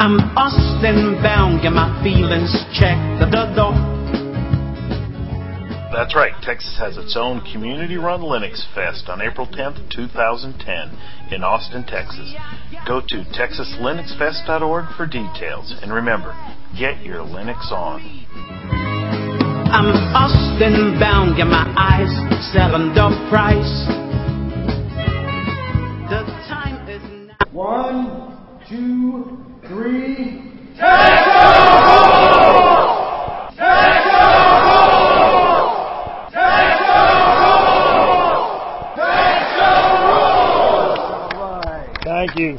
I'm Austin bound, get my feelings checked. That's right, Texas has its own community-run Linux Fest on April 10th, 2010 in Austin, Texas. Go to texaslinuxfest.org for details. And remember, get your Linux on. I'm Austin bound, get my eyes selling the price. The time is now. 1, 2, 3. Thank you.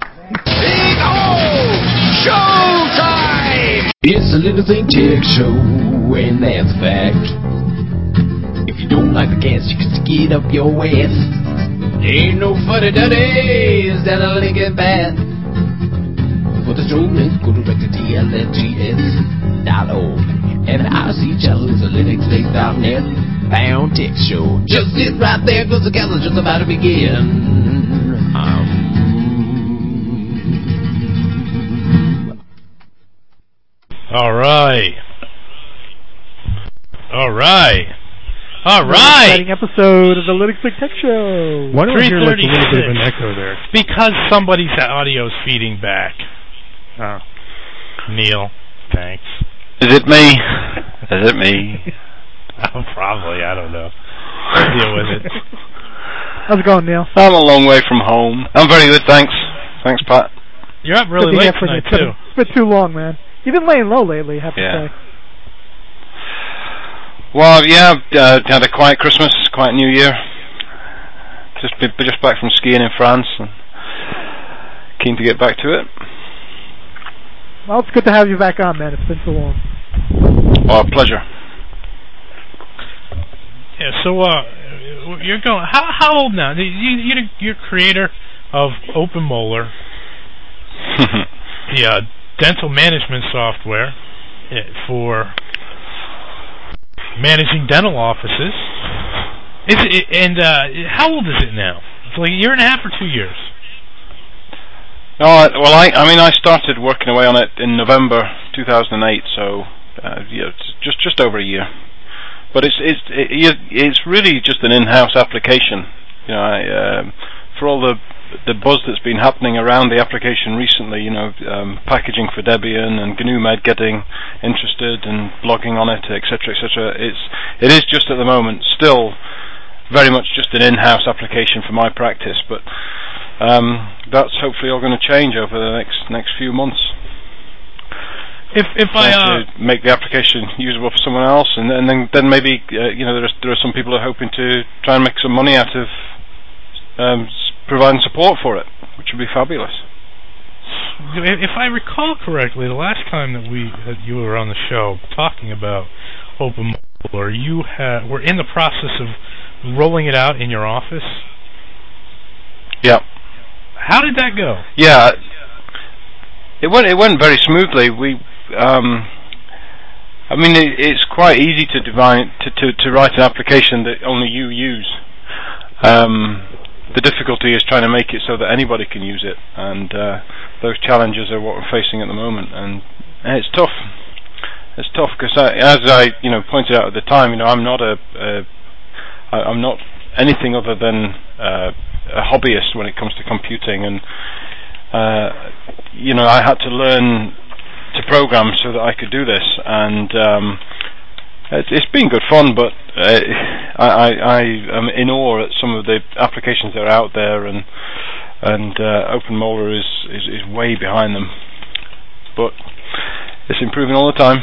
Showtime! It's a Little Think Tech Show, and that's a fact. If you don't like the cast, you can stick it up your ass. Ain't no fuddy duddies that a lick it bad. For the show, let's go direct to TLFGS.org. And the IC channel is a linuxlink.net bound tech show. Just sit right there, cause the cast is just about to begin. All right. Exciting episode of the Linux Tech Show. Why do I hear like a little bit of an echo there? Because somebody's audio's feeding back. Oh. Neil, thanks. Is it me? Oh, probably. I don't know. I'll deal with it. How's it going, Neil? I'm a long way from home. I'm very good, thanks. Thanks, Pat. You're up really late tonight, too. It's been too long, man. You've been laying low lately, I have to say. Well, yeah, had a quiet Christmas, quiet New Year. Just back from skiing in France, and keen to get back to it. Well, it's good to have you back on, man. It's been so long. Oh, pleasure. Yeah. So, you're going. How old now? You're creator of OpenMolar, the dental management software for managing dental offices. How old is it now? It's like a year and a half or 2 years? No, well, I started working away on it in November 2008, so just over a year. But it's really just an in-house application. You know, for all the buzz that's been happening around the application recently, packaging for Debian and GNU-Med getting interested and blogging on it, etc., etc. It is just at the moment still very much just an in-house application for my practice, but that's hopefully all going to change over the next few months. If I make the application usable for someone else, and then maybe there are some people who are hoping to try and make some money out of providing support for it, which would be fabulous. If I recall correctly, the last time that you were on the show talking about OpenMolar, you were in the process of rolling it out in your office. Yeah. How did that go? Yeah, it went very smoothly. It's quite easy to write an application that only you use. The difficulty is trying to make it so that anybody can use it, and those challenges are what we're facing at the moment, and it's tough. It's tough because, as I pointed out at the time, I'm not I'm not anything other than a hobbyist when it comes to computing, and I had to learn to program so that I could do this, and it's been good fun, but I am in awe at some of the applications that are out there, and OpenMolar is way behind them, but it's improving all the time.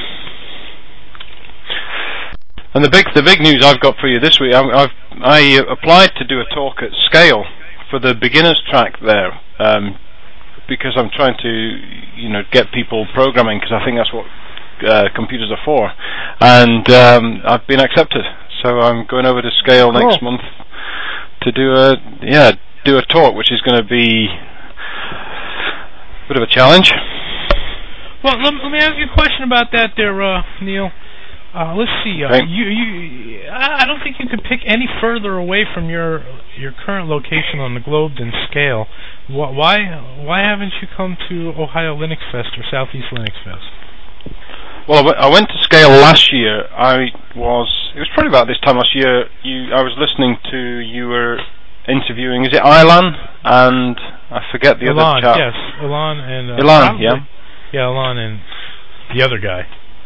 And the big news I've got for you this week, I applied to do a talk at Scale for the beginners track there, because I'm trying to get people programming, because I think that's what computers are for, and I've been accepted, so I'm going over to Scale next month to do a talk, which is going to be a bit of a challenge. Well, let me ask you a question about that there, Neil. Let's see. I don't think you could pick any further away from your current location on the globe than Scale. Why haven't you come to Ohio Linux Fest or Southeast Linux Fest? Well, I went to Scale last year. It was probably about this time last year. I was listening to, you were interviewing, is it Ilan? And I forget the Ilan, other chap. Yes, Ilan and... Ilan, yeah. Yeah, Ilan and the other guy.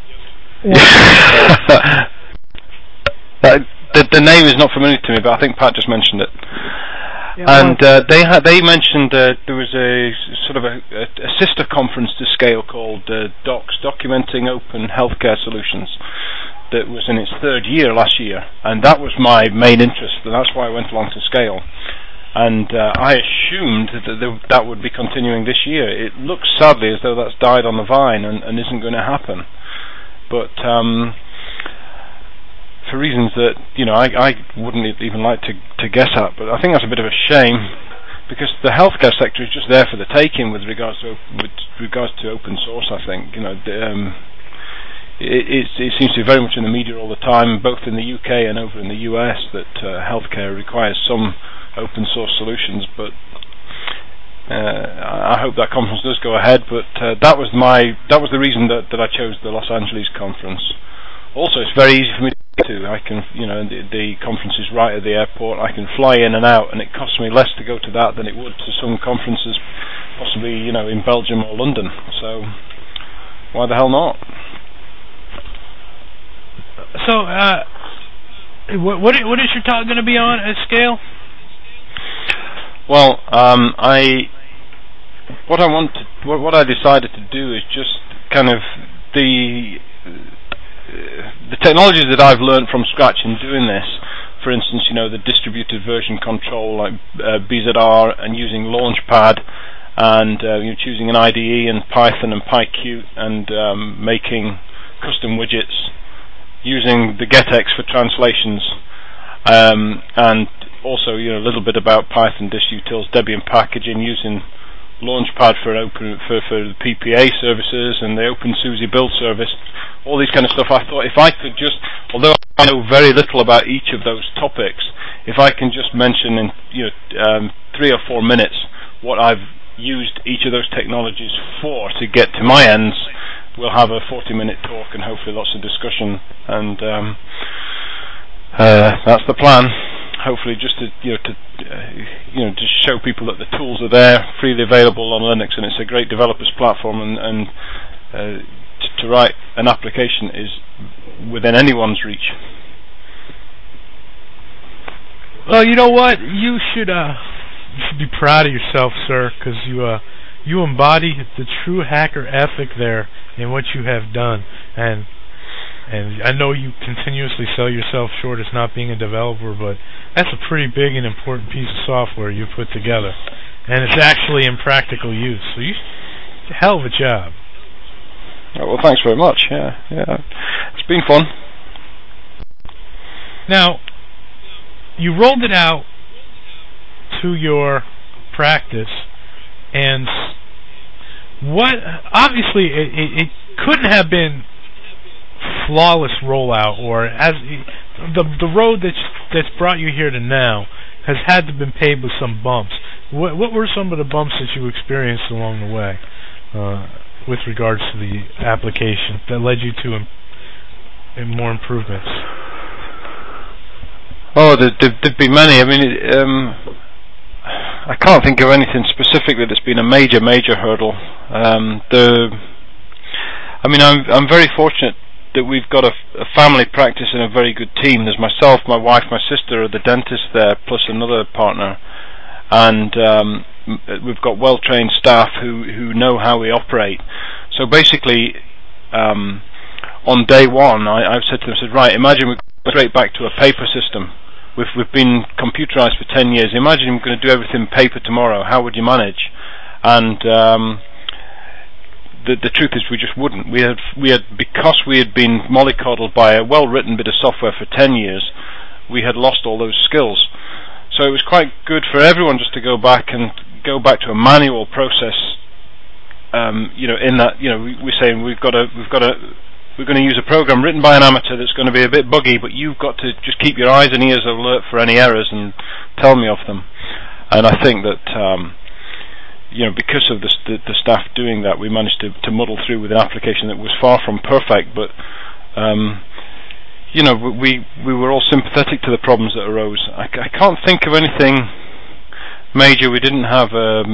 The name is not familiar to me, but I think Pat just mentioned it. Yeah, and they mentioned there was a sort of a sister conference to Scale called DOCS, Documenting Open Healthcare Solutions, that was in its third year last year, and that was my main interest, and that's why I went along to Scale. And I assumed that would be continuing this year. It looks sadly as though that's died on the vine and isn't going to happen. But for reasons that I wouldn't even like to guess at, but I think that's a bit of a shame, because the healthcare sector is just there for the taking with regards to open source. I think it seems to be very much in the media all the time, both in the UK and over in the US, that healthcare requires some open source solutions. But I hope that conference does go ahead. But that was the reason that I chose the Los Angeles conference. Also, it's very easy for me to get to. I can, the conference is right at the airport. I can fly in and out, and it costs me less to go to that than it would to some conferences, possibly, in Belgium or London. So, why the hell not? So, what is your talk going to be on at Scale? Well, what I decided to do is just kind of the technologies that I've learned from scratch in doing this. For instance, the distributed version control like BZR, and using Launchpad, and choosing an IDE and Python and PyQt, and making custom widgets, using the GetX for translations, and also a little bit about Python distutils, Debian packaging, using Launchpad for the PPA services and the OpenSUSE build service, all these kind of stuff. I thought if I could just, although I know very little about each of those topics, if I can just mention in 3 or 4 minutes what I've used each of those technologies for to get to my ends, we'll have a 40-minute talk and hopefully lots of discussion. And that's the plan. Hopefully, just to just show people that the tools are there, freely available on Linux, and it's a great developers platform. And to write an application is within anyone's reach. Well, you know what? You should be proud of yourself, sir, because you embody the true hacker ethic there in what you have done. And I know you continuously sell yourself short as not being a developer, but that's a pretty big and important piece of software you put together, and it's actually in practical use. So it's a hell of a job. Oh, well, thanks very much. Yeah, it's been fun. Now, you rolled it out to your practice, and obviously it couldn't have been flawless rollout, or as the road that's brought you here to now has had to been paved with some bumps. What were some of the bumps that you experienced along the way with regards to the application that led you to more improvements? Oh, there'd be many. I mean, I can't think of anything specifically that's been a major hurdle. I'm very fortunate that we've got a family practice and a very good team. There's myself, my wife, my sister are the dentist there, plus another partner, and we've got well-trained staff who know how we operate. So basically, on day one, I've said to them, right, imagine we go straight back to a paper system. We've been computerized for 10 years. Imagine we're going to do everything paper tomorrow. How would you manage? And the truth is, we just wouldn't. We had because we had been mollycoddled by a well-written bit of software for 10 years. We had lost all those skills. So it was quite good for everyone just to go back to a manual process. In that, we're saying we've got to we're going to use a program written by an amateur that's going to be a bit buggy, but you've got to just keep your eyes and ears alert for any errors and tell me of them. And I think that because of the staff doing that, we managed to muddle through with an application that was far from perfect, but we were all sympathetic to the problems that arose. I can't think of anything major. We didn't have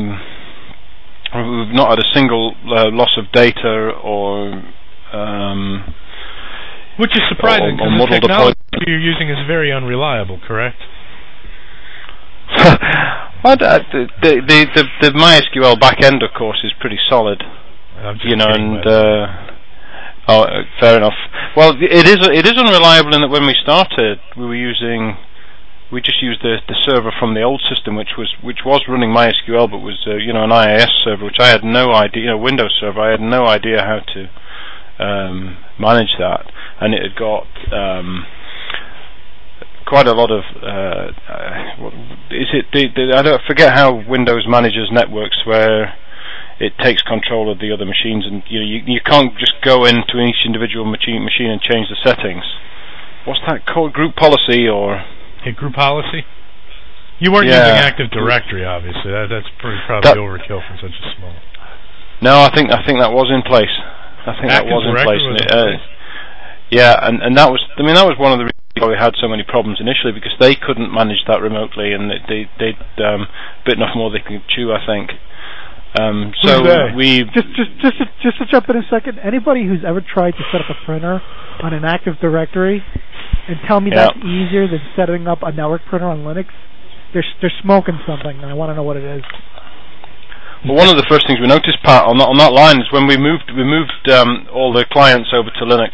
we've not had a single loss of data or which is surprising because the technology you're using is very unreliable, correct? Well, the MySQL backend, of course, is pretty solid. Fair enough. Well, it is unreliable in that when we started, we just used the server from the old system, which was running MySQL, but was an IIS server, which I had no idea, Windows server. I had no idea how to manage that, and it had got quite a lot of. I don't forget how Windows manages networks where it takes control of the other machines, and you can't just go into each individual machine and change the settings. What's that called? Group policy or? A group policy? You weren't using Active Directory, obviously. That's probably overkill for such a small. No, I think that was in place. I think that was in place. Yeah, and that was one of the reasons why we had so many problems initially, because they couldn't manage that remotely, and they'd bitten off more they could chew, I think. Just to jump in a second, anybody who's ever tried to set up a printer on an Active Directory and tell me that's easier than setting up a network printer on Linux, they're smoking something, and I want to know what it is. Well, one of the first things we noticed, Pat, on that line is when we moved all the clients over to Linux,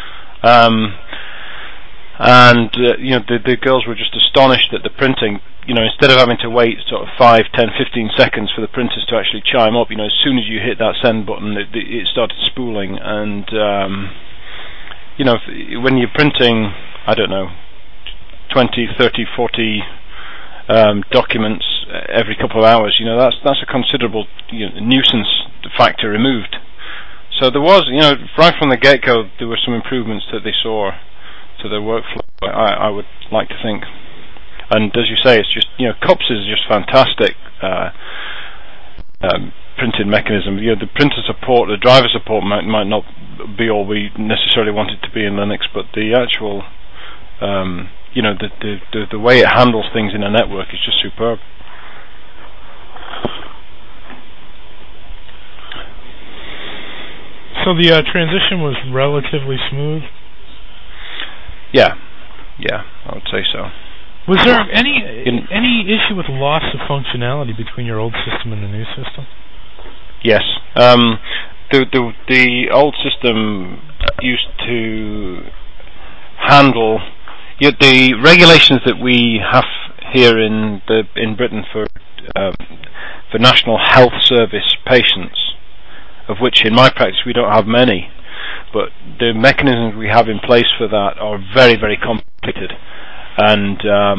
the girls were just astonished at the printing. Instead of having to wait sort of 5, 10, 15 seconds for the printers to actually chime up, as soon as you hit that send button, it started spooling. And when you're printing, I don't know, 20, 30, 40 documents every couple of hours, that's a considerable nuisance factor removed. So there was, right from the get-go, there were some improvements that they saw to their workflow, I would like to think. And as you say, it's just, CUPS is just fantastic printed mechanism. The printer support, the driver support might not be all we necessarily want it to be in Linux, but the actual, the way it handles things in a network is just superb. So the transition was relatively smooth? Yeah, I would say so. Was there any issue with loss of functionality between your old system and the new system? Yes. The old system used to handle the regulations that we have here in Britain for National Health Service patients, of which in my practice we don't have many, but the mechanisms we have in place for that are very, very complicated. And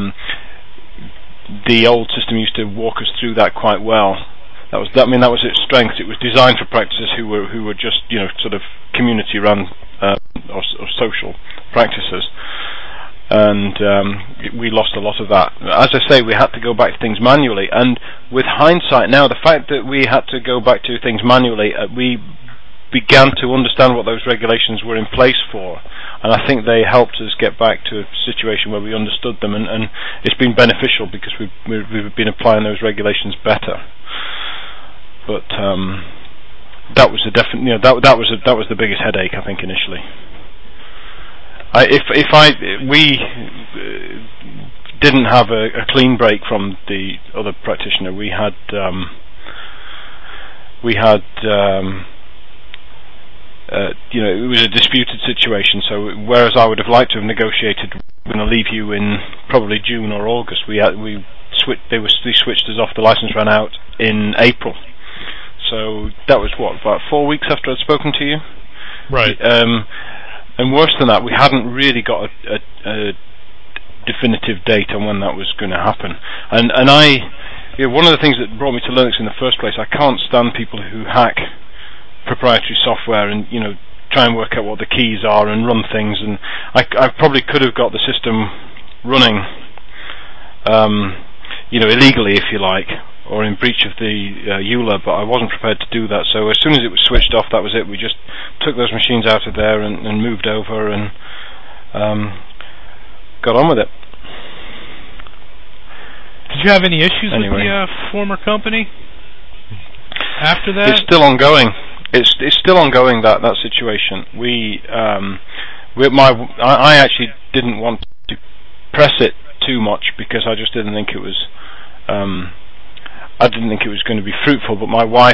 the old system used to walk us through that quite well. That was its strength. It was designed for practices who were just sort of community run or social practices, and we lost a lot of that. As I say, we had to go back to things manually. And with hindsight now, the fact that we had to go back to things manually, we began to understand what those regulations were in place for, and I think they helped us get back to a situation where we understood them, and it's been beneficial because we've been applying those regulations better. But that was that was the biggest headache, I think, initially. We didn't have a clean break from the other practitioner. We had it was a disputed situation. So whereas I would have liked to have negotiated, we're going to leave you in probably June or August, they switched us off. The license ran out in April. So that was about 4 weeks after I'd spoken to you. Right. And worse than that, we hadn't really got a definitive date on when that was going to happen. And one of the things that brought me to Linux in the first place, I can't stand people who hack proprietary software and try and work out what the keys are and run things. And I probably could have got the system running, illegally, if you like, or in breach of the EULA, but I wasn't prepared to do that. So as soon as it was switched off, that was it. We just took those machines out of there and moved over and got on with it. Did you have any issues with the former company after that? It's still ongoing. It's still ongoing, that situation. I actually didn't want to press it too much because I just didn't think it was. I didn't think it was going to be fruitful. But my wife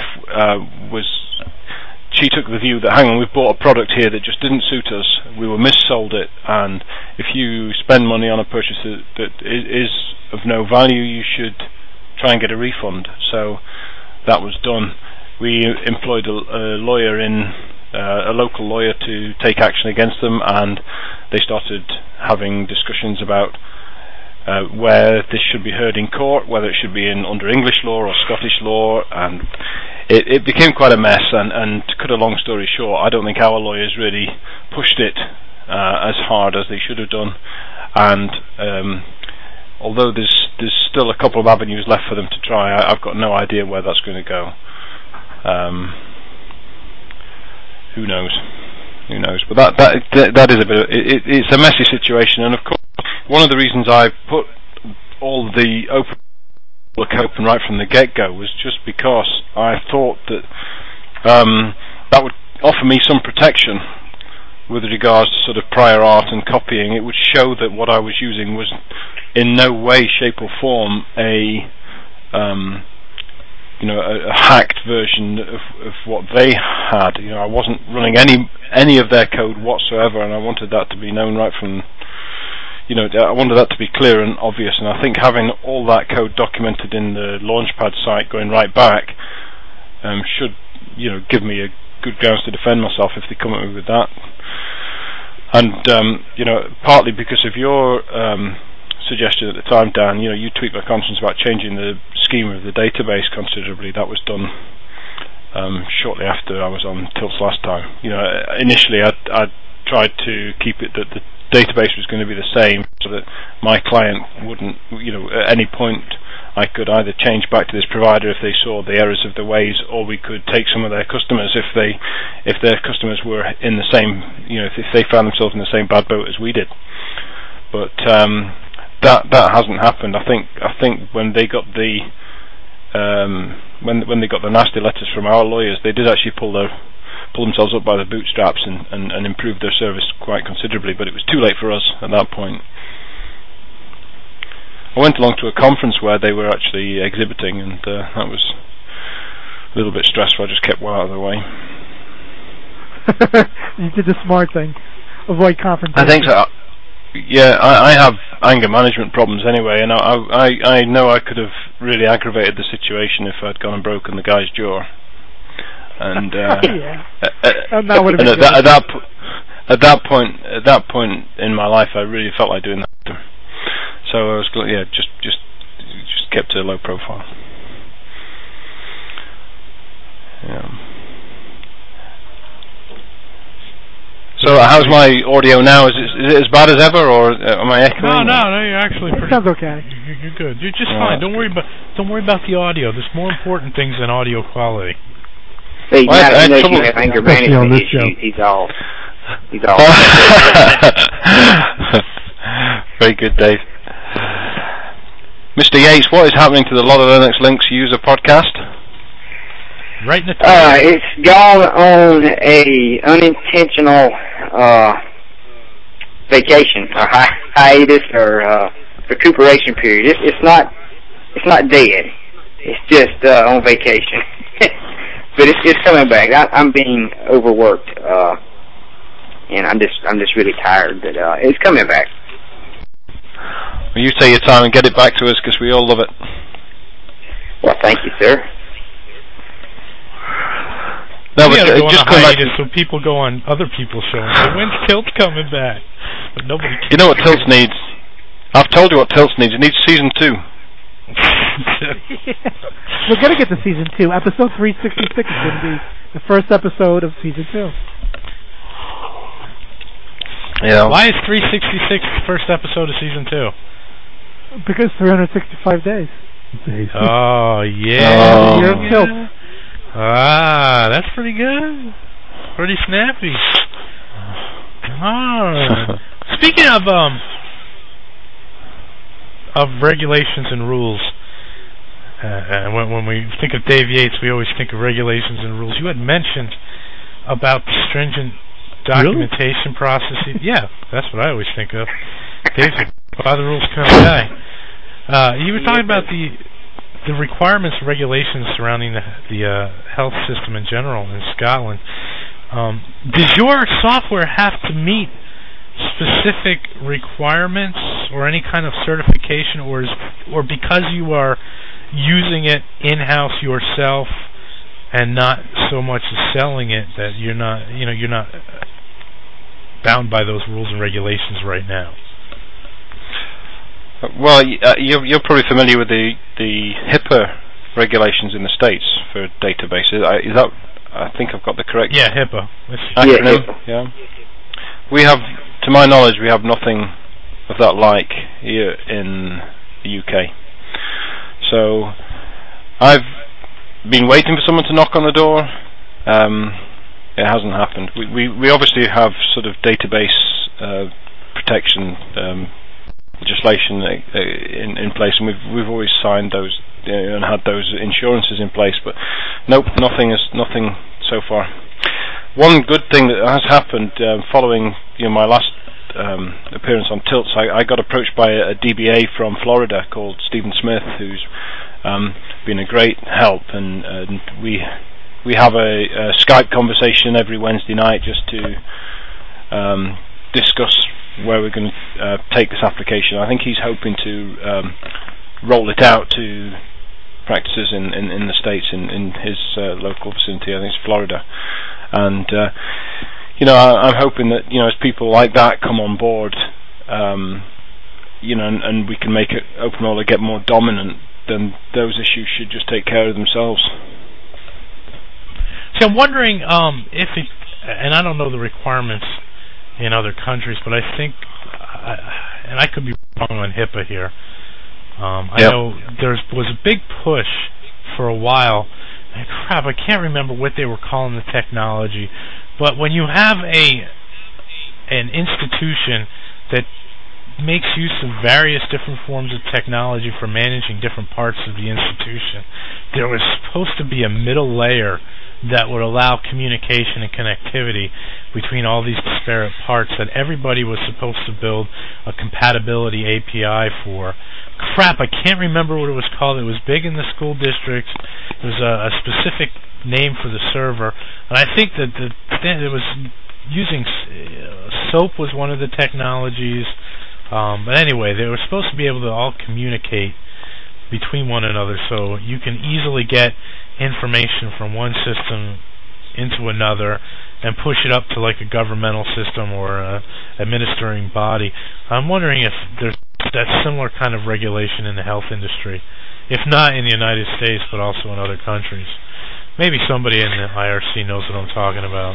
she took the view that, hang on, we've bought a product here that just didn't suit us. We were missold it, and if you spend money on a purchase that is of no value, you should try and get a refund. So that was done. We employed a lawyer a local lawyer to take action against them, and they started having discussions about where this should be heard in court, whether it should be under English law or Scottish law, and it became quite a mess. And to cut a long story short, I don't think our lawyers really pushed it as hard as they should have done. And although there's still a couple of avenues left for them to try, I've got no idea where that's going to go. Who knows? But that is a bit. It's a messy situation, and of course, one of the reasons I put all the open right from the get-go was just because I thought that that would offer me some protection with regards to sort of prior art and copying. It would show that what I was using was in no way, shape, or form a hacked version of what they had. I wasn't running any of their code whatsoever, and I wanted that to be known right from. I wanted that to be clear and obvious, and I think having all that code documented in the Launchpad site going right back should, give me a good grounds to defend myself if they come at me with that. And partly because of your suggestion at the time, Dan, you tweaked my conscience about changing the schema of the database considerably. That was done shortly after I was on Tilts last time. Initially I tried to keep it that the database was going to be the same, so that my client wouldn't, at any point I could either change back to this provider if they saw the errors of the ways, or we could take some of their customers if their customers were in the same, if they found themselves in the same bad boat as we did. But that hasn't happened. I think when they got the when they got the nasty letters from our lawyers, they did actually pull themselves up by the bootstraps and improve their service quite considerably, but it was too late for us at that point. I went along to a conference where they were actually exhibiting, and that was a little bit stressful. I just kept well out of the way. You did the smart thing. Avoid conferences. I think so. Yeah, I have anger management problems anyway, and I know I could have really aggravated the situation if I'd gone and broken the guy's jaw. And at that point in my life, I really felt like doing that. So I was just kept a low profile. Yeah. So how's my audio now? Is it as bad as ever, or am I echoing? No, you're actually pretty. Sounds okay. You're good. You're just fine. Don't worry about the audio. There's more important things than audio quality. See, you have anger management issues. He's all. Very good, Dave. Mr. Yates, what is happening to the Lot of Linux Links user podcast? Right in the it's gone on a unintentional vacation, or hiatus, or recuperation period. It's not dead. It's just on vacation. But it's coming back. I'm being overworked, and I'm just really tired. But it's coming back. Well, you take your time and get it back to us, because we all love it. Well, thank you, sir. No, but just come back. So people go on other people's shows. So when's Tilts coming back? But nobody cares. You know what Tilts needs? I've told you what Tilts needs. It needs season 2. We're going to get to season 2. Episode 366 is going to be the first episode of season 2. Yeah. Why is 366 the first episode of season 2? Because 365 days. Oh, yeah. The year of Kilt. Ah, that's pretty good. Pretty snappy. Oh. Speaking of regulations and rules, and when we think of Dave Yates, we always think of regulations and rules. You had mentioned about the stringent documentation processes. Yeah, that's what I always think of. Dave's a by the rules kind of guy. You were talking about the requirements and regulations surrounding the health system in general in Scotland. Does your software have to meet specific requirements or any kind of certification, or because you are using it in-house yourself and not so much selling it that you're not bound by those rules and regulations right now? Well, you're probably familiar with the HIPAA regulations in the States for databases. Is that? I think I've got the correct. Yeah, HIPAA. Acronym. Yeah. We have, to my knowledge, we have nothing of that like here in the UK. So I've been waiting for someone to knock on the door. It hasn't happened. We obviously have sort of database protection legislation in place, and we've always signed those and had those insurances in place. But nope, nothing so far. One good thing that has happened following my last appearance on Tilts, I got approached by a DBA from Florida called Stephen Smith, who's been a great help, and we have a Skype conversation every Wednesday night just to discuss where we're going to take this application. I think he's hoping to roll it out to practices in the States in his local vicinity. I think it's Florida. And I'm hoping that as people like that come on board, and we can make OpenRoller get more dominant, then those issues should just take care of themselves. So I'm wondering if it, and I don't know the requirements in other countries, but I think, and I could be wrong on HIPAA here. I know there was a big push for a while. Crap, I can't remember what they were calling the technology, but when you have an institution that makes use of various different forms of technology for managing different parts of the institution, there was supposed to be a middle layer that would allow communication and connectivity between all these disparate parts that everybody was supposed to build a compatibility API for. Crap, I can't remember what it was called. It was big in the school districts. There was a specific name for the server, and I think that it was using SOAP was one of the technologies. But anyway, they were supposed to be able to all communicate between one another, so you can easily get information from one system into another and push it up to like a governmental system or a administering body. I'm wondering if there's that similar kind of regulation in the health industry, if not in the United States, but also in other countries. Maybe somebody in the IRC knows what I'm talking about.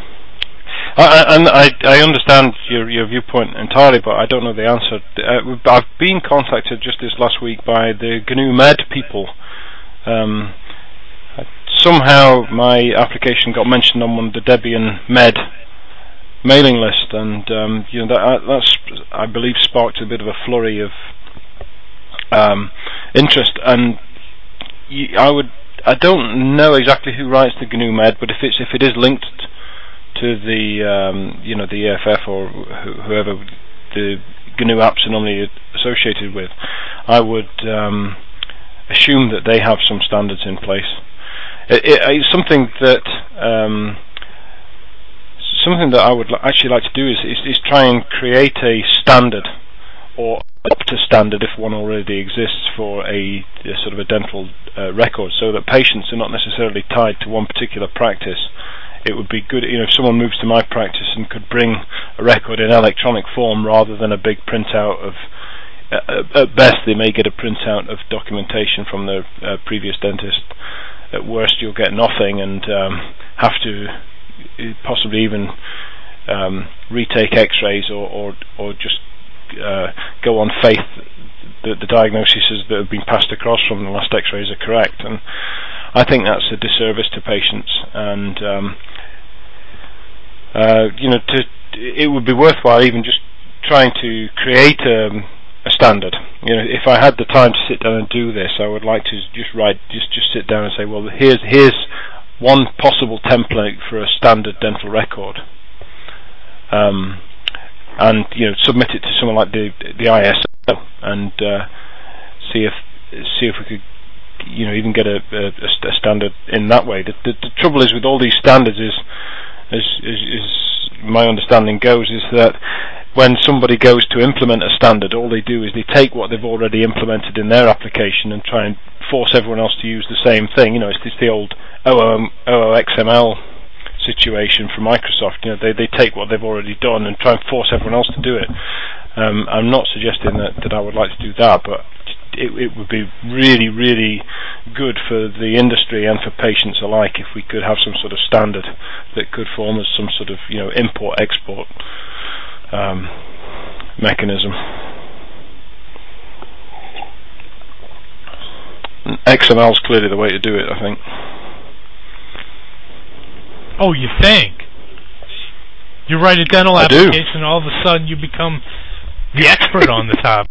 I understand your viewpoint entirely, but I don't know the answer. I've been contacted just this last week by the GNU Med people. Somehow my application got mentioned on one of the Debian Med mailing list, and that's I believe sparked a bit of a flurry of interest. And I don't know exactly who writes the GNU Med, but if it is linked to the the EFF or whoever the GNU apps are normally associated with, I would assume that they have some standards in place. It's something that I would actually like to do is try and create a standard or adopt a standard if one already exists for a sort of a dental record, so that patients are not necessarily tied to one particular practice. It would be good, if someone moves to my practice and could bring a record in electronic form rather than a big printout of. At best, they may get a printout of documentation from their previous dentist. At worst, you'll get nothing and have to possibly even retake X-rays or just go on faith that the diagnoses that have been passed across from the last X-rays are correct. And I think that's a disservice to patients. And it would be worthwhile even just trying to create a standard. If I had the time to sit down and do this, I would like to just sit down and say, well, here's one possible template for a standard dental record, and submit it to someone like the ISO and see if we could even get a standard in that way. The trouble is with all these standards is my understanding goes, is that when somebody goes to implement a standard, all they do is they take what they've already implemented in their application and try and force everyone else to use the same thing. It's the old OOXML situation from Microsoft. They take what they've already done and try and force everyone else to do it. I'm not suggesting that I would like to do that, but it would be really, really good for the industry and for patients alike if we could have some sort of standard that could form as some sort of import-export mechanism. XML is clearly the way to do it, I think. Oh, you think? You write a dental application, and all of a sudden you become the expert on the topic.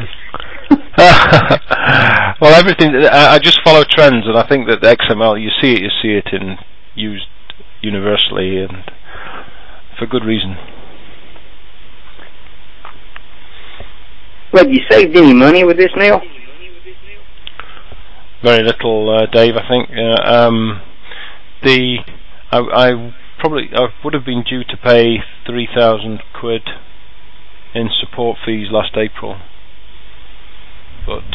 Well, everything. I just follow trends, and I think that the XML, you see it used universally, and for good reason. Well, you saved any money with this, Neil? Very little, Dave. I think I would have been due to pay £3,000 in support fees last April, but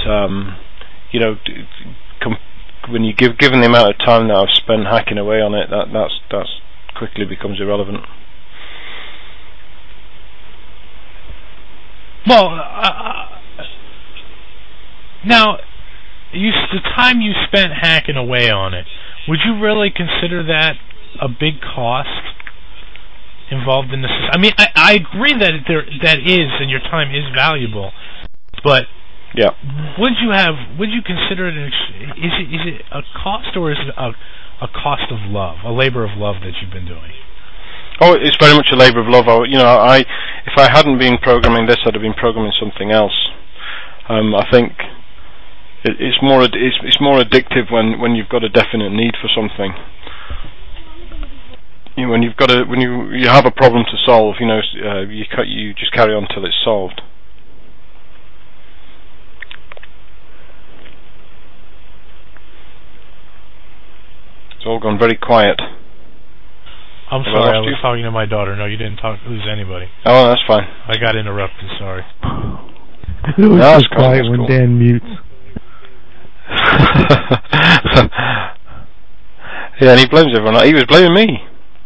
when you given the amount of time that I've spent hacking away on it, that's quickly becomes irrelevant. Well, now, the time you spent hacking away on it, would you really consider that a big cost involved in this? I mean, I agree that that is, and your time is valuable, but yeah, would you consider it? Is it a cost, or is it a cost of love, a labor of love that you've been doing? Oh, it's very much a labor of love. If I hadn't been programming this, I'd have been programming something else. I think it's more addictive when you've got a definite need for something. When you have a problem to solve, you just carry on till it's solved. It's all gone very quiet. I'm sorry, I was talking to my daughter. No, you didn't lose anybody. Oh, that's fine. I got interrupted, sorry. It was so quiet when Dan mutes. Yeah, and he blames everyone. He was blaming me.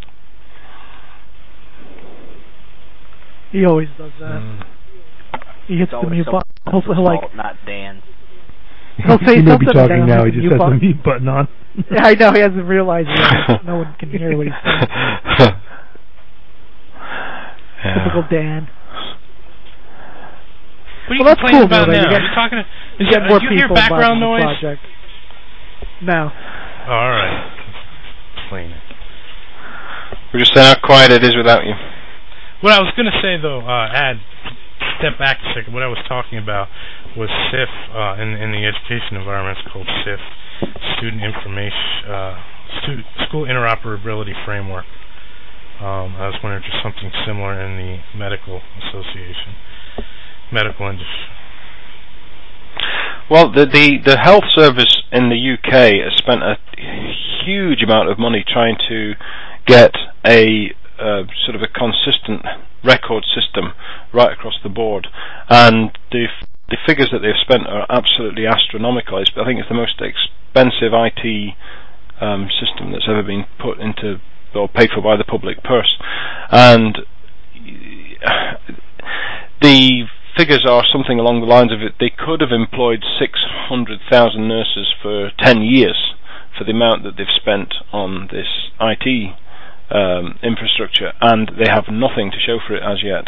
He always does that. He hits the mute button. Hopefully, not Dan. He'll say he may something. Be talking now. He just has the mute button on. Yeah, I know. He hasn't realized yet. No one can hear what he's saying. Yeah. Typical Dan. What are you complaining cool, about now? You're talking to... You get more people hear background noise? Project. No. All right. Explain it. We're just saying how quiet it is without you. What I was going to say, though, step back a second. What I was talking about was SIF in the education environment. It's called SIF, School Interoperability Framework. I was wondering if there's something similar in the medical industry. Well, the health service in the UK has spent a huge amount of money trying to get a sort of a consistent record system right across the board, and the figures that they've spent are absolutely astronomical. I think it's the most expensive IT system that's ever been put into or paid for by the public purse, and the figures are something along the lines of it. They could have employed 600,000 nurses for 10 years for the amount that they've spent on this IT infrastructure, and they have nothing to show for it as yet.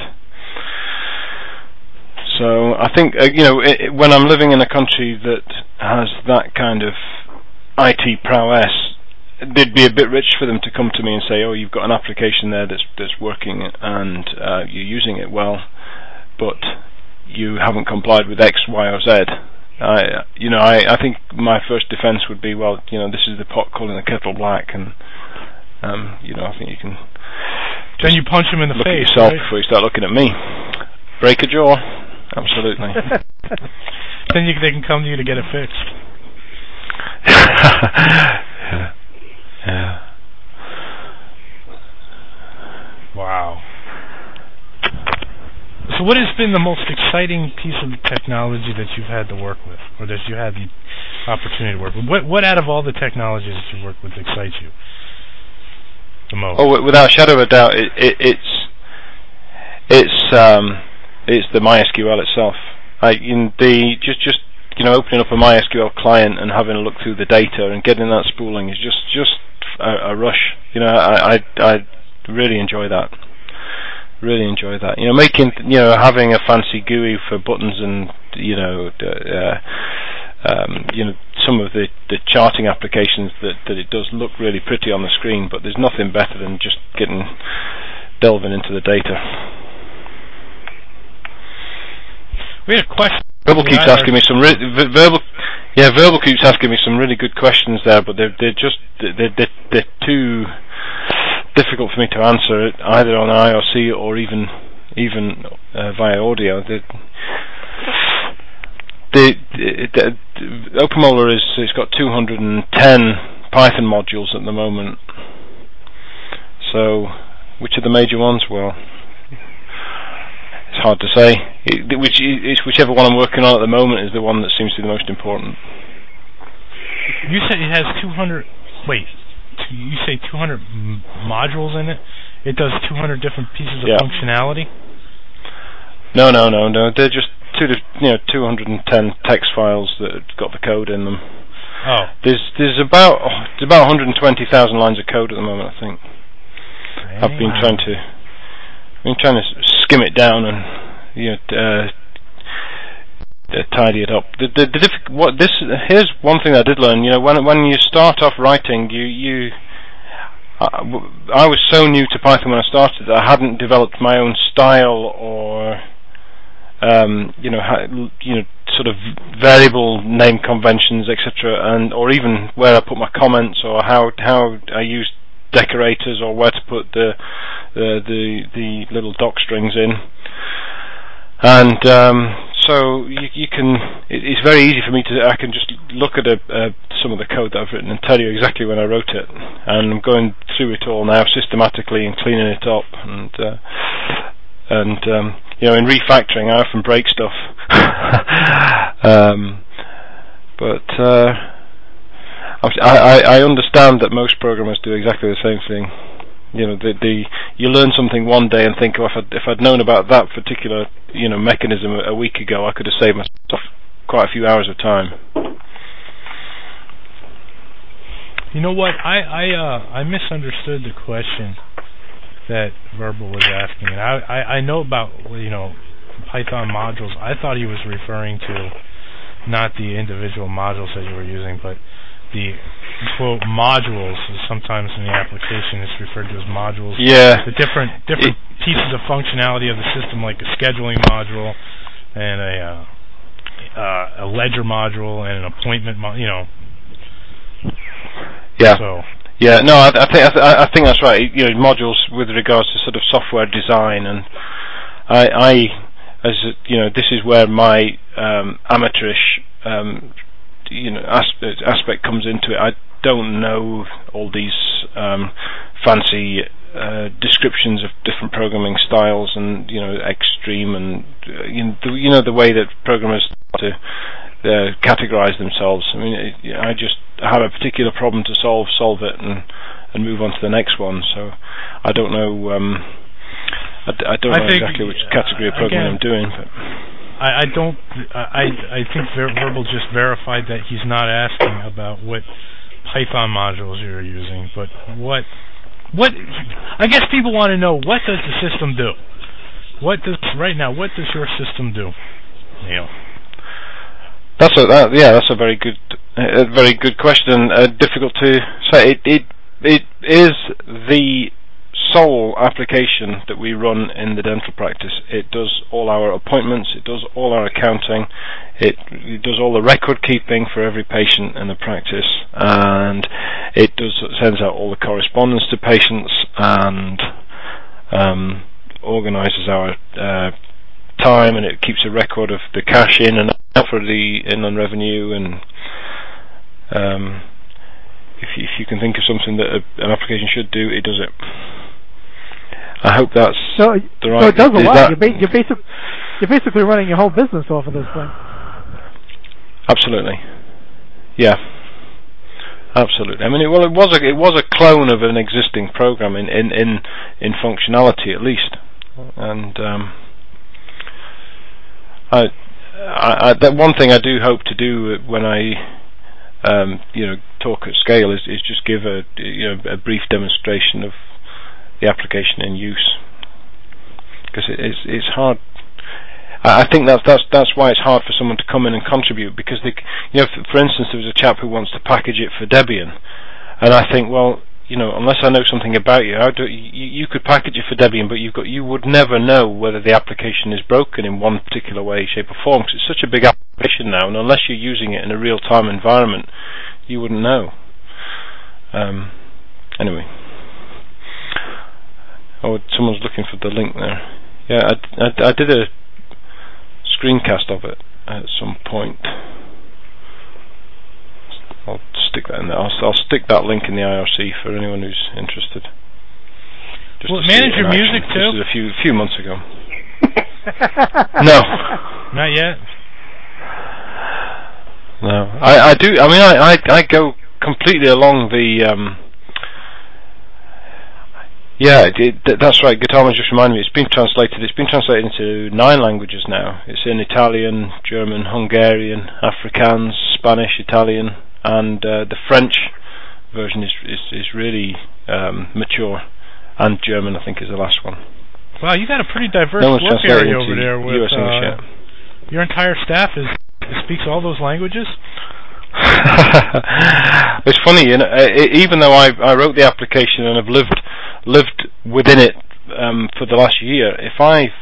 So I think when I'm living in a country that has that kind of IT prowess, it'd be a bit rich for them to come to me and say, "Oh, you've got an application there that's working and you're using it well, but you haven't complied with X, Y, or Z." I think my first defence would be, well, this is the pot calling the kettle black, and I think you can. Then you punch him in the face. Look at yourself right? Before you start looking at me. Break a jaw. Absolutely. Then they can come to you to get it fixed. Yeah. Wow. So what has been the most exciting piece of technology that you've had to work with, or that you had the opportunity to work with? What out of all the technologies that you've worked with excites you the most? Oh, without a shadow of a doubt, it's the MySQL itself. Just opening up a MySQL client and having a look through the data and getting that spooling is just a rush. I really enjoy that. Really enjoy that. Having a fancy GUI for buttons and some of the charting applications that it does look really pretty on the screen, but there's nothing better than just delving into the data. We had a question. Verbal keeps asking me some Verbal keeps asking me some really good questions there, but they're too difficult for me to answer it either on IRC or even via audio. OpenMolar it's got 210 Python modules at the moment. So, which are the major ones? Well, it's hard to say. Whichever one I'm working on at the moment is the one that seems to be the most important. You said it has 200. Wait, you say 200 modules in it? It does 200 different pieces of functionality? No. They're just 210 text files that have got the code in them. Oh. There's about 120,000 lines of code at the moment, I think. I've been trying to skim it down and tidy it up. Here's one thing I did learn. When you start off writing, I was so new to Python when I started that I hadn't developed my own style or sort of variable name conventions, etc., or even where I put my comments or how I use decorators or where to put the little doc strings in. And so you can. It's very easy for me I can just look at some of the code that I've written and tell you exactly when I wrote it. And I'm going through it all now systematically and cleaning it up. And in refactoring, I often break stuff. But I understand that most programmers do exactly the same thing. You learn something one day and think, if I'd known about that particular mechanism a week ago, I could have saved myself quite a few hours of time. You know what? I misunderstood the question that Verbal was asking, and I know about Python modules. I thought he was referring to not the individual modules that you were using, but the quote modules. Sometimes in the application it's referred to as modules. Yeah. The different pieces of functionality of the system, like a scheduling module and a ledger module and an appointment module. Yeah. So. Yeah. No, I think that's right. Modules with regards to sort of software design, and this is where my amateurish aspect comes into it. I don't know all these fancy descriptions of different programming styles and extreme and the way that programmers start to categorize themselves. I mean, I just have a particular problem to solve it and move on to the next one. So I don't know. I don't know exactly which category of programming I'm doing. But I don't. I think Verbal just verified that he's not asking about what Python modules you're using, but what What? I guess people want to know, what does the system do? What does your system do? Neil. That's a very good question. Difficult to say. It is the sole application that we run in the dental practice. It does all our appointments, it does all our accounting, it does all the record keeping for every patient in the practice, and it sends out all the correspondence to patients, and organises our time, and it keeps a record of the cash in and out for the inland revenue, and if you can think of something that an application should do, it does it. I hope that's the right. So it does a lot. You're basically running your whole business off of this thing. Absolutely. Yeah. Absolutely. I mean, it was a clone of an existing program in functionality, at least, and that one thing I do hope to do when I talk at scale is just give a brief demonstration of the application in use, because it's hard. I think that's why it's hard for someone to come in and contribute, because for instance, there was a chap who wants to package it for Debian, and I think, well, unless I know something about you, you could package it for Debian, but you would never know whether the application is broken in one particular way, shape, or form, because it's such a big application now, and unless you're using it in a real-time environment, you wouldn't know. Anyway. Oh, someone's looking for the link there. Yeah, I did a screencast of it at some point. I'll stick that in there. I'll stick that link in the IRC for anyone who's interested. Will it manage your music too? This is a few months ago. No, not yet. No, I do. I mean, I go completely along the. Yeah, that's right. Guitarman just reminded me. It's been translated into 9 languages now. It's in Italian, German, Hungarian, Afrikaans, Spanish, Italian, and the French version is really mature, and German, I think, is the last one. Wow, you got a pretty diverse work area over there with US English, your entire staff speaks all those languages. It's funny, even though I wrote the application and have lived within it for the last year, if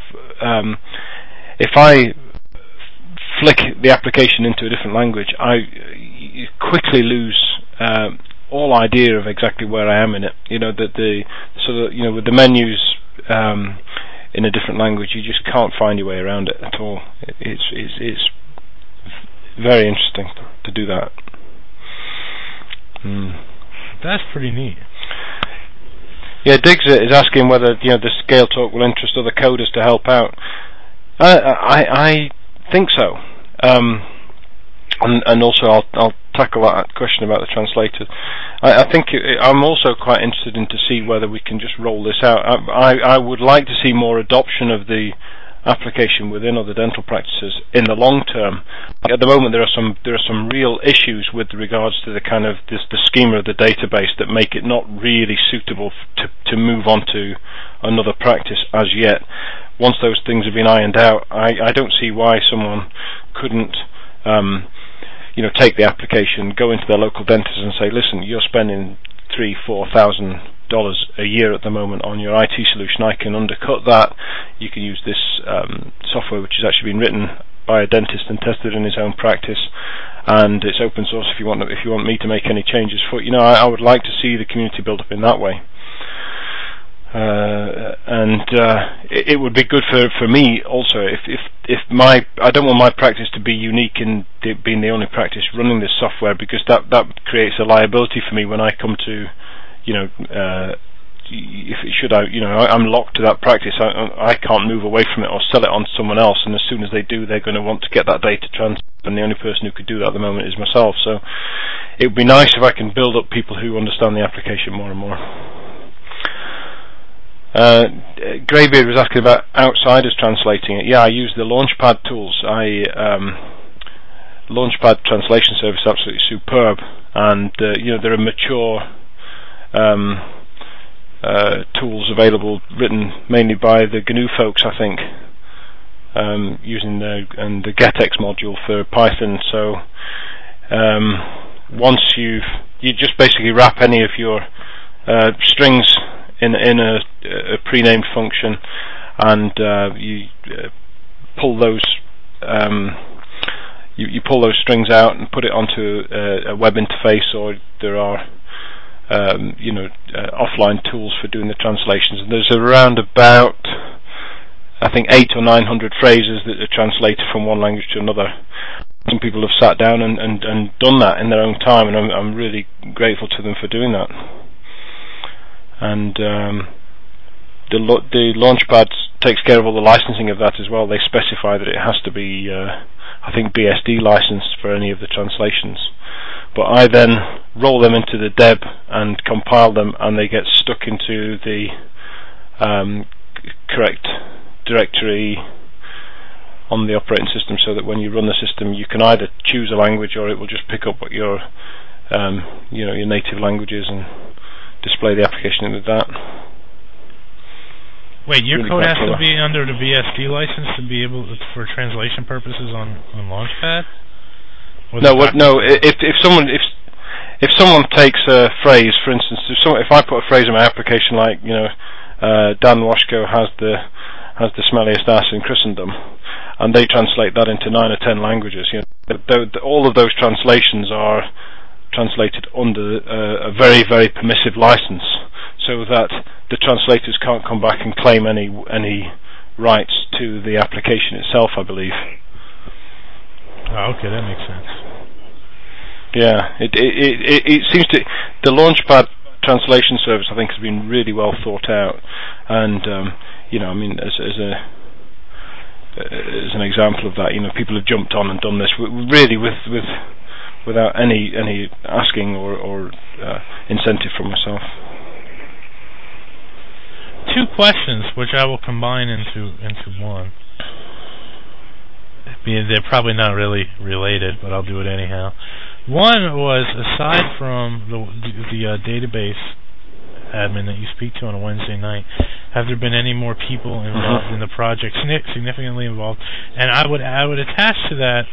I flick the application into a different language, I quickly lose all idea of exactly where I am in it. With the menus in a different language, you just can't find your way around it at all. It's very interesting to do that. That's pretty neat. Yeah, Diggs is asking whether the Scale Talk will interest other coders to help out. I think so, and also I'll tackle that question about the translators. I think I'm also quite interested in to see whether we can just roll this out. I would like to see more adoption of the application within other dental practices in the long term. At the moment, there are some real issues with regards to the kind of the schema of the database that make it not really suitable to move on to another practice as yet. Once those things have been ironed out, I don't see why someone couldn't take the application, go into their local dentist and say, listen, you're spending $3,000-4,000 a year at the moment on your IT solution. I can undercut that. You can use this software, which has actually been written by a dentist and tested in his own practice, and it's open source. If you want me to make any changes for I would like to see the community build up in that way. It would be good for me also if I don't want my practice to be unique in being the only practice running this software, because that creates a liability for me when I come to I'm locked to that practice. I can't move away from it or sell it on to someone else, and as soon as they do, they're going to want to get that data transferred, and the only person who could do that at the moment is myself. So it would be nice if I can build up people who understand the application more and more. Greybeard was asking about outsiders translating it. Yeah, I use the Launchpad tools. Launchpad translation service is absolutely superb, and they're a mature tools available, written mainly by the GNU folks, I think, using the getX module for Python. So once you just basically wrap any of your strings in a pre-named function, and you pull those you pull those strings out and put it onto a web interface, or there are offline tools for doing the translations. And there's around about, I think, 800 or 900 phrases that are translated from one language to another. Some people have sat down and done that in their own time, and I'm really grateful to them for doing that. And the Launchpad takes care of all the licensing of that as well. They specify that it has to be, I think, BSD licensed for any of the translations. But I then roll them into the deb and compile them, and they get stuck into the correct directory on the operating system, so that when you run the system, you can either choose a language, or it will just pick up what your your native language is and display the application with that. Wait, your code has to be under the BSD license to be able to, for translation purposes on Launchpad? No. If someone takes a phrase, for instance, if I put a phrase in my application like Dan Washko has the smelliest ass in Christendom, and they translate that into 9 or 10 languages, all of those translations are translated under a very, very permissive license, so that the translators can't come back and claim any rights to the application itself, I believe. Oh, okay, that makes sense. Yeah, it seems to, the Launchpad translation service, I think, has been really well thought out, and as an example of that, people have jumped on and done this really without any asking or incentive from myself. 2 questions, which I will combine into one. They're probably not really related, but I'll do it anyhow. One was, aside from the database admin that you speak to on a Wednesday night, have there been any more people involved in the project, significantly involved? And I would attach to that,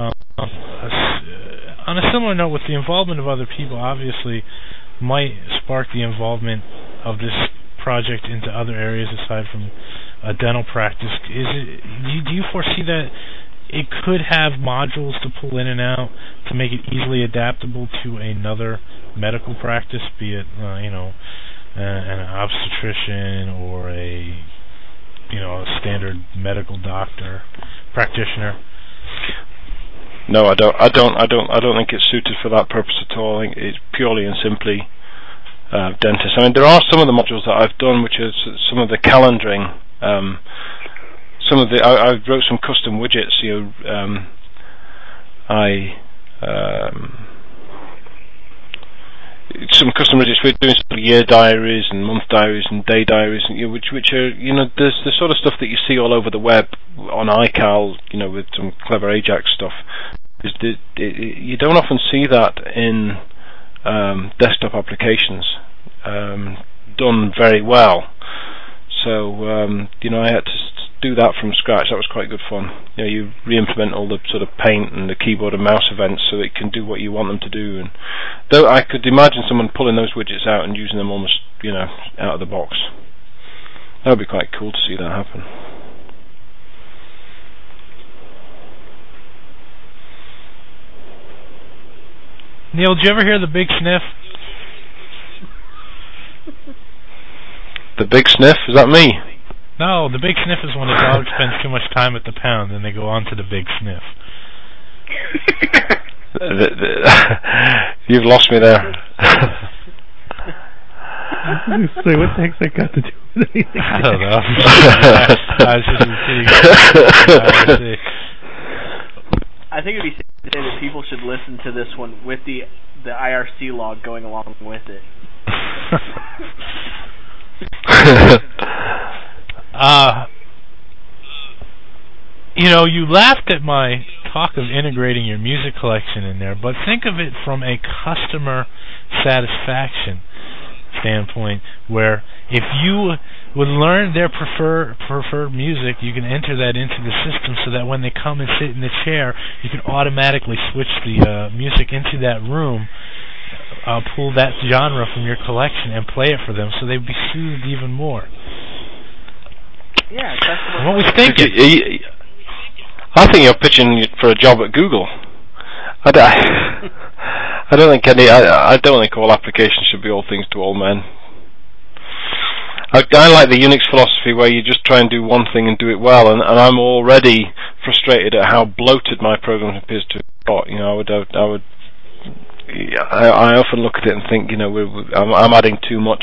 on a similar note, with the involvement of other people, obviously might spark the involvement of this project into other areas aside from dental practice. Do you foresee that it could have modules to pull in and out to make it easily adaptable to another medical practice, be it an obstetrician or a standard medical doctor practitioner? No, I don't think it's suited for that purpose at all. I think it's purely and simply dentists. I mean, there are some of the modules that I've done, which is some of the calendaring. I wrote some custom widgets. Some custom widgets for doing sort of year diaries and month diaries and day diaries, which are there's the sort of stuff that you see all over the web on iCal, with some clever Ajax stuff. You don't often see that in desktop applications done very well. So I had to do that from scratch. That was quite good fun. You re-implement all the sort of paint and the keyboard and mouse events so it can do what you want them to do. And though I could imagine someone pulling those widgets out and using them almost out of the box. That would be quite cool to see that happen. Neil, did you ever hear the Big Sniff? The Big Sniff? Is that me? No, the Big Sniff is when a dog spends too much time at the pound and they go on to the Big Sniff. You've lost me there. I was going to say, what the heck's that got to do with anything? I don't know. I was just kidding. I think it'd be safe to say that people should listen to this one with the IRC log going along with it. You laughed at my talk of integrating your music collection in there, but think of it from a customer satisfaction standpoint, where if you would learn their preferred music, you can enter that into the system so that when they come and sit in the chair, you can automatically switch the music into that room, pull that genre from your collection and play it for them, so they'd be soothed even more. Yeah, what was thinking? I think you're pitching for a job at Google. I don't think all applications should be all things to all men. I like the Unix philosophy where you just try and do one thing and do it well, and I'm already frustrated at how bloated my program appears to have got. You know, I often look at it and think, you know, I'm adding too much.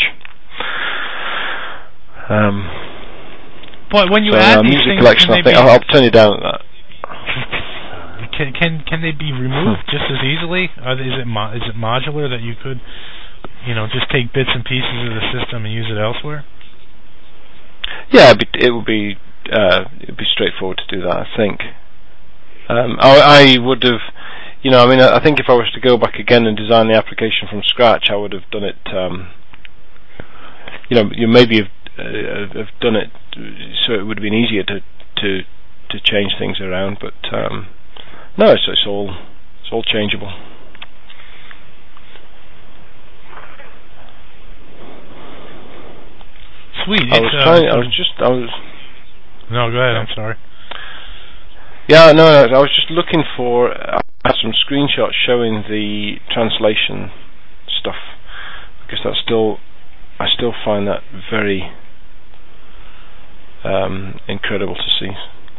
But when you add these music things, collection, I think I'll turn you down at that. Can they be removed just as easily? Is it modular that you could, you know, just take bits and pieces of the system and use it elsewhere? Yeah, it would be straightforward to do that, I think. I would have, you know, I mean, I think if I was to go back again and design the application from scratch, I would have done it. You know, you maybe have done it so it would have been easier to change things around, but no, it's all changeable. Sweet. No, go ahead. I'm sorry. Yeah, no, I was just looking for some screenshots showing the translation stuff, because I still find that very incredible to see.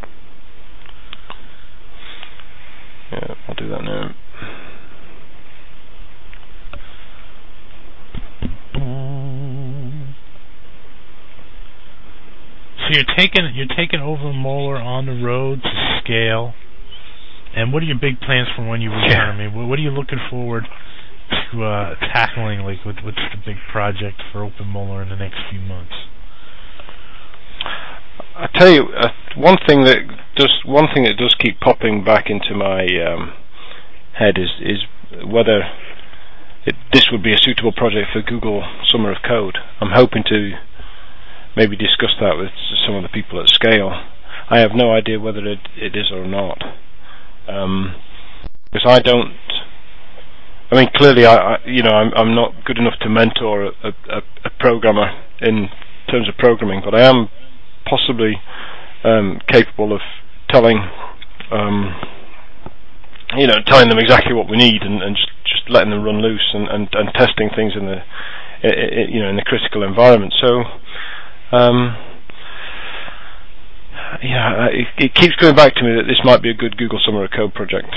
Yeah, I'll do that now. So you're taking Overmolar on the road to scale. And what are your big plans for when you return? I mean, what are you looking forward to tackling? Like, what's the big project for Overmolar in the next few months? I tell you, one thing that does keep popping back into my head is whether this would be a suitable project for Google Summer of Code. I'm hoping to maybe discuss that with some of the people at Scale. I have no idea whether it is or not, because I don't. I mean, clearly, I'm not good enough to mentor a programmer in terms of programming, but I am possibly capable of telling them exactly what we need and just letting them run loose and testing things in the in the critical environment. So it keeps coming back to me that this might be a good Google Summer of Code project.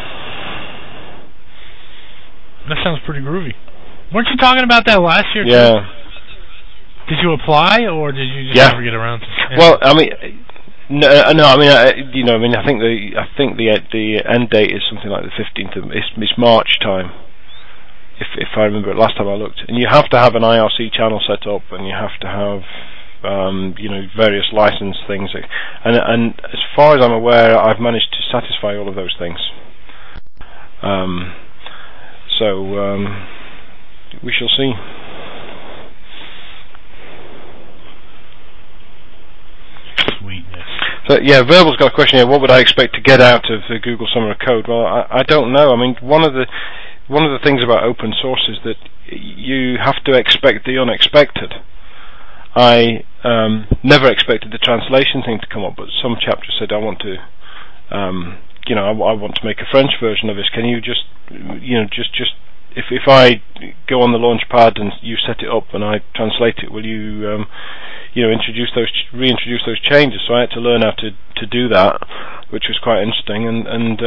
That sounds pretty groovy. Weren't you talking about that last year? Yeah. Too? Did you apply, or did you just never get around to it? Well, I mean, no. I mean, I think the end date is something like the 15th of it's March time, if I remember it last time I looked. And you have to have an IRC channel set up, and you have to have various license things. And as far as I'm aware, I've managed to satisfy all of those things. So we shall see. Sweetness. So yeah, Verbal's got a question here. What would I expect to get out of the Google Summer of Code? Well, I don't know. I mean, one of the things about open source is that you have to expect the unexpected. I never expected the translation thing to come up, but some chapter said, I want to, I want to make a French version of this. Can you just if I go on the Launchpad and you set it up and I translate it, will you, reintroduce those changes? So I had to learn how to do that, which was quite interesting. And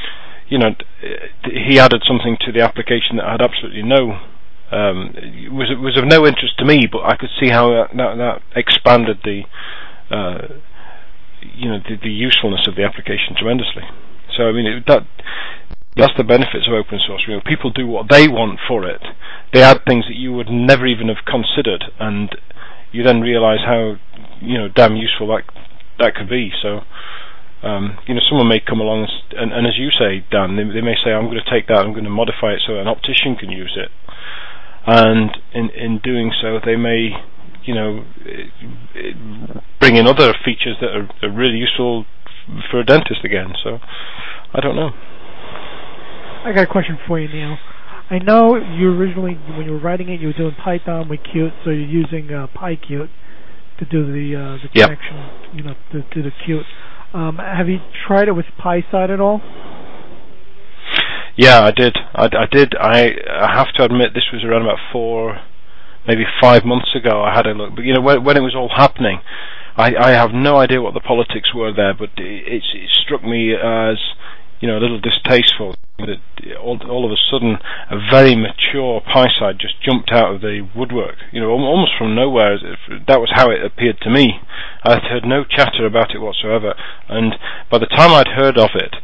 he added something to the application that had absolutely no. It was of no interest to me, but I could see how that expanded the usefulness of the application tremendously. So I mean, that's the benefits of open source. People do what they want for it. They add things that you would never even have considered, and you then realise how damn useful that could be. So someone may come along and as you say, Dan, they may say, I'm going to take that, I'm going to modify it so an optician can use it. and in doing so, they may, bring in other features that are really useful for a dentist again. So, I don't know. I got a question for you, Neil. I know you originally, when you were writing it, you were doing Python with Qt, so you're using PyQt to do the connection, to the Qt. Have you tried it with PySide at all? Yeah, I did. I did. I have to admit, this was around about maybe 5 months ago. I had a look, but when it was all happening, I have no idea what the politics were there, but it struck me as a little distasteful that all of a sudden a very mature PySide just jumped out of the woodwork, almost from nowhere. That was how it appeared to me. I'd heard no chatter about it whatsoever, and by the time I'd heard of it,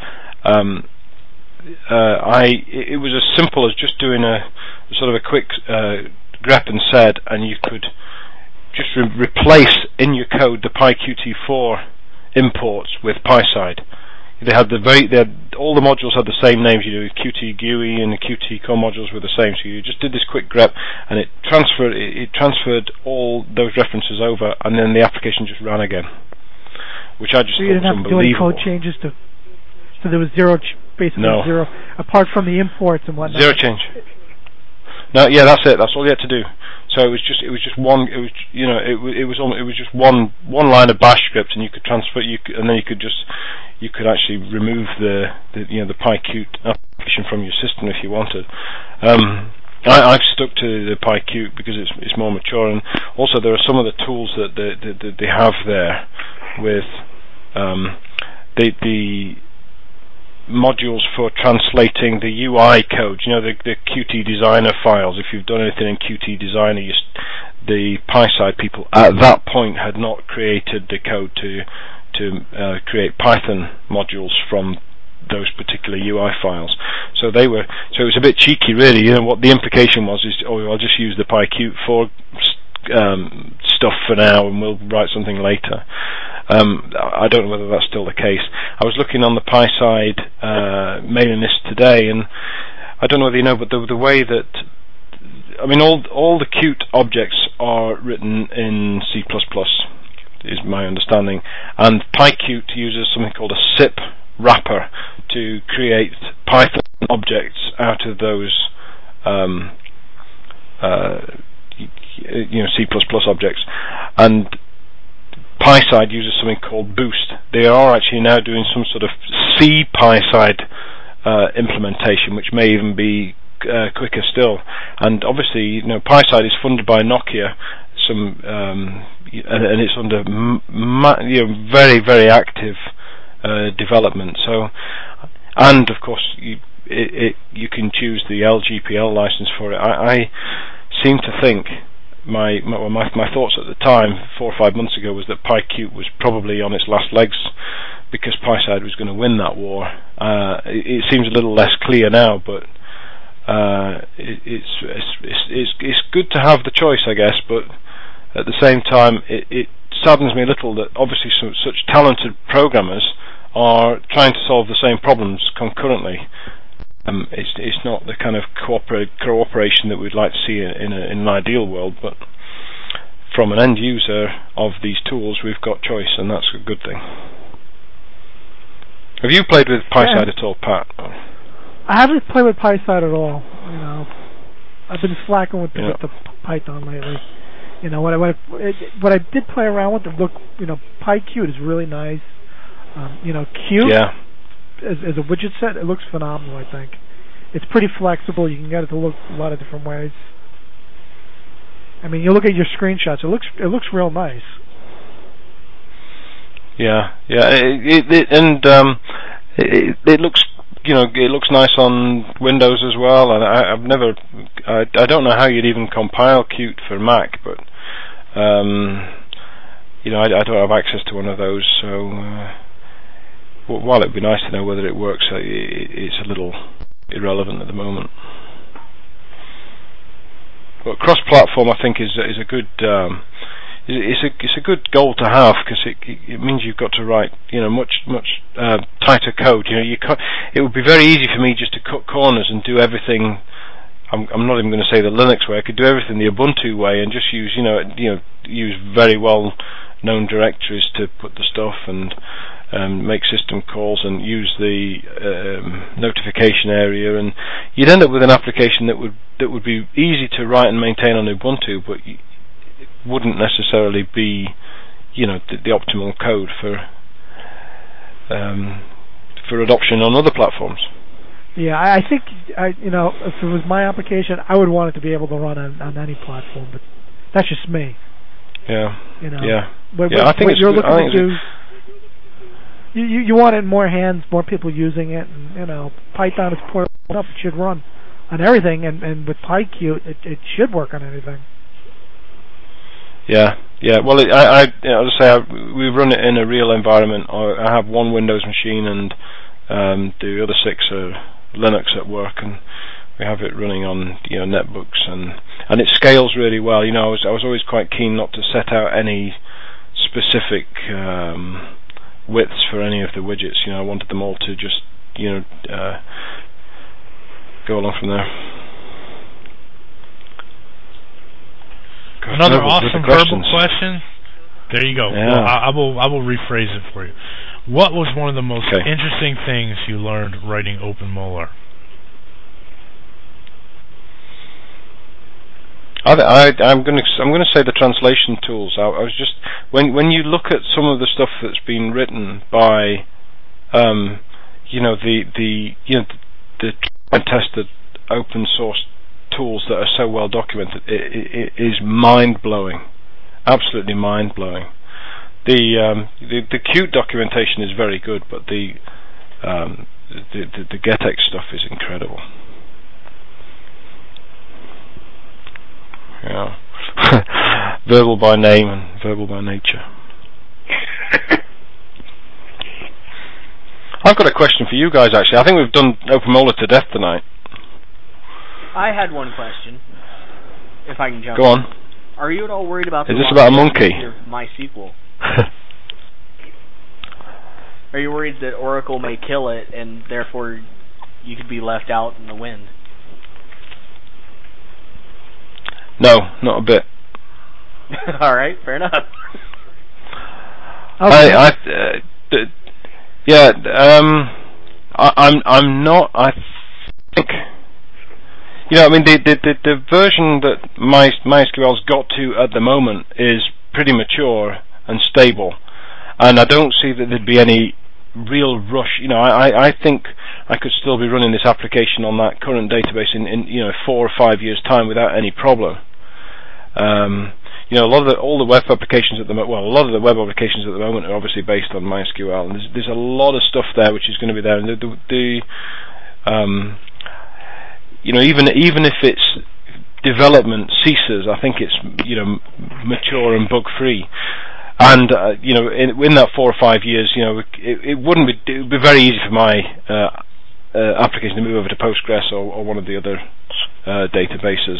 it was as simple as just doing a sort of a quick grep and sed, and you could just replace in your code the PyQt4 imports with PySide. They had all the modules had the same names. Qt GUI and the Qt core modules were the same. So you just did this quick grep, and it transferred all those references over, and then the application just ran again, which I just thought was unbelievable. So you didn't have to do any code changes so there was zero, apart from the imports and whatnot. Zero change. No, yeah, that's it. That's all you had to do. So it was just one. It was just one line of Bash script, and you could transfer. And then you could actually remove the PyQt application from your system if you wanted. I've stuck to the PyQt because it's more mature, and also there are some of the tools that they have there with the modules for translating the UI code, the Qt Designer files. If you've done anything in Qt Designer, the PySide people at that point had not created the code to create Python modules from those particular UI files. So it was a bit cheeky, really. What the implication was is, I'll just use the PyQt4 stuff for now, and we'll write something later. I don't know whether that's still the case. I was looking on the PySide mailing list today, and I don't know whether you know, but the way that, all the Qt objects are written in C++, is my understanding, and PyQt uses something called a SIP wrapper to create Python objects out of those C++ objects, and PySide uses something called Boost. They are actually now doing some sort of C PySide implementation, which may even be quicker still. And obviously, PySide is funded by Nokia, and it's under very, very active development. So, and of course, you can choose the LGPL license for it. I seem to think my thoughts at the time, 4 or 5 months ago, was that PyQt was probably on its last legs because PySide was going to win that war. It seems a little less clear now, but it's good to have the choice, I guess. But at the same time, it saddens me a little that obviously such talented programmers are trying to solve the same problems concurrently. It's not the kind of cooperation that we'd like to see in an ideal world, but from an end user of these tools, we've got choice, and that's a good thing. Have you played with PySide at all, Pat? I haven't played with PySide at all. I've been slacking with the Python lately. What I did play around with, PyQt is really nice. Qt. Yeah. As a widget set, it looks phenomenal, I think. It's pretty flexible. You can get it to look a lot of different ways. You look at your screenshots, it looks real nice. Yeah. It looks, it looks nice on Windows as well. And I don't know how you'd even compile Qt for Mac, but I don't have access to one of those, so. While it'd be nice to know whether it works, it's a little irrelevant at the moment. But cross-platform, I think, is a good it's a good goal to have, because it means you've got to write much tighter code. It would be very easy for me just to cut corners and do everything I'm not even going to say the Linux way. I could do everything the Ubuntu way and just use use very well known directories to put the stuff and make system calls and use the notification area, and you'd end up with an application that would be easy to write and maintain on Ubuntu, but it wouldn't necessarily be the optimal code for adoption on other platforms. Yeah, I think if it was my application, I would want it to be able to run on any platform, but that's just me. Yeah. Yeah. I think you're looking to do. You want it in more hands, more people using it, and Python is portable enough; it should run on everything, and with PyQt, it should work on anything. Yeah. Well, I say we run it in a real environment. I have one Windows machine, and the other 6 are Linux at work, and we have it running on netbooks, and it scales really well. I was always quite keen not to set out any specific widths for any of the widgets. I wanted them all to just go along from there. Another awesome verbal question. There you go. Yeah. Well, I will rephrase it for you. What was one of the most interesting things you learned writing OpenMolar? I'm going to say the translation tools. I was just when you look at some of the stuff that's been written by the tested open source tools that are so well documented, it is mind blowing, absolutely mind blowing. The Qt documentation is very good, but the GetX stuff is incredible. Yeah. Verbal by name and verbal by nature. I've got a question for you guys, actually. I think we've done OpenMolar to death tonight. I had one question, if I can jump in. Go on. Are you at all worried about Is this about a monkey? MySQL? Are you worried that Oracle may kill it, and therefore you could be left out in the wind? No, not a bit. All right, fair enough. I'm not. I think the version that MySQL's got to at the moment is pretty mature and stable, and I don't see that there'd be any real rush. I think I could still be running this application on that current database in 4 or 5 years' time without any problem. A lot of the web applications at the moment. Well, a lot of the web applications at the moment are obviously based on MySQL, and there's a lot of stuff there which is going to be there. And even if its development ceases, I think it's mature and bug free. And in that 4 or 5 years, it would be very easy for my application to move over to Postgres or one of the other databases.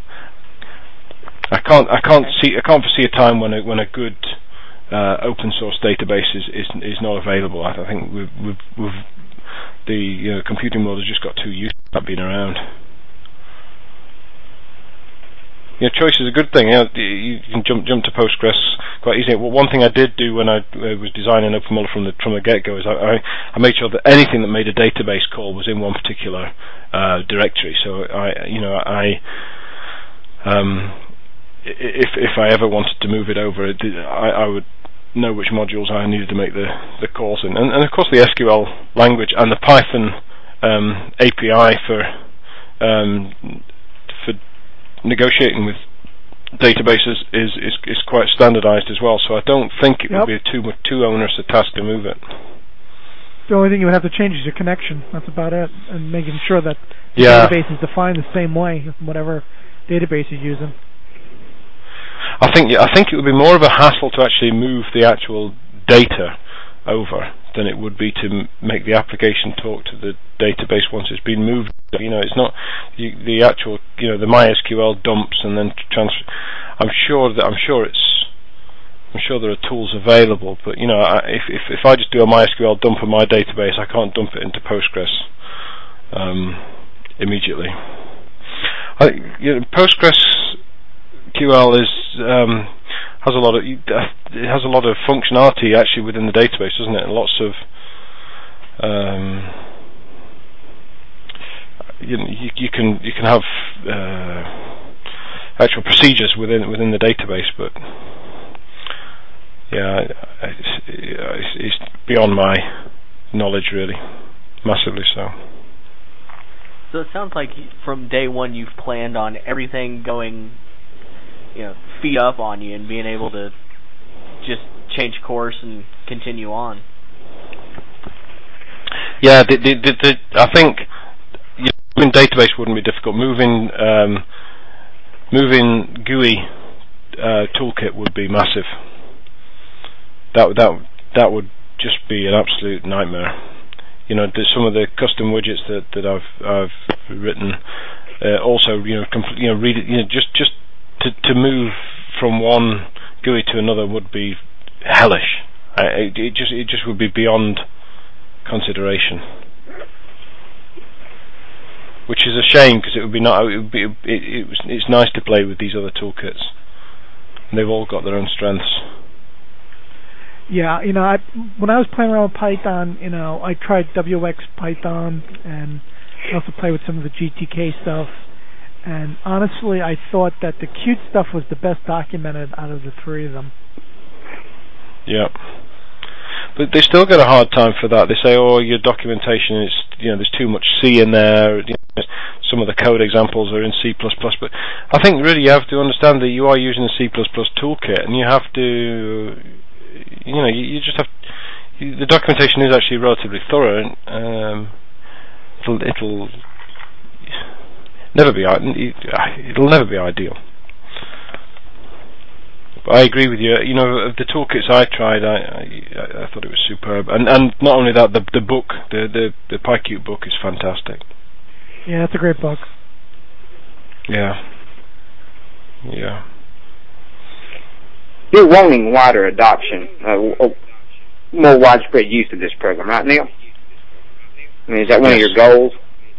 I can't foresee a time when a good open source database is not available. I think the computing world has just got too used to that being around. Choice is a good thing. You can jump to Postgres quite easily. Well, one thing I did do when I was designing OpenMolar from the get-go is I made sure that anything that made a database call was in one particular directory. So if I ever wanted to move it over, I would know which modules I needed to make the calls in. And of course the SQL language and the Python API for negotiating with databases is quite standardized as well. So I don't think it would be too onerous a task to move it. The only thing you would have to change is your connection. That's about it. And making sure that the database is defined the same way, whatever database you're using. I think it would be more of a hassle to actually move the actual data over than it would be to make the application talk to the database once it's been moved. It's not the actual the MySQL dumps and then transfer. I'm sure there are tools available, but if I just do a MySQL dump of my database, I can't dump it into Postgres immediately. PostgreSQL has a lot of functionality actually within the database, doesn't it? And lots of you can have actual procedures within the database, but yeah, it's beyond my knowledge really, massively so. So it sounds like from day one you've planned on everything going, feet up on you and being able to just change course and continue on. Yeah, I think moving database wouldn't be difficult. Moving GUI toolkit would be massive. That would just be an absolute nightmare. There's some of the custom widgets that I've written. Also, just to move from one GUI to another would be hellish. It just would be beyond consideration, which is a shame because it's nice to play with these other toolkits. They've all got their own strengths. Yeah, when I was playing around with Python, I tried WX Python and I also played with some of the GTK stuff. And honestly, I thought that the Qt stuff was the best documented out of the three of them. Yeah. But they still get a hard time for that. They say, your documentation is, there's too much C in there. Some of the code examples are in C++. But I think really you have to understand that you are using a C++ toolkit, and you have to, you just have. The documentation is actually relatively thorough. It'll never be. It'll never be ideal. I agree with you. Of the toolkits I tried, I thought it was superb, and not only that, the book, the PyQt book is fantastic. Yeah, it's a great book. Yeah. You're wanting wider adoption, more widespread use of this program, right, Neil? I mean, is that one of your goals?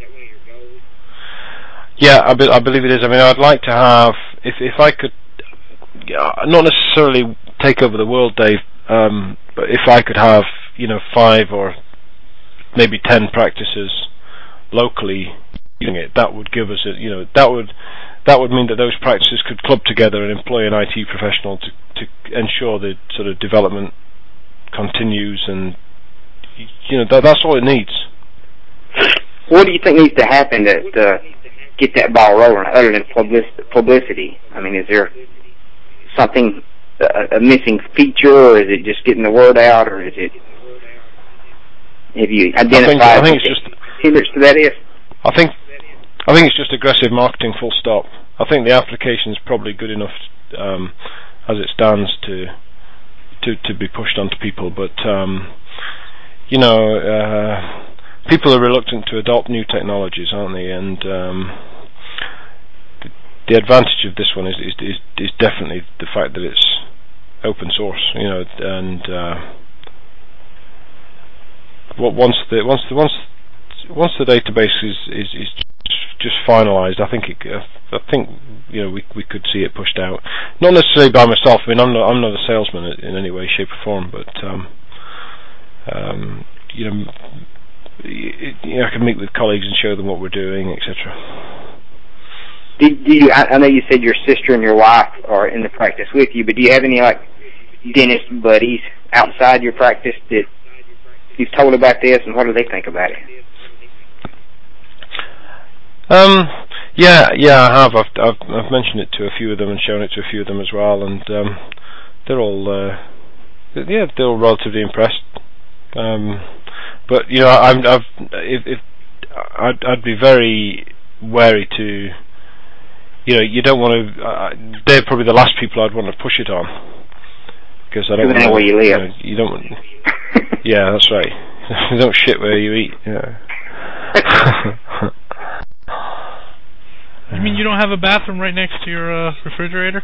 Yeah, I believe it is. I mean, I'd like to have, if I could. Not necessarily take over the world, Dave, but if I could have, 5 or maybe 10 practices locally using it, that would give us that would mean that those practices could club together and employ an IT professional to ensure the sort of development continues, and that's all it needs. What do you think needs to happen to get that ball rolling, other than publicity? I mean, is there something, a missing feature, or is it just getting the word out, or is it, have you identified I think it's just hindrance to that is? I think it's just aggressive marketing, full stop. I think the application is probably good enough as it stands to be pushed onto people, but people are reluctant to adopt new technologies, aren't they? And the advantage of this one is definitely the fact that it's open source, and once the database is just finalized, I think we could see it pushed out. Not necessarily by myself. I mean, I'm not a salesman in any way, shape, or form, but I can meet with colleagues and show them what we're doing, etc. I know you said your sister and your wife are in the practice with you, but do you have any dentist buddies outside your practice that you've told about this, and what do they think about it? Yeah, I have. I've mentioned it to a few of them and shown it to a few of them as well, and they're all relatively impressed. But I'd be very wary to. You don't want to. They're probably the last people I'd want to push it on, because I don't know where you live. You don't. Yeah, that's right. You don't shit where you eat. Yeah. You mean you don't have a bathroom right next to your refrigerator?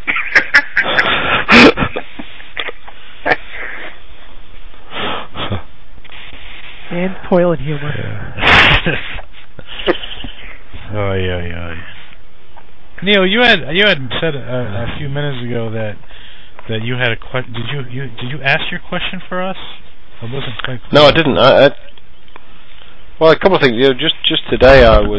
And toilet humor. Yeah. Oh, yeah. Neil, you had said a few minutes ago that you had a question. Did you ask your question for us? I wasn't quite clear. No, I didn't. Well, a couple of things. Just today I was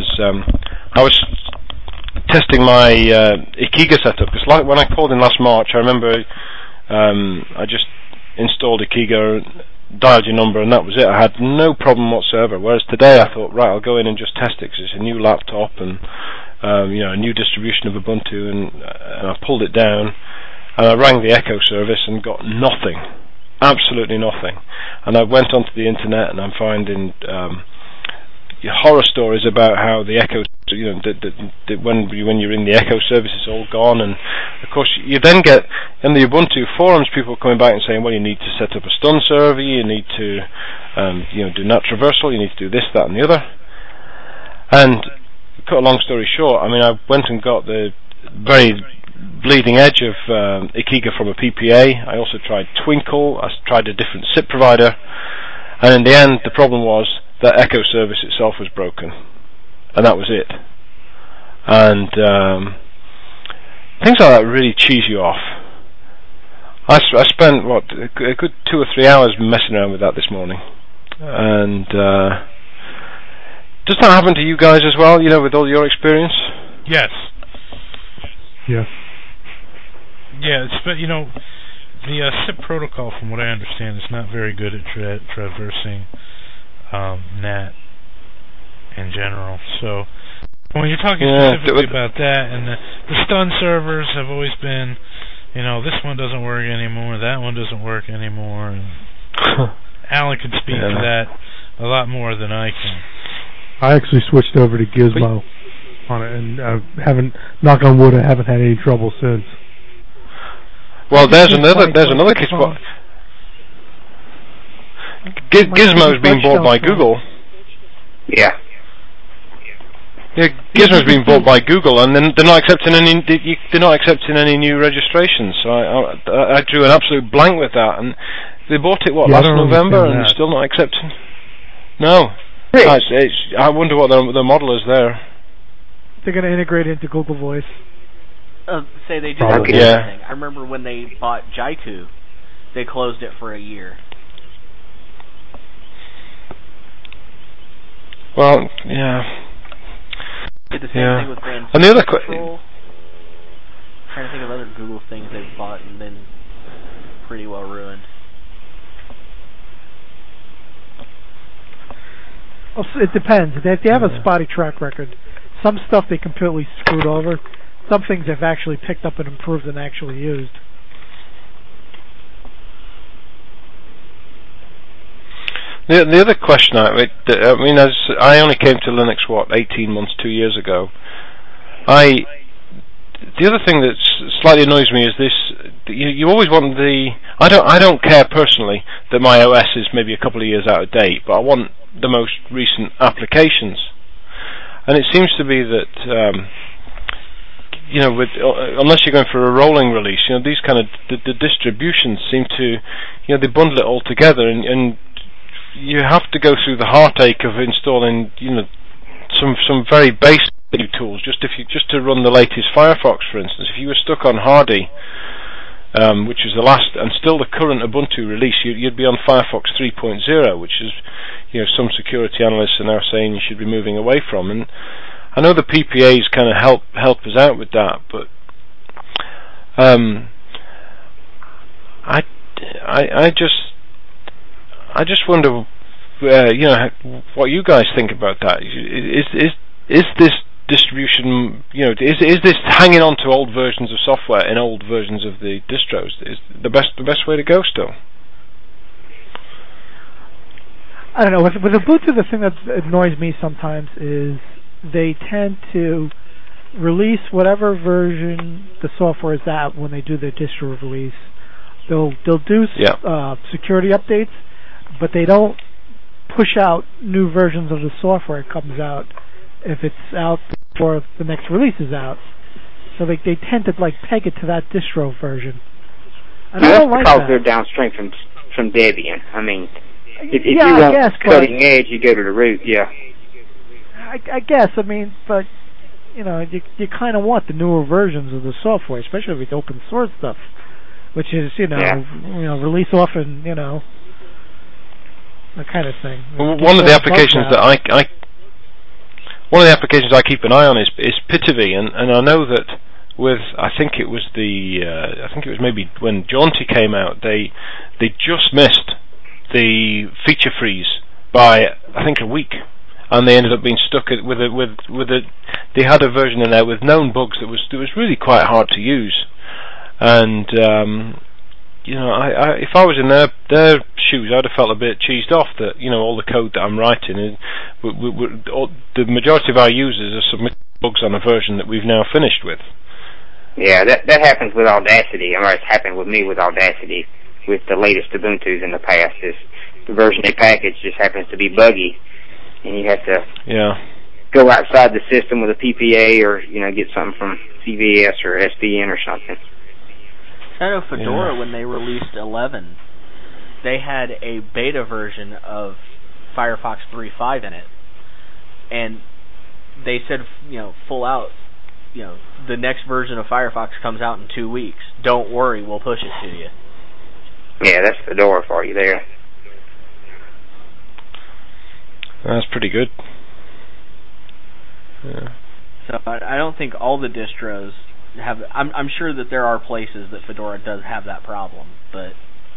testing my Ikiga setup. Because like when I called in last March, I remember I just installed Ikiga, dialed your number, and that was it. I had no problem whatsoever. Whereas today I thought, right, I'll go in and just test it because it's a new laptop and a new distribution of Ubuntu, and I pulled it down and I rang the Echo service and got nothing, absolutely nothing. And I went onto the internet and I'm finding horror stories about how the Echo, when you're in the Echo service, it's all gone. And of course, you then get in the Ubuntu forums people coming back and saying, well, you need to set up a stun server, you need to, do NAT traversal, you need to do this, that, and the other. And cut a long story short, I mean, I went and got the very bleeding edge of Ikiga from a PPA. I also tried Twinkle. I tried a different SIP provider, and in the end, the problem was that Echo service itself was broken, and that was it. And things like that really cheese you off. I spent a good 2 or 3 hours messing around with that this morning, and does that happen to you guys as well? With all your experience? Yes. Yeah. Yeah, but the SIP protocol, from what I understand, is not very good at traversing NAT in general. So when you're talking specifically about that, and the stun servers have always been, this one doesn't work anymore, that one doesn't work anymore, and Alan can speak to that a lot more than I can. I actually switched over to Gizmo on it, and knock on wood, I haven't had any trouble since. Well, there's another case. Gizmo's being bought by Google. Yeah. Yeah, Gizmo's being bought by Google, and then they're not accepting any new registrations. So I drew an absolute blank with that, and they bought it last November, and still not accepting. No. I wonder what the model is there. They're going to integrate into Google Voice. Say they do everything. I remember when they bought Jaiku, they closed it for a year. Well, yeah. Did the same thing with Grand and the other Control. Trying to think of other Google things they've bought and been pretty well ruined. Well, it depends. If they have a spotty track record, some stuff they completely screwed over. Some things they've actually picked up and improved and actually used. The other question, as I only came to Linux 18 months, 2 years ago. The other thing that slightly annoys me is this: you always want I don't care personally that my OS is maybe a couple of years out of date, but I want the most recent applications. And it seems to be that unless you're going for a rolling release, these kind of the distributions seem to they bundle it all together, and you have to go through the heartache of installing some very basic new tools just to run the latest Firefox, for instance. If you were stuck on Hardy, which is the last and still the current Ubuntu release, you'd be on Firefox 3.0, which is some security analysts are now saying you should be moving away from. And I know the PPAs kind of help us out with that, but I just wonder, what you guys think about that. Is this distribution, is this hanging on to old versions of software in old versions of the distros is the best way to go still? I don't know. With Ubuntu, the thing that annoys me sometimes is they tend to release whatever version the software is at when they do their distro release. They'll do security updates, but they don't push out new versions of the software it comes out if it's out before the next release is out. So they tend to peg it to that distro version. And I don't like that. That's because they're downstream from Debian. I mean, if you want cutting edge, you go to the root. Yeah. I guess. I mean, but you kind of want the newer versions of the software, especially with open source stuff, which is release often, that kind of thing. One of the applications that I keep an eye on is Pitivi, and I know that with I think it was maybe when Jaunty came out, they just missed the feature freeze by I think a week, and they ended up being stuck with they had a version in there with known bugs that was really quite hard to use, and if I was in their shoes, I'd have felt a bit cheesed off that all the code that I'm writing the majority of our users are submitting bugs on a version that we've now finished with. Yeah, that happens with Audacity. I mean, it's happened with me with Audacity with the latest Ubuntu's in the past. The version they package just happens to be buggy, and you have to go outside the system with a PPA or get something from CVS or SPN or something. I know Fedora, when they released 11, they had a beta version of Firefox 3.5 in it, and they said, full out, the next version of Firefox comes out in 2 weeks. Don't worry, we'll push it to you. Yeah, that's Fedora for you there. That's pretty good. Yeah. So I don't think all the distros have. I'm sure that there are places that Fedora does have that problem, but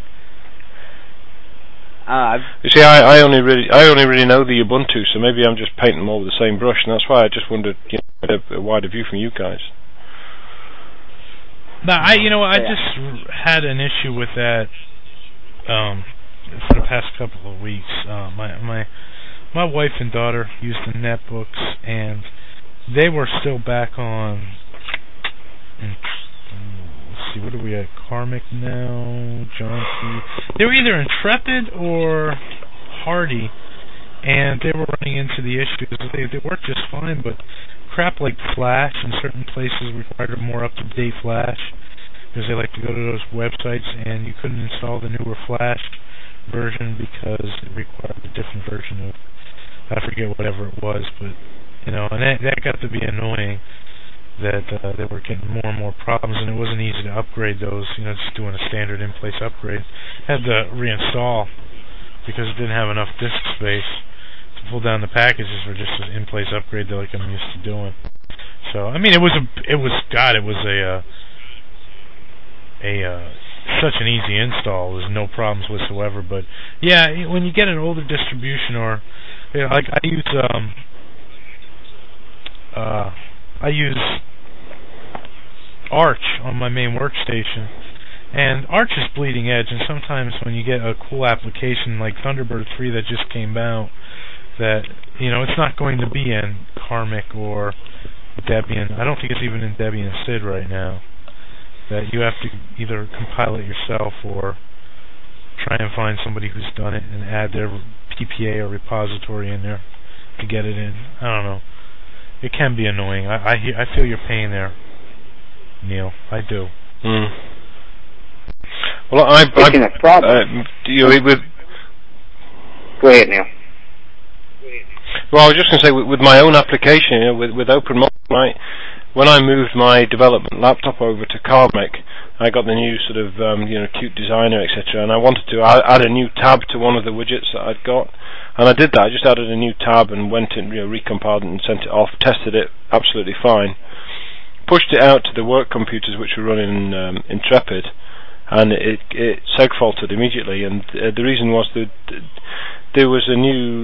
you see, I only really know the Ubuntu, so maybe I'm just painting them all with the same brush, and that's why I just wondered, a wider view from you guys. No, I just had an issue with that for the past couple of weeks. My wife and daughter used the netbooks, and they were still back on. Let's see, what are we at? Karmic now, Jaunty. They were either Intrepid or Hardy, and they were running into the issues. They worked just fine, but crap like Flash in certain places required a more up-to-date Flash, because they like to go to those websites, and you couldn't install the newer Flash version because it required a different version of, I forget whatever it was, but and that got to be annoying. That they were getting more and more problems, and it wasn't easy to upgrade those. Just doing a standard in-place upgrade. Had to reinstall because it didn't have enough disk space to pull down the packages for just an in-place upgrade like I'm used to doing. So I mean, it was such an easy install. There's no problems whatsoever. But yeah, when you get an older distribution, or like I use Arch on my main workstation, and Arch is bleeding edge, and sometimes when you get a cool application like Thunderbird 3 that just came out, that it's not going to be in Karmic or Debian. I don't think it's even in Debian SID right now. That you have to either compile it yourself or try and find somebody who's done it and add their PPA or repository in there to get it in. I don't know. It can be annoying. I feel your pain there, Neil. I do. Mm. Well, Go ahead, Neil. Well, I was just going to say, with my own application, with OpenMulti, when I moved my development laptop over to Karmic, I got the new sort of Qt Designer, etc., and I wanted to add a new tab to one of the widgets that I'd got. And I did that. I just added a new tab and went and recompiled it and sent it off, tested it absolutely fine, pushed it out to the work computers which were running Intrepid, and it segfaulted immediately. And the reason was that there was a new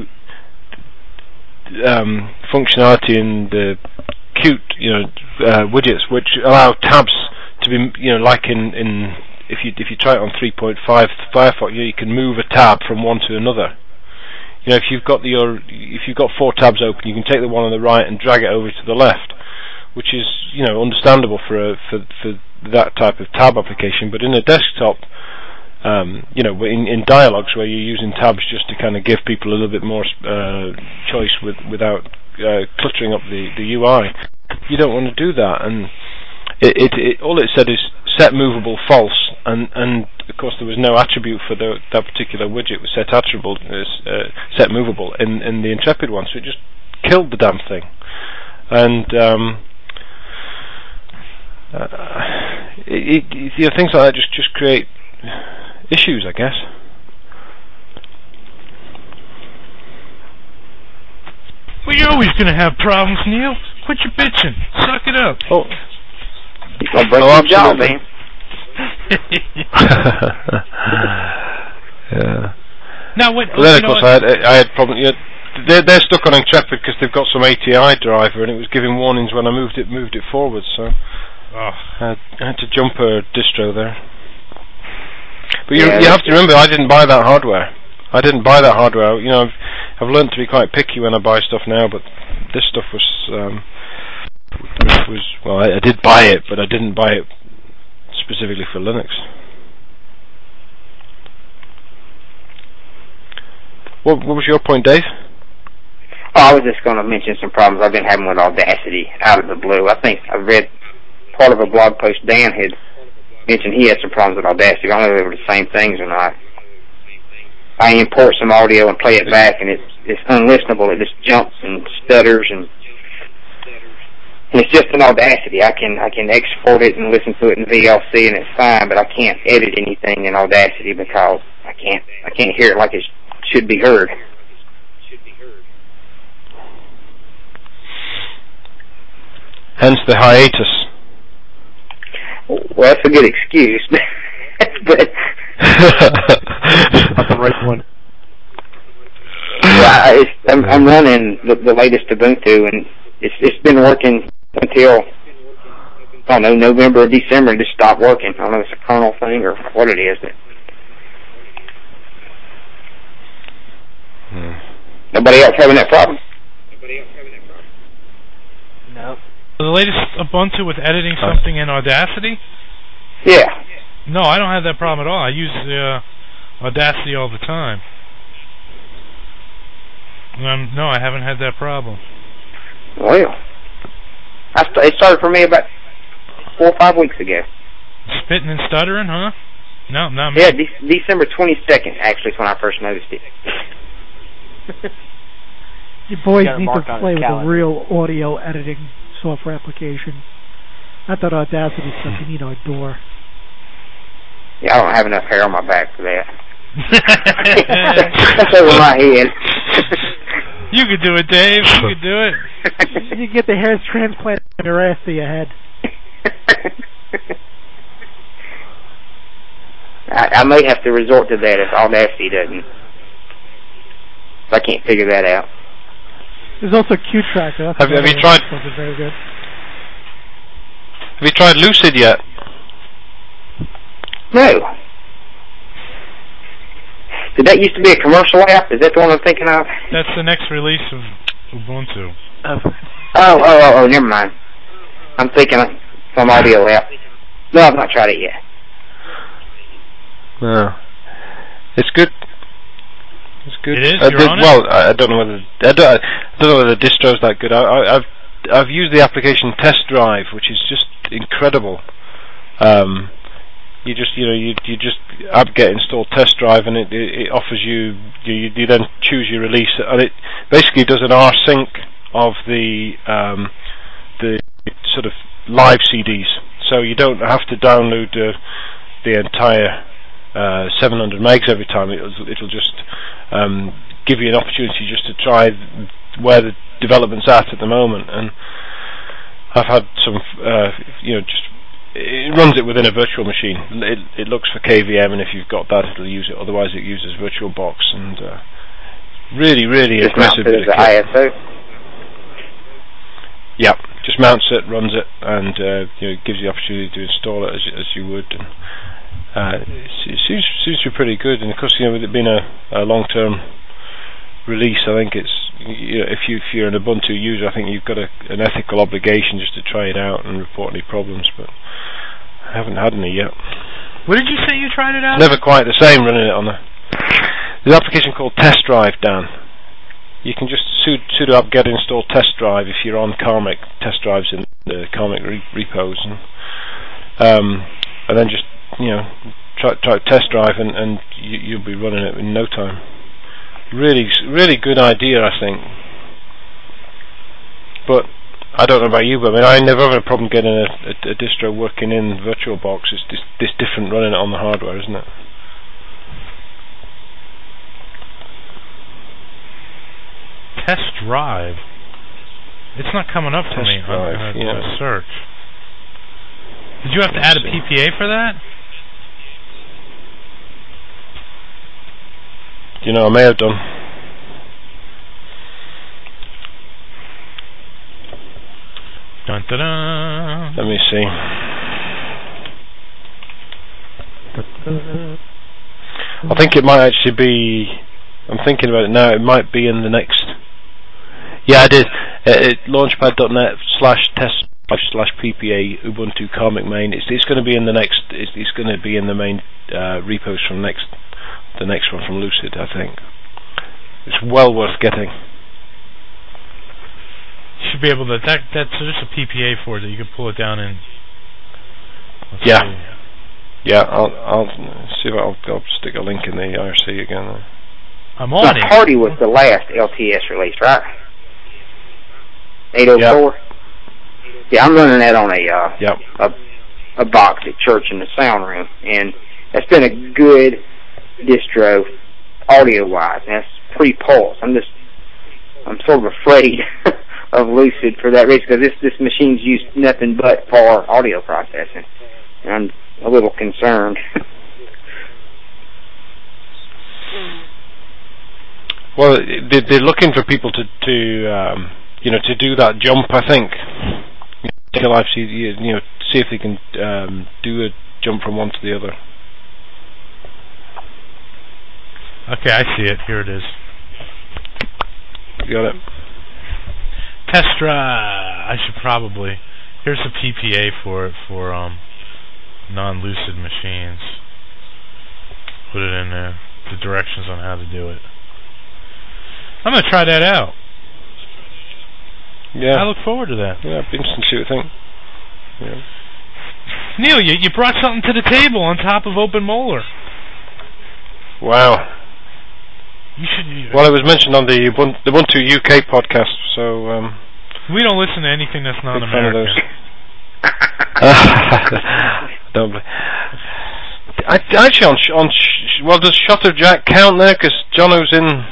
functionality in the Qt widgets which allow tabs to be like in if you try it on 3.5 Firefox, you can move a tab from one to another. If you've got 4 tabs open, you can take the one on the right and drag it over to the left, which is understandable for that type of tab application. But in a desktop, in dialogues where you're using tabs just to kind of give people a little bit more choice without cluttering up the UI, you don't want to do that. And all it said is set movable false, and of course there was no attribute for that particular widget was set movable in the Intrepid one, so it just killed the damn thing. and things like that just create issues, I guess. Well, you're always going to have problems, Neil. Quit your bitching. Suck it up. Oh, He's gonna break your jaw, man. Yeah. Now, what? Well, then, of course, I had problems. You know, they're stuck on Intrepid because they've got some ATI driver, and it was giving warnings when I moved it forward. So I had to jump a distro there. But you have to remember, I didn't buy that hardware. You know, I've learned to be quite picky when I buy stuff now, but this stuff was well, I did buy it, but I didn't buy it specifically for Linux. What was your point, Dave? Oh, I was just going to mention some problems I've been having with Audacity out of the blue. I think I read part of a blog post Dan had mentioned he had some problems with Audacity. I don't know if they were the same things or not. I import some audio and play it back, and it's unlistenable. It just jumps and stutters, and it's just an Audacity. I can export it and listen to it in VLC, and it's fine, but I can't edit anything in Audacity because I can't hear it like it should be heard. Hence the hiatus. Well, that's a good excuse, but not the right one. Yeah, I'm running the latest Ubuntu, and it's been working until I don't know, November or December, and just stopped working. I don't know if it's a kernel thing or what it is. Nobody else having that problem? No. The latest Ubuntu with editing something in Audacity? Yeah. No, I don't have that problem at all. I use Audacity all the time. No, I haven't had that problem. Well, it started for me about 4 or 5 weeks ago. Spitting and stuttering, huh? No, not me. Yeah, December 22nd, actually, is when I first noticed it. You boys need to play with a real audio editing software application. Not that Audacity stuff you need on a door. Yeah, I don't have enough hair on my back for that. That's over my head. You could do it, Dave. You could do it. You get the hairs transplanted in your ass to your head. I may have to resort to that if Audacity doesn't. I can't figure that out. There's also Q-Tracker. Have you tried? Very good. Have you tried Lucid yet? No. Did that used to be a commercial app? Is that the one I'm thinking of? That's the next release of Ubuntu. Oh, never mind. I'm thinking of some audio app. No, I've not tried it yet. No. It's good. It's good. It is? You're on it? Well, I don't know whether the distro's that good. I've used the application Test Drive, which is just incredible. You just apt-get install Test Drive, and it offers you then choose your release, and it basically does an rsync of the sort of live CDs, so you don't have to download the entire 700 megs every time. It'll just give you an opportunity just to try where the development's at the moment, and I've had some it runs it within a virtual machine. It looks for KVM, and if you've got that, it'll use it. Otherwise, it uses VirtualBox, and really impressive bit of kit. ISO. Yeah, just mounts it, runs it, and it gives you the opportunity to install it as you would. And, it seems to be pretty good, and of course, with it being a long-term release, I think it's if you're an Ubuntu user, I think you've got an ethical obligation just to try it out and report any problems, but I haven't had any yet. What did you say you tried it out? Never quite the same running it on there's an application called Test Drive, Dan. You can just sudo apt-get install Test Drive if you're on Karmic. Test Drives in the Karmic repos, and then just try Test Drive, and you'll be running it in no time. Really good idea, I think. But I don't know about you, but I never have a problem getting a distro working in VirtualBox. It's this different running it on the hardware, isn't it? Test drive. It's not coming up for me on the search. Did you have to add a PPA for that? You know, I may have done. Dun, dun, dun. Let me see. I think it might actually be. I'm thinking about it now. It might be in the next. Yeah, I did. Launchpad.net/test/PPA Ubuntu Karmic main. It's going to be in the next. It's going to be in the main repos from the next one from Lucid. I think it's well worth getting. You should be able to. That's just a PPA for it that you can pull it down in. Yeah. See. Yeah, I'll see if I'll stick a link in the IRC again. I'm on it. Hardy was the last LTS release, right? 804. Yeah, I'm running that on a box at church in the sound room, and that's been a good distro audio-wise. And that's pre-Pulse. I'm sort of afraid of Lucid for that reason, because this machine's used nothing but for audio processing, and I'm a little concerned. Well, they're looking for people to do that jump. I think see if they can do a jump from one to the other. Okay, I see it. Here it is. You got it. Testra. I should probably. Here's the PPA for non-Lucid machines. Put it in there. The directions on how to do it. I'm going to try that out. Yeah. I look forward to that. Yeah, it'd be interesting to see what you think. Yeah. Neil, you brought something to the table on top of Open Molar. Wow. You should. Well, it was mentioned on the Ubuntu UK podcast, so. We don't listen to anything that's non-American. Don't. Actually, well, does Shot of Jack count there? Because Jono's in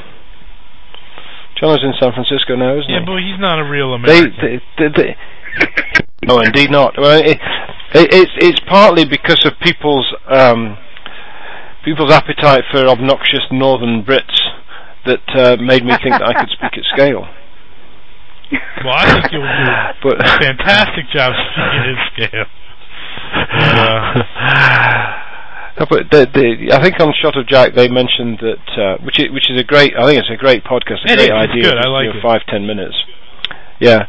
San Francisco now, isn't he? Yeah, but he's not a real American. No, indeed not. Well, it's partly because of people's appetite for obnoxious northern Brits that made me think that I could speak at scale. Well, I think you'll do a fantastic job speaking at scale. I think on Shot of Jack they mentioned that, which is a great. I think it's a great podcast, a great idea. Good. I like it. 5-10 minutes. Yeah,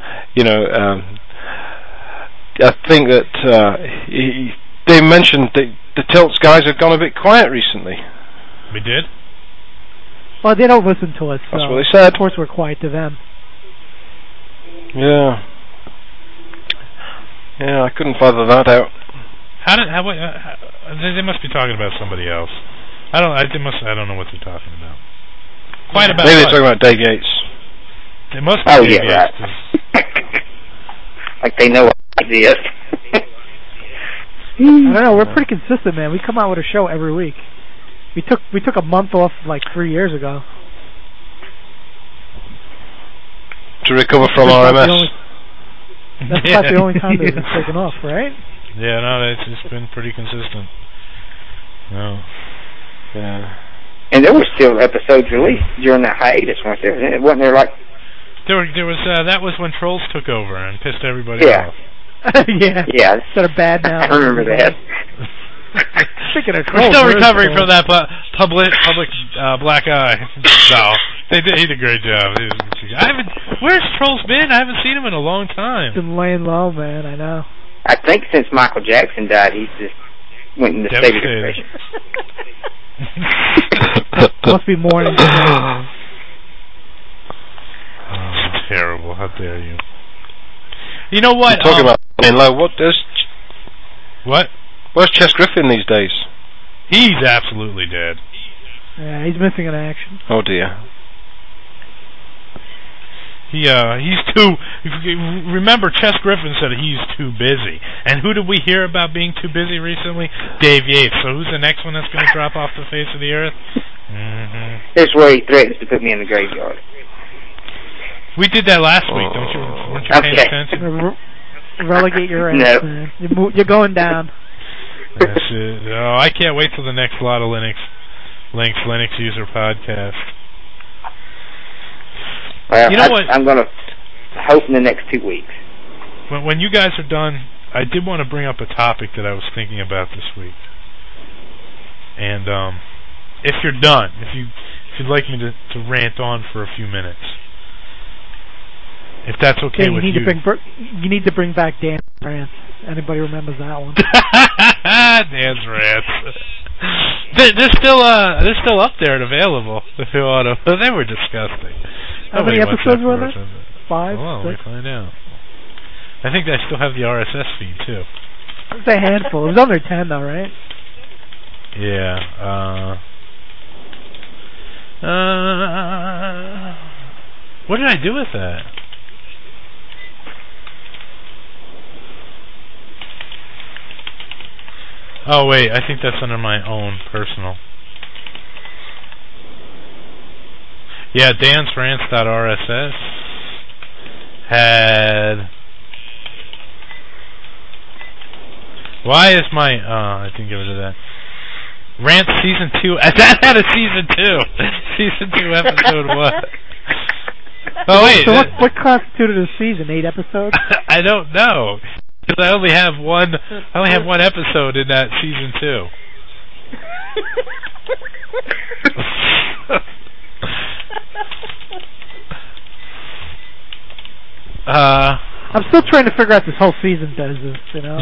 I think that they mentioned that the Tilts guys have gone a bit quiet recently. We did. Well, they don't listen to us. That's what they said. Of course, we're quiet to them. Yeah. Yeah, I couldn't father that out. They must be talking about somebody else. I don't know what they're talking about. Quiet about. Maybe they're talking about Dave Yates. They must be Dave Yates. Right. Like they know ideas. I don't know. We're pretty consistent, man. We come out with a show every week. We took a month off like 3 years ago to recover from RMS. That's not the only time they've been taken off, right? Yeah, no, it's been pretty consistent. No. Yeah. And there were still episodes released during that hiatus, weren't there? Wasn't there like... There was that was when Trolls took over and pissed everybody off. Yeah. Instead of bad now. I remember that. Speaking of Trolls, we're still recovering from that public black eye. No, he did a great job. Where's Trolls been? I haven't seen him in a long time. He's been laying low, man. I know. I think since Michael Jackson died, he's just went into state of depression. Must be mourning. Terrible! How dare you? You know what? You're talking about what? Where's Chess Griffin these days? He's absolutely dead. Yeah, he's missing in action. Oh dear. He's too. Remember, Chess Griffin said he's too busy. And who did we hear about being too busy recently? Dave Yates. So who's the next one that's going to drop off the face of the earth? Mm-hmm. This is where he threatens to put me in the graveyard. We did that last week, weren't you paying attention? Relegate your ass, man. You're going down. That's it. Oh, I can't wait till the next Lot of Linux User Podcast. Well, you know what? I'm going to hope in the next 2 weeks. When you guys are done, I did want to bring up a topic that I was thinking about this week. And if you're done, if you'd like me to rant on for a few minutes, if that's okay with you. You need to bring back Dan's rants. Anybody remembers that one? Dan's rants. They're still up there and available if you want to. They were disgusting. How many episodes were there? 5? Well, 6? we find out. I think I still have the RSS feed too. It's a handful. It was under 10 though, right? Yeah. What did I do with that? Oh wait, I think that's under my own personal. Yeah, dansrants.rss had. Why is my? I didn't get rid of that. Rant season 2. That had a season 2. Season 2, episode 1. Oh wait. So what constituted a season? 8 episodes? I don't know. Because I only have one episode in that season 2. I'm still trying to figure out this whole season business, you know.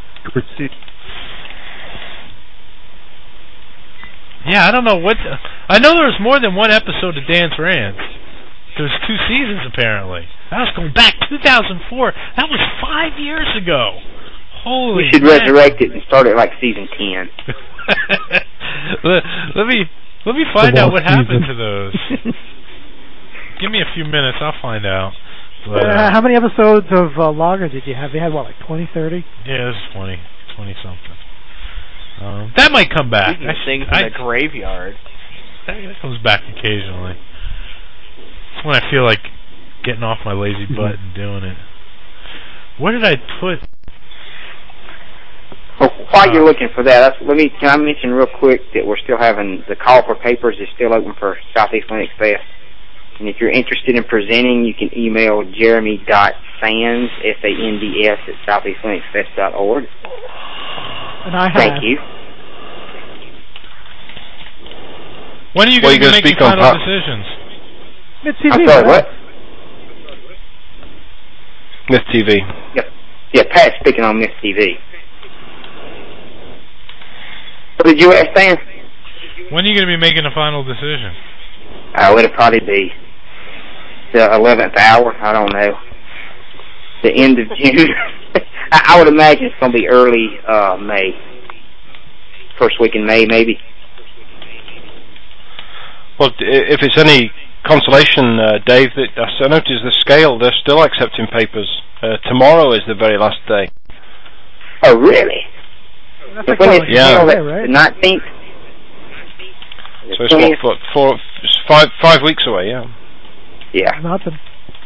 Yeah, I don't know what. I know there was more than one episode of Dan's Rants. There's 2 seasons apparently. That was going back 2004. That was 5 years ago. Holy. We should resurrect it and start it like season 10. let me find out what happened to those. Give me a few minutes. I'll find out. But, how many episodes of Logger did you have? They had what, like 20, 30? Yeah, it was 20 something. That might come back. Things in the graveyard. That comes back occasionally. It's when I feel like getting off my lazy butt and doing it. Where did I put? Well, while you're looking for that, can I mention real quick that we're still having the call for papers is still open for Southeast Linux Fest. And if you're interested in presenting, you can email jeremy.sands, S-A-N-D-S, at southeastlinuxfest.org. And I have. Thank you. When are you going to make your final decisions? Mid-TV. I'm sorry, what? Myth TV. Yep. Yeah, Pat's speaking on Myth TV. What did you ask, Stan? When are you going to be making a final decision? It'll probably be the 11th hour. I don't know. The end of June. I would imagine it's going to be early May. First week in May, maybe. Well, if it's any consolation, Dave, I noticed the scale, they're still accepting papers. Tomorrow is the very last day. Oh, really? That's like yeah. The 19th? So it's 5 weeks away, yeah. Yeah. Nothing.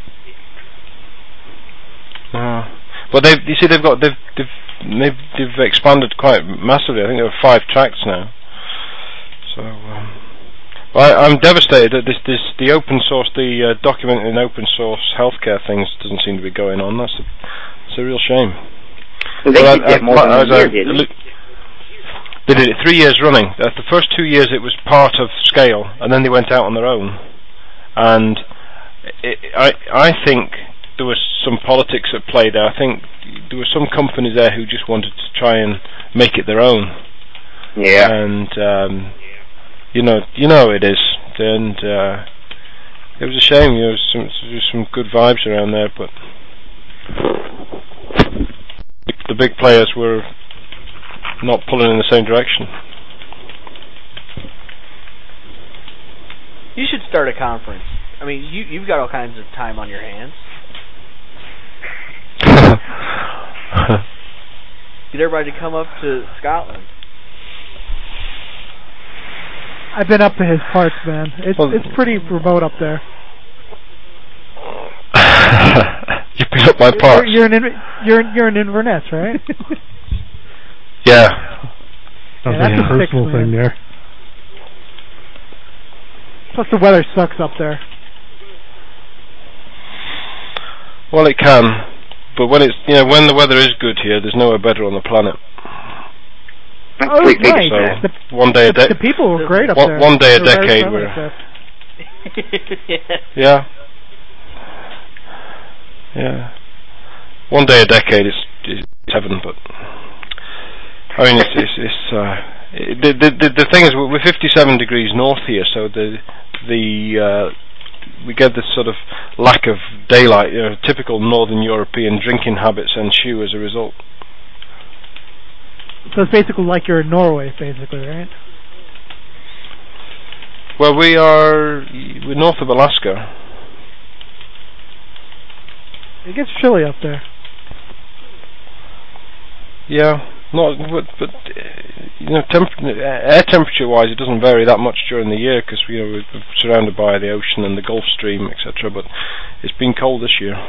But they've expanded quite massively. I think there are 5 tracks now. So, I'm devastated that the open source, the documenting in open source healthcare things doesn't seem to be going on. It's a real shame. So they did that more than a year, didn't they? They did it 3 years running. The first 2 years it was part of Scale, and then they went out on their own. And I think there was some politics at play there. I think there were some companies there who just wanted to try and make it their own. Yeah. And you know how it is. And it was a shame. There was some good vibes around there, but the big players were not pulling in the same direction. You should start a conference. I mean, you've got all kinds of time on your hands. Get everybody to come up to Scotland. I've been up to his parts, man. It's pretty remote up there. You pick up my parts. You're in Inverness, right? Yeah. Sounds like a personal thing there. Plus the weather sucks up there. Well, it can, but when when the weather is good here, there's nowhere better on the planet. Oh, right. So one day a day. The people were great up there. One day a decade. Yeah. Yeah. One day a decade is heaven, but I mean the thing is we're 57 degrees north here, so we get this sort of lack of daylight. Typical Northern European drinking habits ensue as a result. So it's basically like you're in Norway, basically, right? Well, we're north of Alaska. It gets chilly up there. Yeah, but air temperature-wise, it doesn't vary that much during the year because we're surrounded by the ocean and the Gulf Stream, etc. But it's been cold this year.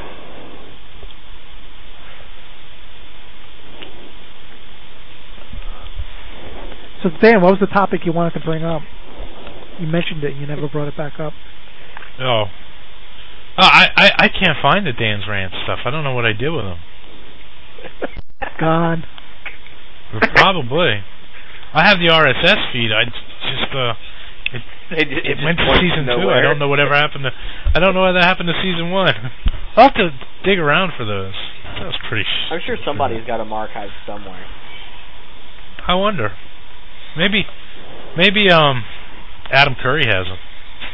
So Dan, what was the topic you wanted to bring up? You mentioned it, and you never brought it back up. Oh, I can't find the Dan's Rant stuff. I don't know what I did with them. Gone. Probably. I have the RSS feed. I just it went to season 2. I don't know whatever happened to. I don't know what happened to season 1. I'll have to dig around for those. That was pretty. I'm sure somebody's got them archived somewhere. I wonder. Maybe Adam Curry has them.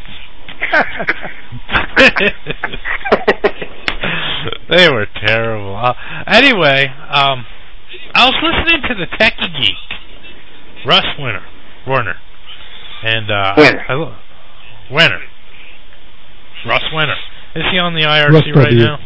They were terrible. Anyway, I was listening to the Techie Geek, Russ Werner, and Werner, Russ Werner. Is he on the IRC right now?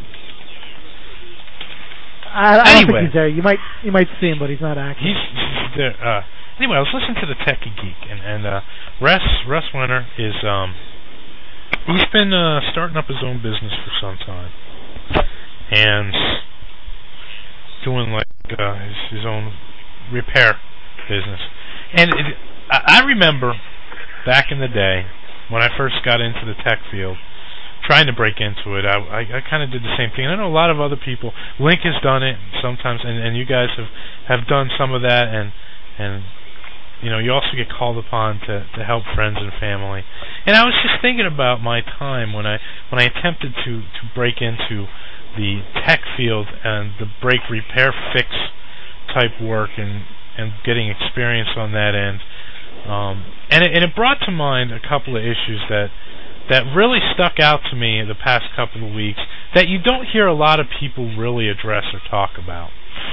I don't think he's there. You might see him, but he's not active. He's there. Anyway, I was listening to the Techie Geek, and Russ Werner is he's been starting up his own business for some time, and doing like his own repair business. And I remember back in the day when I first got into the tech field, trying to break into it. I kind of did the same thing. I know a lot of other people. Link has done it sometimes, and you guys have done some of that, and you also get called upon to help friends and family. And I was just thinking about my time when I attempted to break into the tech field and the break, repair, fix type work and getting experience on that end. And it brought to mind a couple of issues that really stuck out to me in the past couple of weeks that you don't hear a lot of people really address or talk about.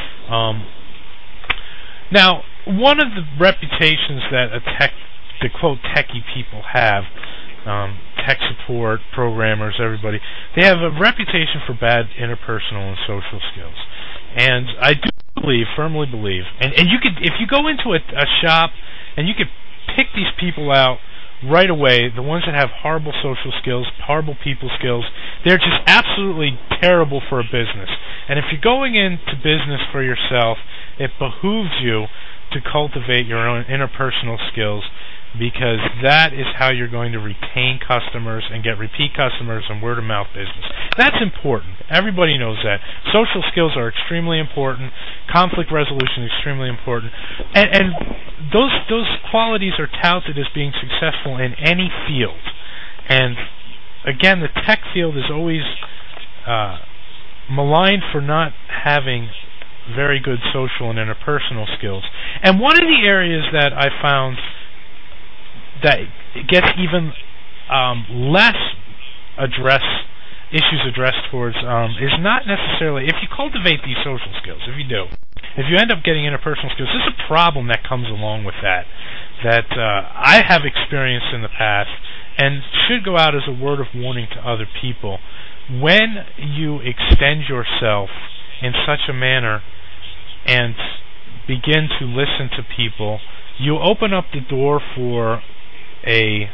Now, one of the reputations that the quote techie people have, tech support, programmers, everybody, they have a reputation for bad interpersonal and social skills. And I do firmly believe, and you could, if you go into a shop and you could pick these people out right away, the ones that have horrible social skills, horrible people skills, they're just absolutely terrible for a business. And if you're going into business for yourself, it behooves you to cultivate your own interpersonal skills, because that is how you're going to retain customers and get repeat customers and word-of-mouth business. That's important. Everybody knows that. Social skills are extremely important. Conflict resolution is extremely important. And those qualities are touted as being successful in any field. And, again, the tech field is always maligned for not having very good social and interpersonal skills. And one of the areas that I found that gets even less issues addressed towards is not necessarily, if you cultivate these social skills, if you end up getting interpersonal skills, there's a problem that comes along with that I have experienced in the past, and should go out as a word of warning to other people. When you extend yourself in such a manner and begin to listen to people, you open up the door for a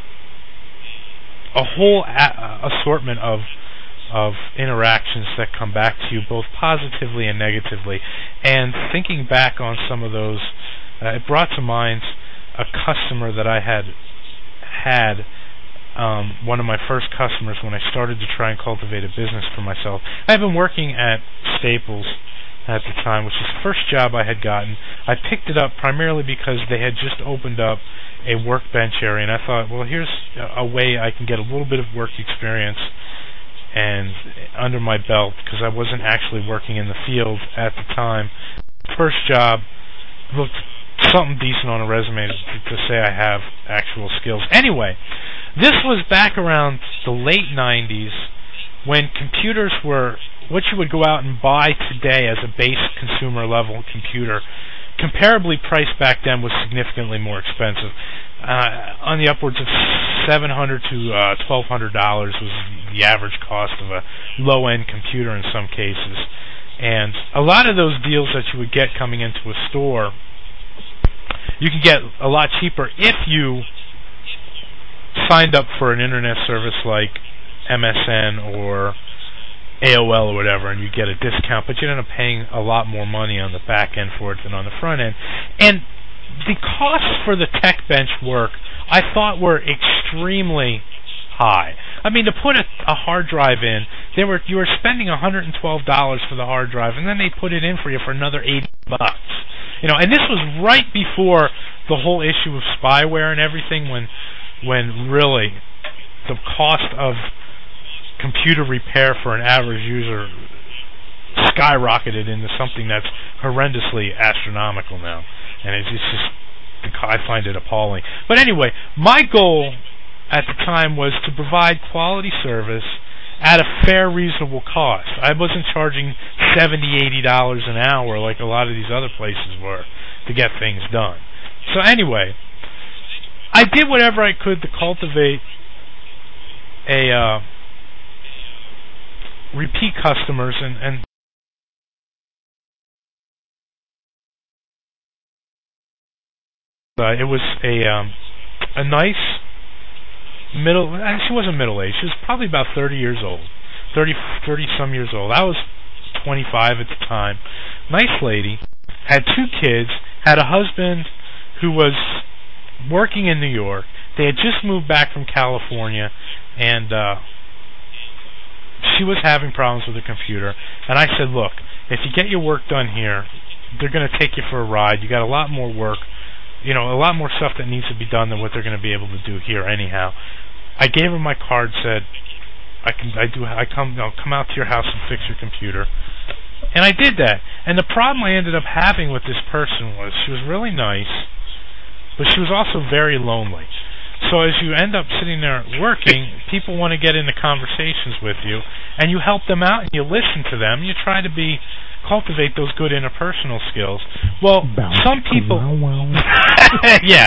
whole assortment of interactions that come back to you, both positively and negatively. And thinking back on some of those, it brought to mind a customer that I had one of my first customers when I started to try and cultivate a business for myself. I had been working at Staples at the time, which was the first job I had gotten. I picked it up primarily because they had just opened up a workbench area, and I thought, well, here's a way I can get a little bit of work experience and under my belt, because I wasn't actually working in the field at the time. First job looked something decent on a resume to say I have actual skills. Anyway, this was back around the late 90s when computers were what you would go out and buy today as a base consumer level computer. Comparably priced back then was significantly more expensive. On the upwards of $700 to $1,200 was the average cost of a low-end computer in some cases. And a lot of those deals that you would get coming into a store, you can get a lot cheaper if you signed up for an internet service like MSN or AOL or whatever, and you get a discount, but you end up paying a lot more money on the back end for it than on the front end. And the costs for the tech bench work, I thought, were extremely high. I mean, to put a hard drive in, you were spending $112 for the hard drive, and then they put it in for you for another $80. You know, and this was right before the whole issue of spyware and everything, when really the cost of computer repair for an average user skyrocketed into something that's horrendously astronomical now. And it's just, I find it appalling. But anyway, my goal at the time was to provide quality service at a fair, reasonable cost. I wasn't charging $70, $80 an hour like a lot of these other places were to get things done. So anyway, I did whatever I could to cultivate a repeat customers, and it was a nice middle. She wasn't middle aged. She was probably about 30 years old, 30 some years old. I was 25 at the time. Nice lady, had 2 kids, had a husband who was working in New York. They had just moved back from California, and she was having problems with her computer. And I said, look, if you get your work done here, they're going to take you for a ride. You got a lot more work, a lot more stuff that needs to be done than what they're going to be able to do here anyhow. I gave her my card, said, I'll come out to your house and fix your computer. And I did that. And the problem I ended up having with this person was she was really nice, but she was also very lonely. So as you end up sitting there working, people want to get into conversations with you, and you help them out, and you listen to them, and you try to cultivate those good interpersonal skills. Well, some people... yeah.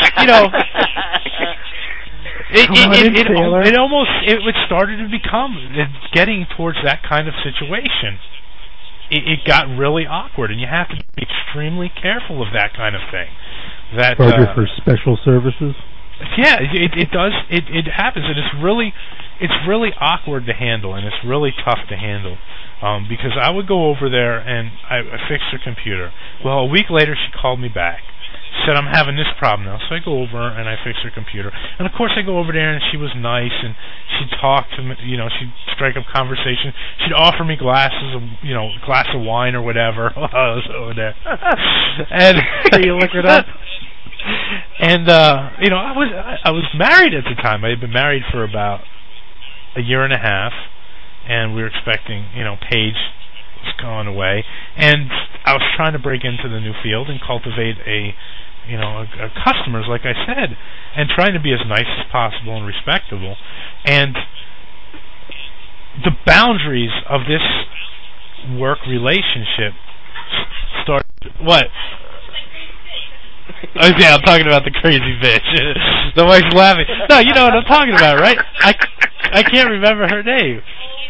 It started to become getting towards that kind of situation. It got really awkward, and you have to be extremely careful of that kind of thing. Charger for special services? Yeah, it does. It happens, and it's really awkward to handle, and it's really tough to handle. Because I would go over there and I fixed her computer. Well, a week later she called me back. She said, I'm having this problem now. So I go over and I fix her computer. And of course I go over there and she was nice and she'd talk to me, she'd strike up conversation. She'd offer me glass of wine or whatever while I was over there. And so you liquored up? And I was married at the time. I had been married for about a year and a half. And we were expecting, Paige was gone away, and I was trying to break into the new field and cultivate a customers, like I said, and trying to be as nice as possible and respectable. And the boundaries of this work relationship started. What? Oh, yeah, I'm talking about the crazy bitch. The wife's laughing. No, you know what I'm talking about, right? I can't remember her name.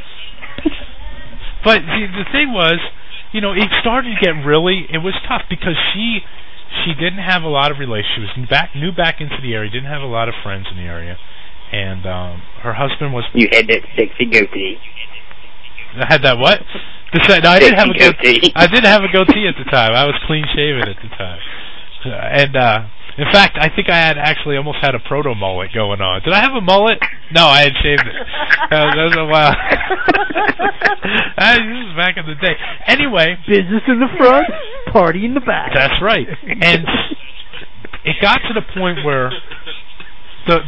But the thing was, you know, it started to get it was tough because she didn't have a lot of relations. She was new back into the area, didn't have a lot of friends in the area, and her husband was... You had that sexy goatee. I had that what? No, I didn't have a goatee. I didn't have a goatee at the time. I was clean shaven at the time. And in fact, I think I had actually almost had a proto mullet going on. Did I have a mullet? No, I had shaved it. That was a while. This was back in the day. Anyway, business in the front, party in the back. That's right. And it got to the point where the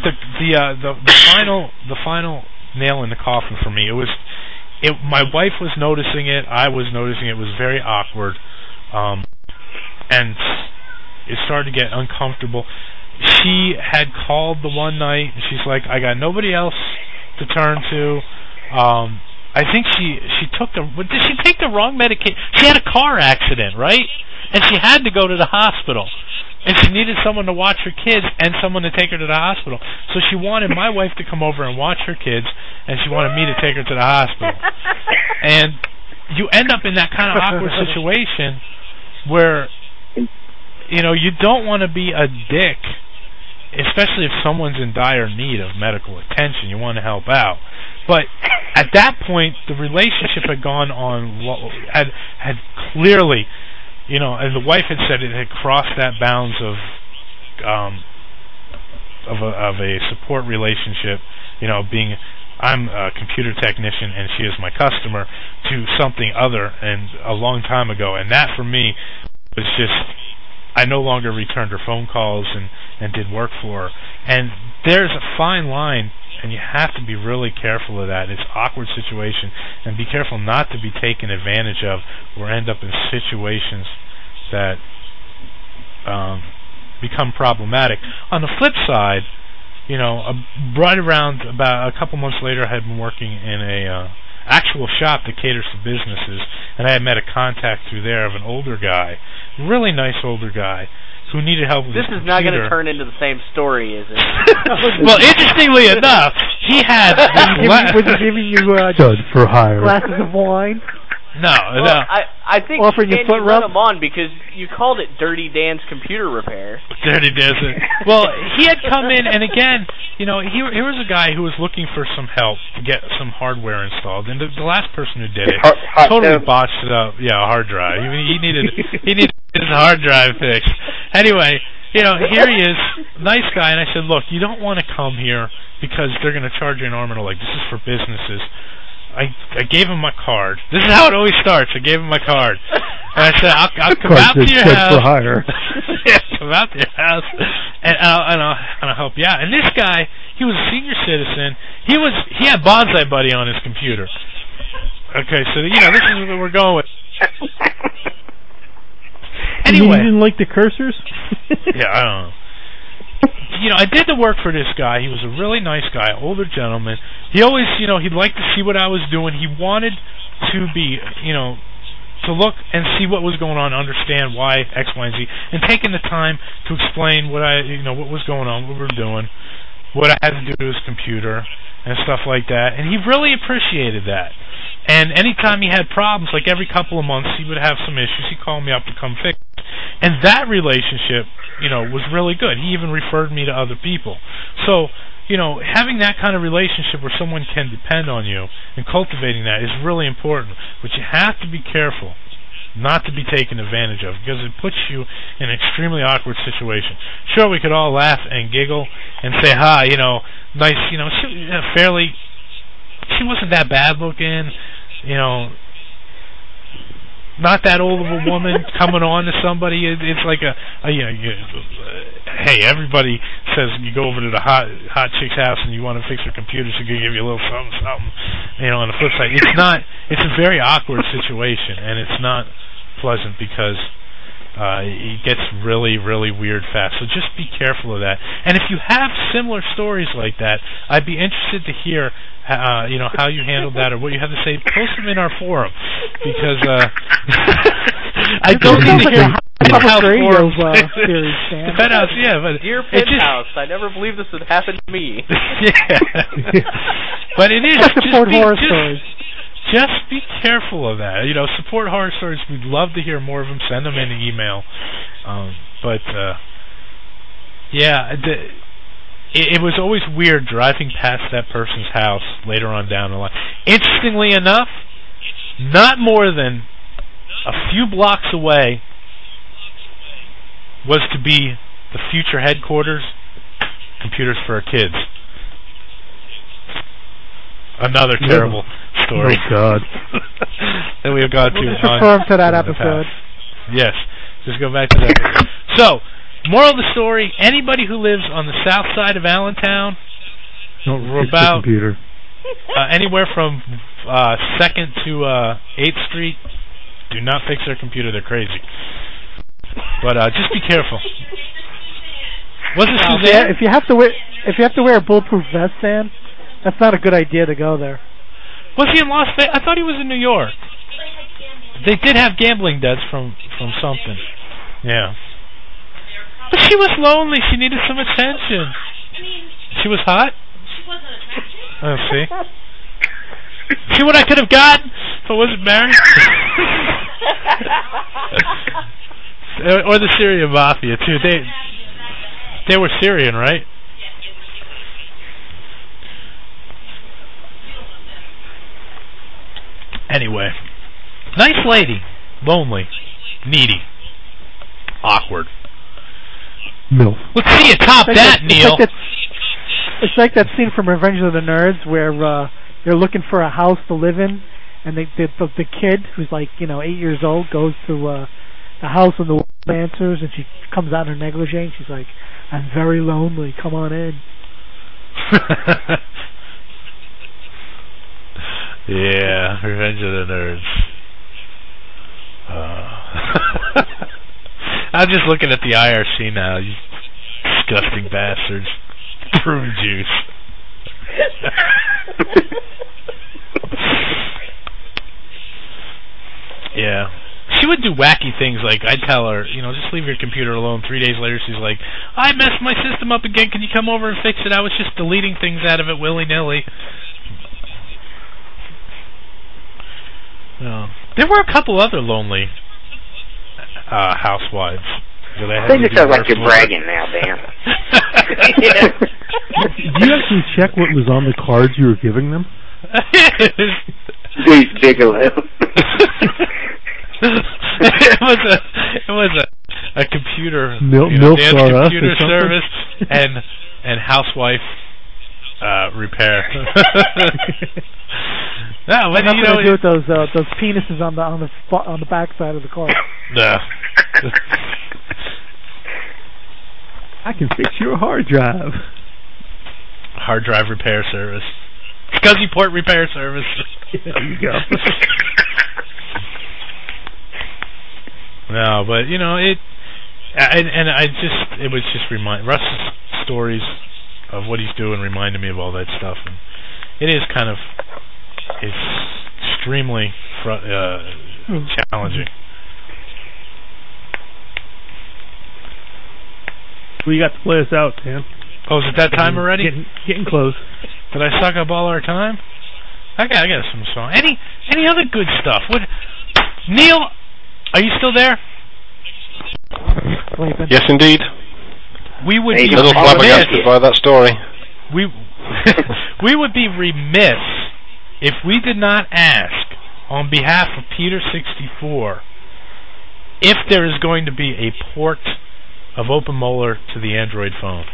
final nail in the coffin for me. My wife was noticing it. I was noticing it. It was very awkward, and it started to get uncomfortable. She had called the one night, and she's like, "I got nobody else to turn to." I think she took did she take the wrong medication? She had a car accident, right? And she had to go to the hospital. And she needed someone to watch her kids and someone to take her to the hospital. So she wanted my wife to come over and watch her kids, and she wanted me to take her to the hospital. And you end up in that kind of awkward situation where, you know, you don't want to be a dick, especially if someone's in dire need of medical attention. You want to help out. But at that point, the relationship had gone on, had clearly... You know, and the wife had said it had crossed that bounds of a support relationship. You know, I'm a computer technician and she is my customer, to something other, and a long time ago. And that for me was just, I no longer returned her phone calls and did work for her. And there's a fine line. And you have to be really careful of that. It's an awkward situation, and be careful not to be taken advantage of or end up in situations that become problematic. On the flip side, you know, right around about a couple months later, I had been working in a actual shop that caters to businesses, and I had met a contact through there of an older guy, really nice older guy, who needed help with his computer. This is not going to turn into the same story, is it? Well, interestingly enough, he had... Was he giving you stud for hire glasses of wine? No. I think offering you foot rub? him on because you called it Dirty Dan's Computer Repair. Dirty Dan's. Well, he had come in, and again, you know, here was a guy who was looking for some help to get some hardware installed, and the last person who did it totally botched it up. Yeah, a hard drive. He needed his hard drive fixed. Anyway, you know, here he is, nice guy, and I said, look, you don't want to come here because they're going to charge you an arm and a leg. This is for businesses. I gave him my card. This is how it always starts. I gave him my card. And I said, I'll come out to your house. For hire. Yeah, come out to your house, and I'll help you out. And this guy, he was a senior citizen. He had Bonsai Buddy on his computer. Okay, so, you know, this is what we're going with. Anyway. You didn't like the cursors? Yeah, I don't know. You know, I did the work for this guy. He was a really nice guy, older gentleman. He always, you know, he'd like to see what I was doing. He wanted to be, you know, to look and see what was going on, understand why X, Y, and Z, and taking the time to explain what was going on, what we were doing, what I had to do to his computer, and stuff like that. And he really appreciated that. And anytime he had problems, like every couple of months, he would have some issues. He'd call me up to come fix it. And that relationship, you know, was really good. He even referred me to other people. So, you know, having that kind of relationship where someone can depend on you and cultivating that is really important. But you have to be careful not to be taken advantage of, because it puts you in an extremely awkward situation. Sure, we could all laugh and giggle and say, "Ha, you know, nice, you know, she wasn't that bad looking, you know, not that old of a woman coming on to somebody." It's like hey, everybody says you go over to the hot chick's house and you want to fix her computer, she can give you a little something. You know, on the flip side, it's a very awkward situation, and it's not pleasant because it gets really, really weird fast. So just be careful of that. And if you have similar stories like that, I'd be interested to hear you know, how you handled that or what you have to say. Post them in our forum, because I don't need to hear Penthouse radio forums. series, Stan. The Penthouse, yeah, but Dear Penthouse, I never believed this would happen to me. Yeah. But it is just be careful of that. You know, support horror stories. We'd love to hear more of them. Send them in an email. It was always weird driving past that person's house later on down the line. Interestingly enough, not more than a few blocks away was to be the future headquarters, Computers for Our Kids. Another terrible story. Oh, God. That we have gone to. Just refer to that episode. Yes. Just go back to that episode. So, moral of the story, anybody who lives on the south side of Allentown, Don't fix the computer. Anywhere from 2nd to 8th Street, do not fix their computer. They're crazy. But just be careful. Was it Suzanne? If you have to wear a bulletproof vest, Stan, that's not a good idea to go there. Was he in Las Vegas? I thought he was in New York. They did have gambling debts from something. Yeah. But she was lonely. She needed some attention. She was hot? She wasn't attractive. Oh, see? See what I could have gotten if I wasn't married? Or the Syrian Mafia, too. They were Syrian, right? Anyway. Nice lady. Lonely. Needy. Awkward. MILF. Let's see you top that, Neil. It's like that scene from Revenge of the Nerds where they're looking for a house to live in, and the kid who's like 8 years old goes to the house and the woman answers, and she comes out in her negligee, and she's like, "I'm very lonely. Come on in." Yeah, Revenge of the Nerds. I'm just looking at the IRC now. You disgusting bastards. Prune juice. Yeah. She would do wacky things like, I'd tell her, just leave your computer alone. 3 days later, she's like, I messed my system up again. Can you come over and fix it? I was just deleting things out of it willy-nilly. There were a couple other lonely housewives. I think it sounds like you're bragging now, Dan. Did you actually check what was on the cards you were giving them? Deuce Bigelow. it was a computer dance computer service and housewife repair. No, but nothing to do with those penises on the back side of the car. No. I can fix your hard drive. Hard drive repair service. SCSI port repair service. There you go. No, but it was just Russ's stories of what he's doing reminded me of all that stuff, and it is kind of extremely challenging. Well, you got to play us out, Dan. Oh, is it that time already? Getting close. Did I suck up all our time? I got some song. Any other good stuff? What? Neil, are you still there? Yes, indeed. We would be a little flabbergasted by that story. We would be remiss if we did not ask, on behalf of Peter64, if there is going to be a port of Open Molar to the Android phone.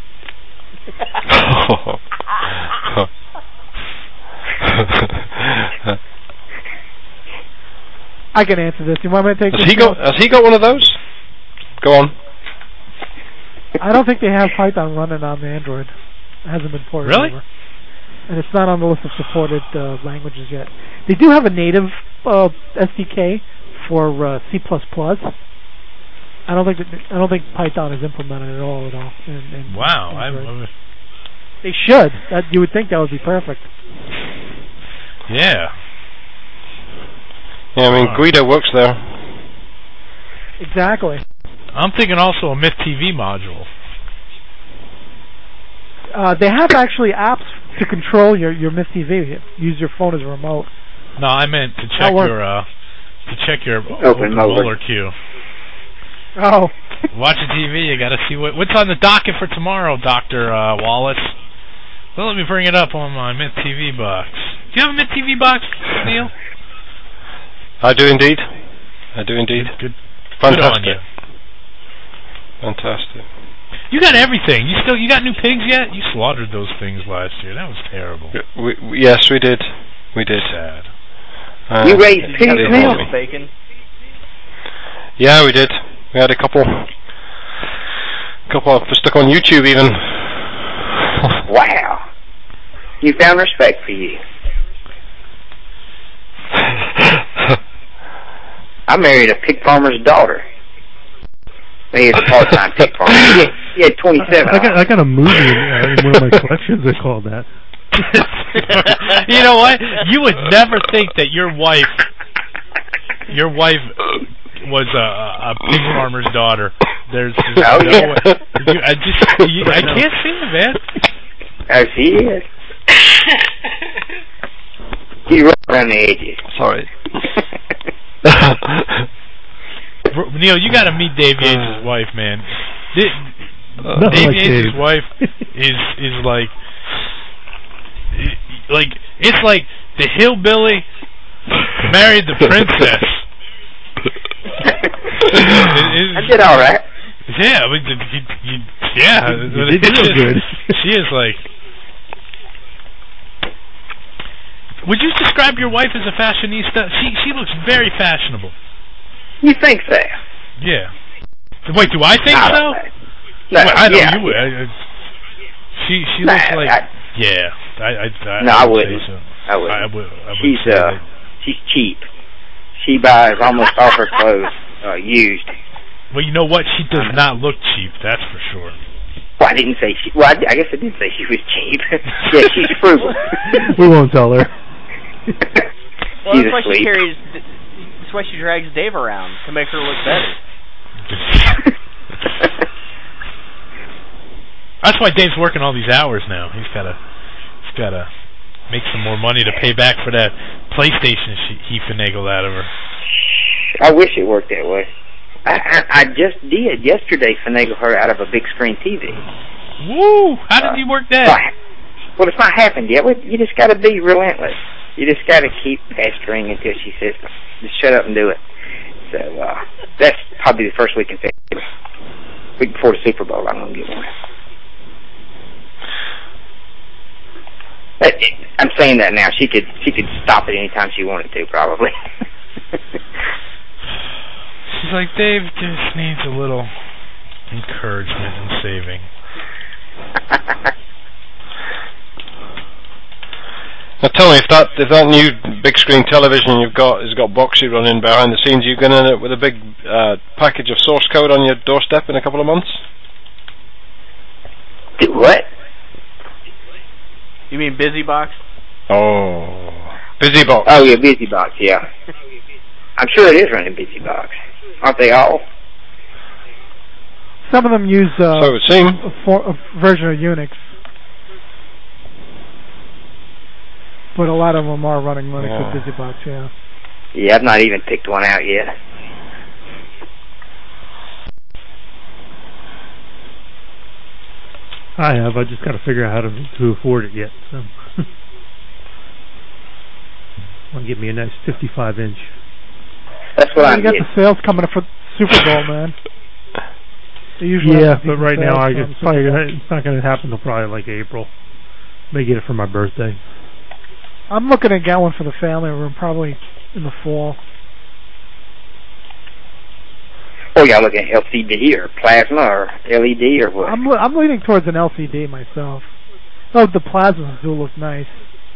I can answer this. You want me to take Has this? Has he got one of those? Go on. I don't think they have Python running on the Android. It hasn't been ported over. And it's not on the list of supported languages yet. They do have a native SDK for C++. I don't think Python is implemented at all. Wow. They should. You would think that would be perfect. Yeah. Yeah, I mean, Guido works there. Exactly. I'm thinking also a Myth TV module. They have actually apps to control your Myth TV. Use your phone as a remote. No, I meant to check your open molar queue. Oh. Watching TV, you got to see what's on the docket for tomorrow, Dr. Wallace. Well, let me bring it up on my Myth TV box. Do you have a Myth TV box, Neil? I do indeed. Good. Fantastic. Good on you. Fantastic. You got everything. You got new pigs yet? You slaughtered those things last year. That was terrible. Yes, we did. We did. Sad. You raised pigs, Neil? Bacon? Yeah, we did. We had a couple stuck on YouTube even. Wow. You found respect for you. I married a pig farmer's daughter. He is a part-time pig farmer. He had 27. I got a movie in one of my collections that called that. You know what? You would never think that your wife was a pig farmer's daughter. There's no way. I can't see it, man. Oh, she is. She's right around the edges. Sorry. Neil, you got to meet Dave Yates' wife, man. Dave Yates' wife is like it's like the hillbilly married the princess. I did all right. Yeah, I mean, you did real good. She is like. Would you describe your wife as a fashionista? She looks very fashionable. You think so? Yeah. Wait, do I think so? No, I know you would. She looks like. I wouldn't. So. I wouldn't. She's cheap. She buys almost all her clothes used. Well, you know what? She does not look cheap. That's for sure. Well, I didn't say she. Well, I guess I did say she was cheap. Yeah, she's frugal. We won't tell her. Well, that's why she carries. That's why she drags Dave around to make her look better. That's why Dave's working all these hours now. He's gotta make some more money to pay back for that PlayStation he finagled out of her. I wish it worked that way. I just did yesterday finagle her out of a big screen TV. Woo! How did you work that? Well, it's not happened yet. You just got to be relentless. You just got to keep pestering until she says, "Just shut up and do it." So that's probably the first week in February. Week before the Super Bowl, I'm gonna get one. I'm saying that now. She could stop it anytime she wanted to, probably. She's like, Dave just needs a little encouragement and saving. Now tell me, if that new big screen television you've got has got Boxy running behind the scenes, you're going to end up with a big package of source code on your doorstep in a couple of months? Do what? You mean BusyBox? Oh, BusyBox. Oh yeah, BusyBox. Yeah, I'm sure it is running BusyBox. Aren't they all? Some of them use so it would seem. a version of Unix, but a lot of them are running Linux with BusyBox. Yeah. Yeah, I've not even picked one out yet. I have. I just got to figure out how to afford it yet. So, want to give me a nice 55-inch. That's what I'm getting. You got the sales coming up for Super Bowl, man. Yeah, but right now it's not going to happen until probably like April. May get it for my birthday. I'm looking to get one for the family room, probably in the fall. Oh, y'all looking at LCD or plasma or LED or what? I'm leaning towards an LCD myself. Oh, the plasmas do look nice.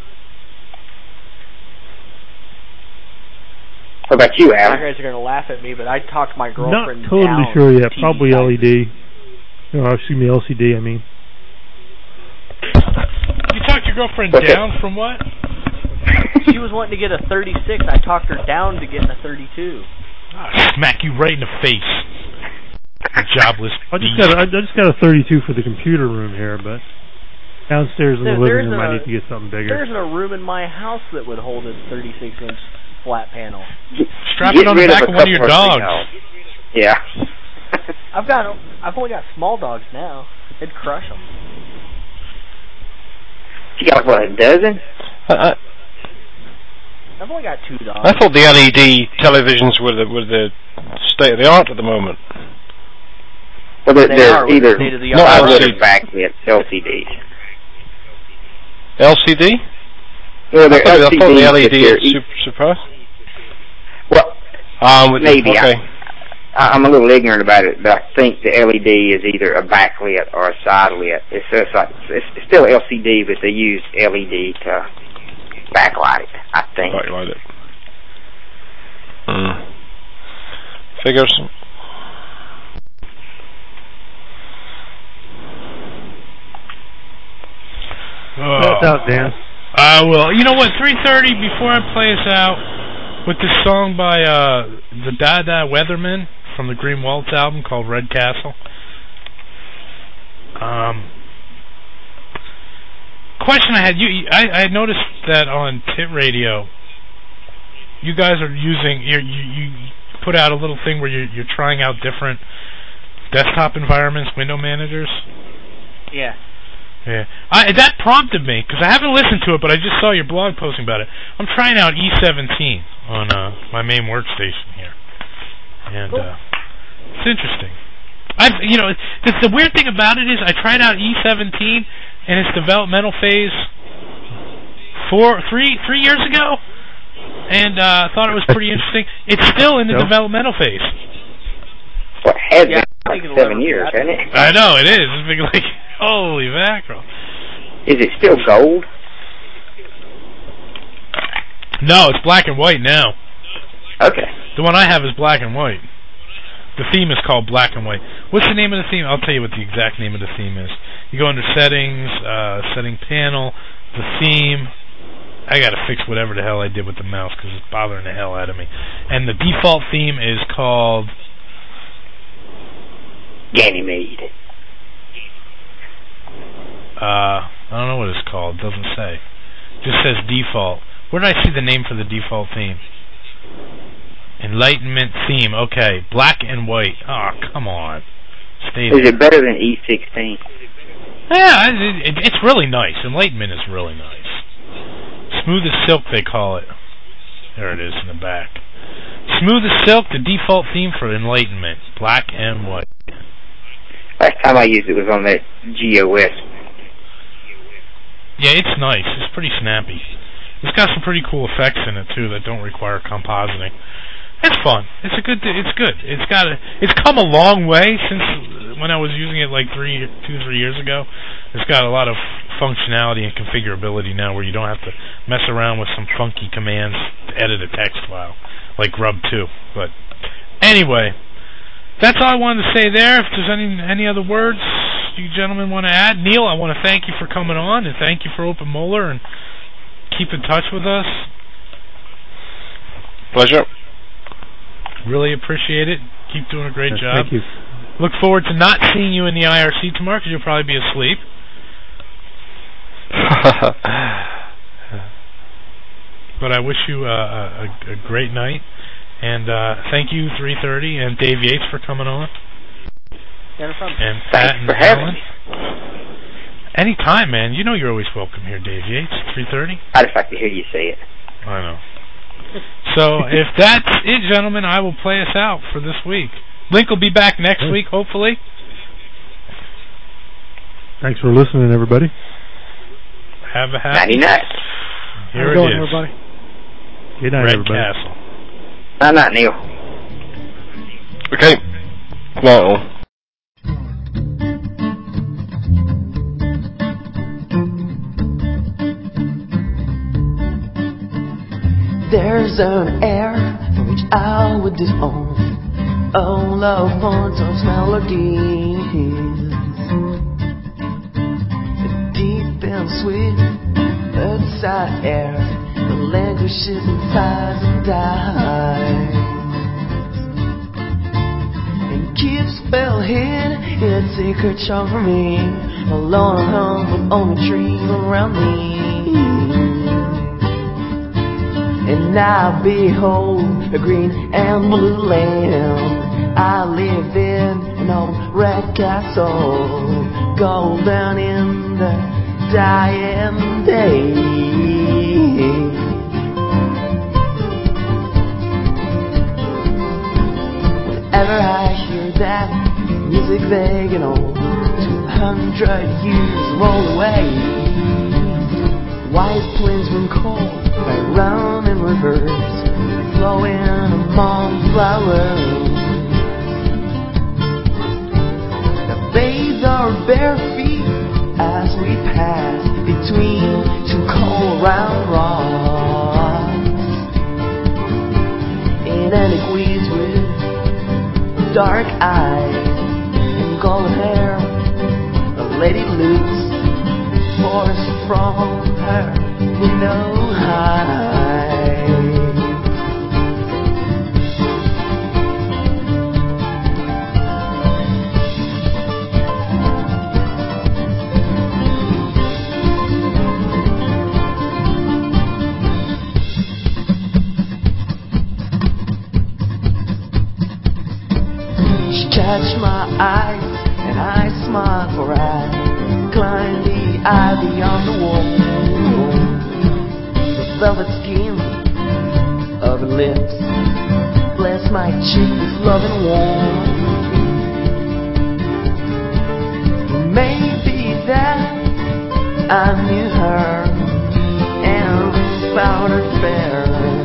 What about you, Alan? You guys are going to laugh at me, but I talked my girlfriend Not totally down sure yet. TV Probably LED. Excuse me, LCD, I mean. You talked your girlfriend down from what? She was wanting to get a 36. I talked her down to getting a 32. I'll smack you right in the face. Jobless. I just got a 32 for the computer room here, but downstairs in the living room I need to get something bigger. There isn't a room in my house that would hold a 36-inch flat panel. Strap it on the back of one of your dogs. Yeah. I've only got small dogs now. It'd crush them. You got what, a dozen? I've only got 2 dogs. I thought the LED televisions were the state of the art at the moment. Well, they're either not LED backlit LCDs. LCD? Well, they're LCDs. I thought the LED is super. Well, maybe. Okay. I'm a little ignorant about it, but I think the LED is either a backlit or a side lit. It's still LCD, but they use LED to backlight it, I think. Backlight it. Figures. That's out, Dan. Well, you know what? 3:30. Before I play us out with this song by the Dada Weatherman from the Green Waltz album called Red Castle. Question I had: I noticed that on Tit Radio, you guys are using you put out a little thing where you're trying out different desktop environments, window managers. Yeah. Yeah, that prompted me because I haven't listened to it, but I just saw your blog posting about it. I'm trying out E17 on my main workstation here, and it's interesting. The weird thing about it is I tried out E17 in its developmental phase 3 years ago, and thought it was pretty interesting. It's still in the developmental phase. Well, it has been like 7 years, hasn't it? I know it is. It's been like. Holy mackerel. Is it still gold? No, it's black and white now. Okay. The one I have is black and white. The theme is called Black and White. What's the name of the theme? I'll tell you what the exact name of the theme is. You go under Settings, Setting Panel, the theme. I gotta fix whatever the hell I did with the mouse because it's bothering the hell out of me. And the default theme is called... Ganymede. I don't know what it's called. It doesn't say. It just says default. Where did I see the name for the default theme? Enlightenment theme. Okay. Black and white. Oh, come on. Stay there. Is it better than E16? Yeah, it's really nice. Enlightenment is really nice. Smooth as silk, they call it. There it is in the back. Smooth as silk, the default theme for Enlightenment. Black and white. Last time I used it was on that GOS. Yeah, it's nice. It's pretty snappy. It's got some pretty cool effects in it too that don't require compositing. It's fun. It's good. It's come a long way since when I was using it like 3 years ago. It's got a lot of functionality and configurability now where you don't have to mess around with some funky commands to edit a text file like Grub2. But anyway, that's all I wanted to say there. If there's any other words you gentlemen want to add. Neil, I want to thank you for coming on, and thank you for Open Molar, and keep in touch with us. Pleasure. Really appreciate it. Keep doing a great job. Thank you. Look forward to not seeing you in the IRC tomorrow because you'll probably be asleep. But I wish you a great night. And thank you, 3:30, and Dave Yates for coming on. Yeah, no problem. And Pat and for having me. Anytime, man. You know you're always welcome here, Dave Yates, 3:30. I just like to hear you say it. I know. So if that's it, gentlemen, I will play us out for this week. Link will be back next week, hopefully. Thanks for listening, everybody. Have a happy night. Here it is. Everybody. Good night, Red everybody. Castle. Night, night, Neil. Okay. Well. There's an air for which I would disown all of Fonto's melodies. The deep and sweet earthside air that languishes inside and dies and keeps fell hid in a secret shop for me, alone at home with only trees around me. And now behold a green and blue land. I live in an old red castle, golden in the dying day. Whenever I hear that music begging on, 200 years roll away. White plains run cold by round and rivers, flowing among flowers. Now bathe our bare feet as we pass between two cold round rocks. In antiquities with dark eyes and golden hair, the lady looks forced from her window high. Catch my eyes and I smile, for I climb the ivy on the wall. The velvet skin of her lips bless my cheek with love and warmth. Maybe that I knew her and found her fair.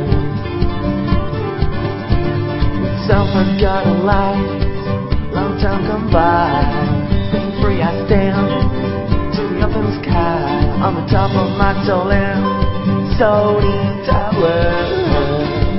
With self-forgotten life, long time come by, being free I stand to the open sky, on the top of my tall and stony towers.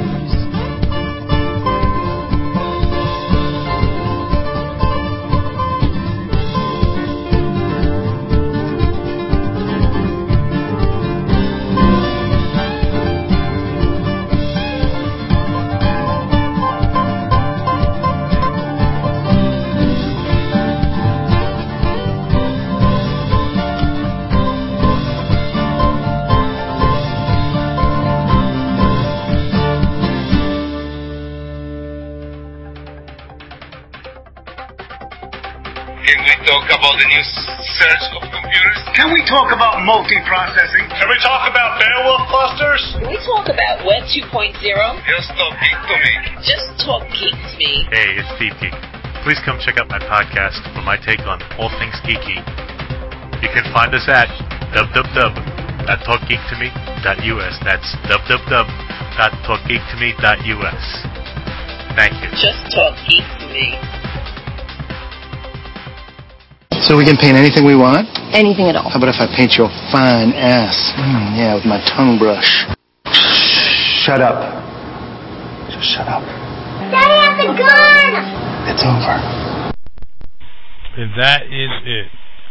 About the new surge of computers? Can we talk about multiprocessing? Can we talk about Beowulf clusters? Can we talk about Web 2.0? Just talk geek to me. Just talk geek to me. Hey, it's Steve Geek. Please come check out my podcast for my take on all things geeky. You can find us at www.talkgeektome.us. That's www.talkgeektome.us. Thank you. Just talk geek to me. So we can paint anything we want? Anything at all. How about if I paint your fine ass? Yeah, with my tongue brush. Shut up. Just shut up. Daddy has a gun! It's over. And that is it.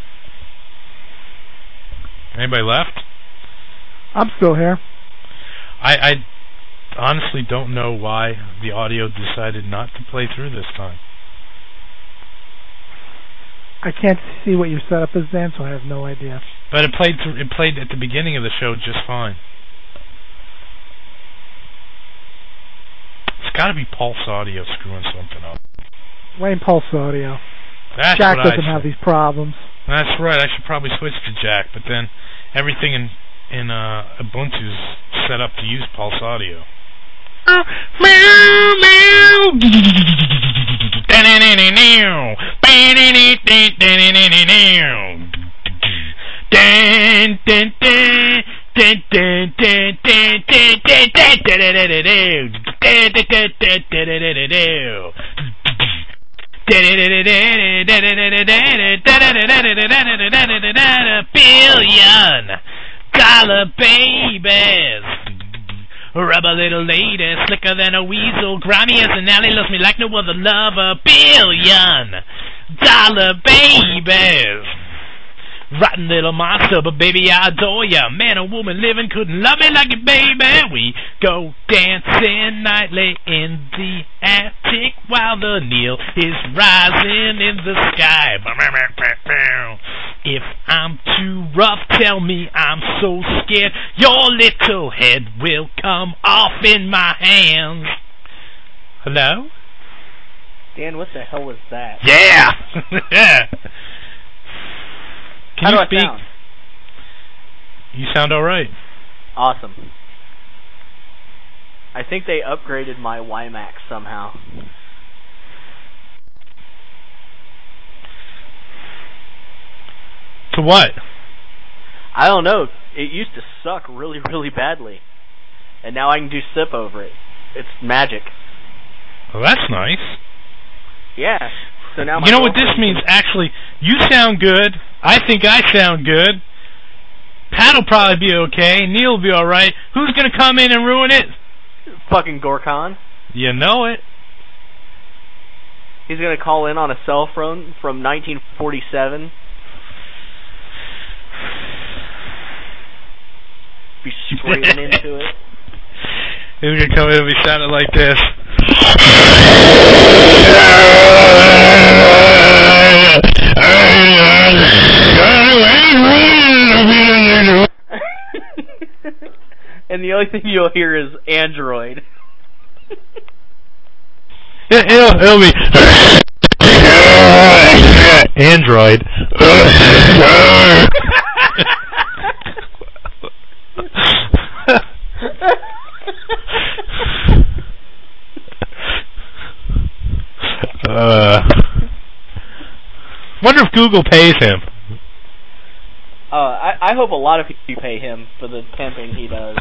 Anybody left? I'm still here. I honestly don't know why the audio decided not to play through this time. I can't see what your setup is, Dan, so I have no idea. But it played at the beginning of the show just fine. It's got to be Pulse Audio screwing something up. Blame Pulse Audio. That's Jack what doesn't have these problems. That's right. I should probably switch to Jack, but then everything in Ubuntu's set up to use Pulse Audio. Meow meow. $1 billion babies. Rub a little lady, slicker than a weasel, grimy as an alley, loves me like no other lover. $1 billion babies. rotten little monster, but baby, I adore ya. Man or woman living couldn't love me like you, baby. We go dancing nightly in the attic while the Neil is rising in the sky. If I'm too rough, tell me I'm so scared. Your little head will come off in my hands. Hello? Dan, what the hell was that? Yeah! How do I sound? You sound alright. Awesome. I think they upgraded my WiMAX somehow. To what? I don't know. It used to suck really, really badly. And now I can do SIP over it. It's magic. Well, that's nice. Yeah. So now you know what this means? Actually, you sound good. I think I sound good. Pat will probably be okay. Neil will be alright. Who's going to come in and ruin it? Fucking Gorkon. You know it. He's going to call in on a cell phone from 1947. Be screaming into it. He's going to come in and be sounding like this. And the only thing you'll hear is Android. It'll be Android. Wonder if Google pays him. I hope a lot of people pay him for the pimping he does.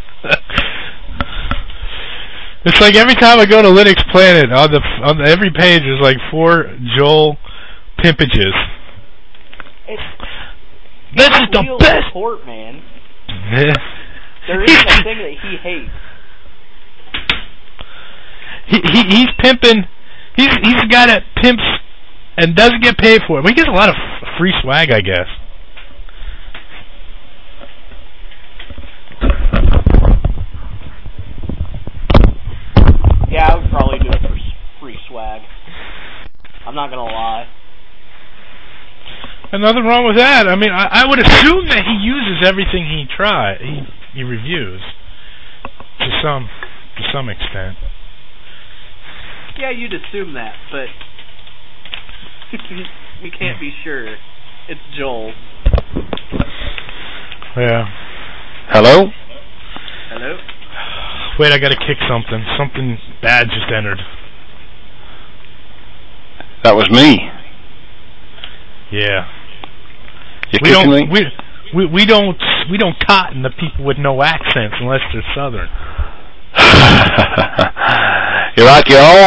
It's like every time I go to Linux Planet, on every page there's like 4 Joel pimpages. This is the best support, man. There isn't a thing that he hates. He's pimping. He's the guy that pimps and doesn't get paid for it. But he gets a lot of free swag, I guess. Yeah, I would probably do it for free swag. I'm not gonna lie. And nothing wrong with that. I mean, I would assume that he uses everything he reviews to some extent. Yeah, you'd assume that, but we can't be sure. It's Joel. Yeah. Hello? Hello? Wait, I gotta kick something. Something bad just entered. That was me. Yeah. We don't cotton the people with no accents unless they're Southern. You right, y'all?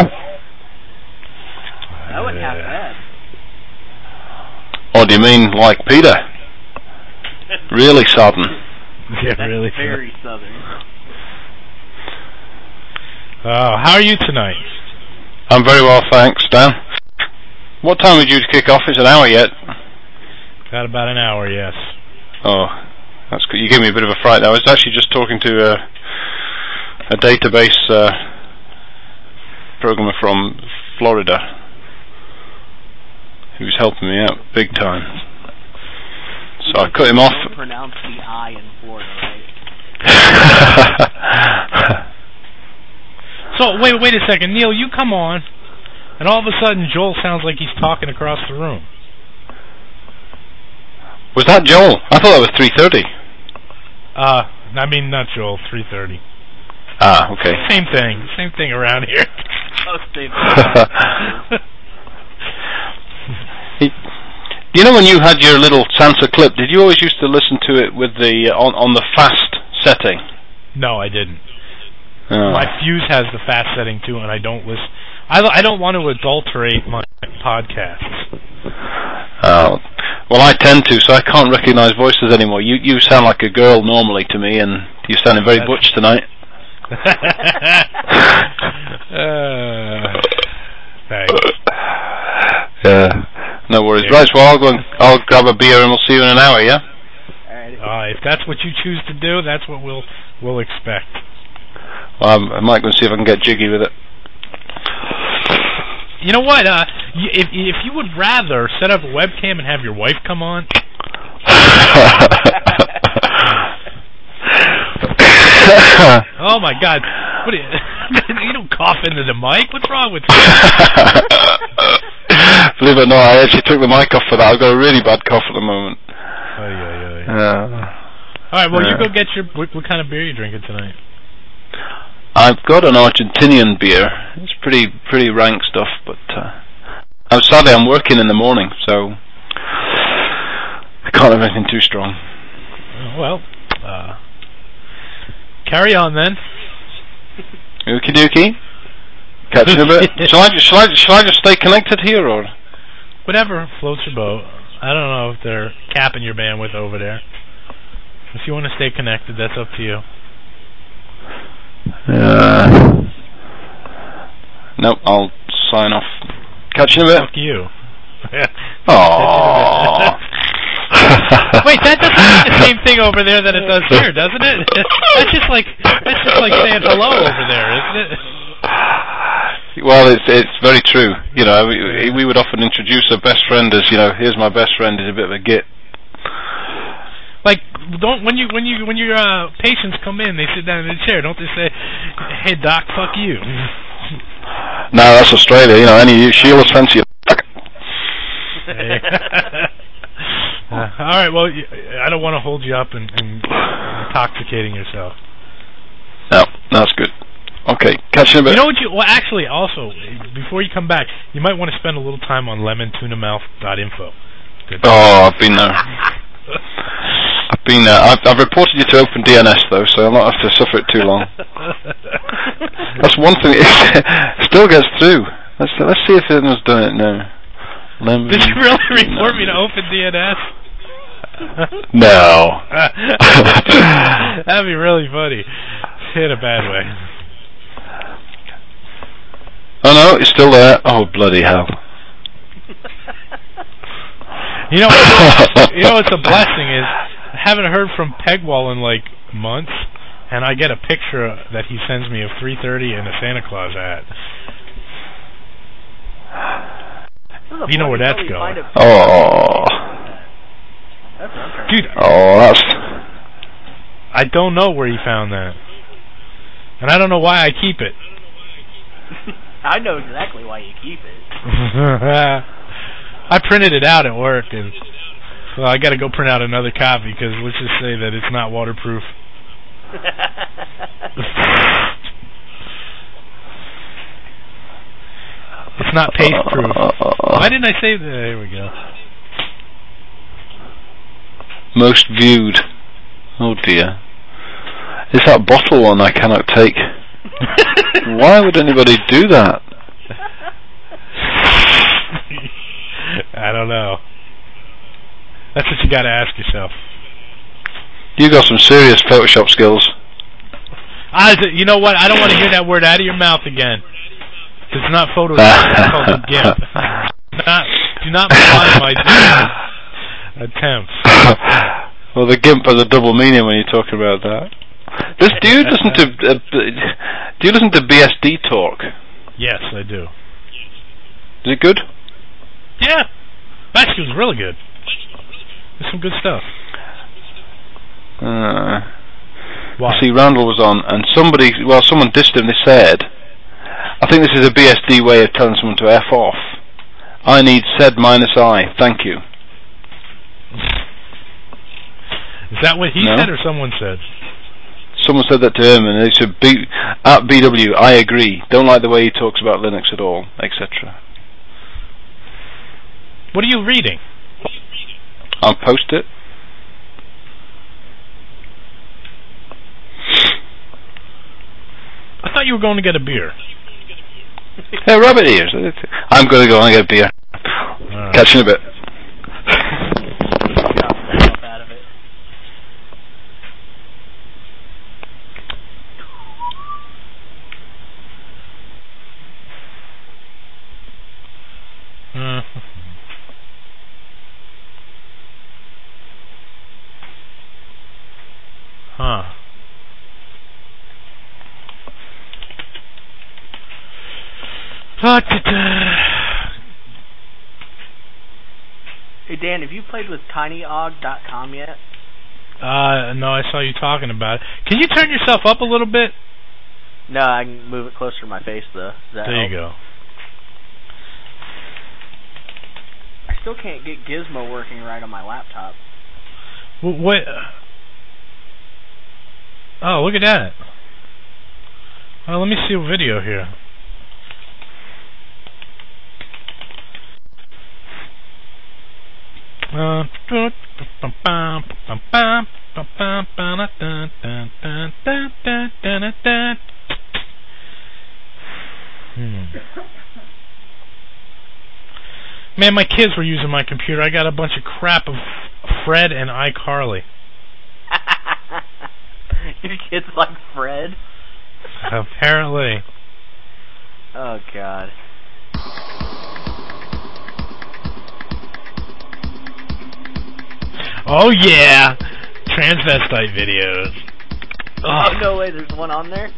That wasn't half bad. Oh, do you mean like Peter? Really Southern? Yeah, really. Very Southern. How are you tonight? I'm very well, thanks, Dan. What time are you to kick off? Is it an hour yet? Got about an hour, yes. Oh, that's good. You gave me a bit of a fright. I was actually just talking to a database programmer from Florida who's helping me out big time. So I cut him off. Don't pronounce the I in Florida, right? So, wait a second. Neil, you come on, and all of a sudden Joel sounds like he's talking across the room. Was that Joel? I thought that was 3:30. I mean, not Joel, 3:30. Ah, okay. Same thing around here. Oh, same thing. You know when you had your little Sansa clip, did you always used to listen to it with the on the fast setting? No, I didn't. Oh. My Fuse has the fast setting too, and I don't listen. I don't want to adulterate my podcasts. Oh, well, I tend to, so I can't recognize voices anymore. You sound like a girl normally to me, and you're sounding very butch tonight. Thanks. Yeah. No worries. Right, well, I'll grab a beer and we'll see you in an hour, yeah? If that's what you choose to do, that's what we'll expect. Well, I might go and see if I can get jiggy with it. You know what? If you would rather set up a webcam and have your wife come on. Oh my God! What are you don't cough into the mic. What's wrong with you? Believe it or not, I actually took the mic off for that. I've got a really bad cough at the moment. All right. Well, you go get your. What kind of beer are you drinking tonight? I've got an Argentinian beer. It's pretty rank stuff, but sadly I'm working in the morning, so I can't have anything too strong. Well, carry on then. Okie dokie. Catch you in a bit. Shall I just stay connected here, or whatever floats your boat? I don't know if they're capping your bandwidth over there. If you want to stay connected, that's up to you. Nope, I'll sign off. Catch you in a bit. Fuck you. Aww. Wait, that doesn't mean the same thing over there that it does here, doesn't it? That's just like saying hello over there, isn't it? Well, it's very true. You know, we would often introduce a best friend as, you know, here's my best friend. He's a bit of a git. Like, when your patients come in, they sit down in the chair. Don't they say, "Hey doc, fuck you"? No, that's Australia. You know, any Sheila's fancy. All right. Well, I don't want to hold you up and intoxicating yourself. No, that's good. Okay, catch you in a bit. You know what? Well, actually, also, before you come back, you might want to spend a little time on lemontunamouth.info. Oh, I've been there. I've reported you to OpenDNS though, so I'll not have to suffer it too long. That's one thing. It still gets through. Let's see if anyone's done it now. Did you really report me to OpenDNS? No. That'd be really funny. In a bad way. Oh no, it's still there. Oh bloody hell. You know what's a blessing is I haven't heard from Pegwall in like months, and I get a picture that he sends me of 3:30 and a Santa Claus hat. You know where that's going. Oh. Dude. Oh, that's. I don't know where he found that, and I don't know why I keep it. I know exactly why you keep it. I printed it out at work, and well, I got to go print out another copy because let's just say that it's not waterproof. It's not paste-proof. Why didn't I say that? There we go. Most viewed. Oh dear. It's that bottle one I cannot take. Why would anybody do that? I don't know. That's what you got to ask yourself. You got some serious Photoshop skills. You know what? I don't want to hear that word out of your mouth again. It's not Photoshop. It's called the GIMP. Do not malign my attempts. Well, the GIMP has a double meaning when you're talking about that. Do you listen to BSD talk? Yes, I do. Is it good? Yeah, actually, it was really good. There's some good stuff. Why? See, Randall was on, and someone dissed him. They said, "I think this is a BSD way of telling someone to F off. I need Z-I. Thank you." Is that what he said, or someone said? Someone said that to him, and they said, "At BW, I agree. Don't like the way he talks about Linux at all, etc." What are you reading? I'll post it. I thought you were going to get a beer. Hey, rabbit ears. I'm going to go and get a beer. Catch you in a bit. Huh. Hey Dan, have you played with TinyOg.com yet? No, I saw you talking about it. Can you turn yourself up a little bit? No, I can move it closer to my face though. There you go. I still can't get Gizmo working right on my laptop. What? Oh, look at that. Well, let me see a video here. Man, my kids were using my computer. I got a bunch of crap of Fred and iCarly. Your kids like Fred? Apparently. Oh, God. Oh, yeah. Transvestite videos. Oh, no way. There's one on there?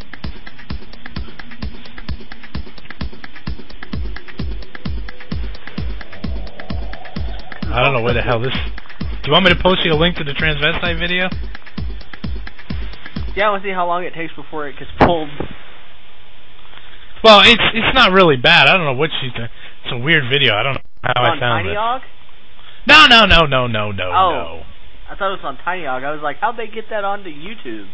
I don't know where the hell this... Do you want me to post you a link to the transvestite video? Yeah, I want to see how long it takes before it gets pulled. Well, it's not really bad. I don't know what she's doing. It's a weird video. I don't know how I found it. TinyOg? No. Oh, I thought it was on TinyOg. I was like, how'd they get that onto YouTube?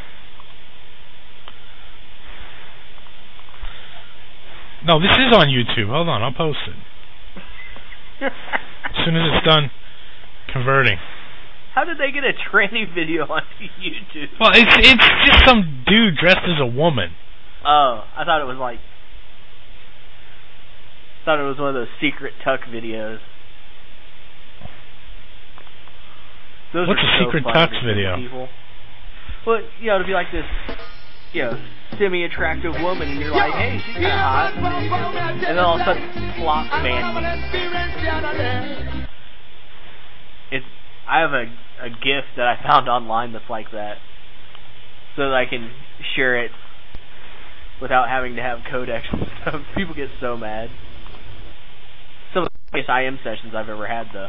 No, this is on YouTube. Hold on, I'll post it. As soon as it's done converting. How did they get a tranny video onto YouTube? Well, it's just some dude dressed as a woman. Oh, I thought it was like... one of those secret tuck videos. Those What's a secret tux video? People. Well, to be like this, semi-attractive woman, and you're like, hey, she's kind of hot. And then all of a sudden, plop, man. I have a GIF that I found online that's like that, so that I can share it without having to have codecs and stuff. People get so mad. Some of the biggest IM sessions I've ever had, though.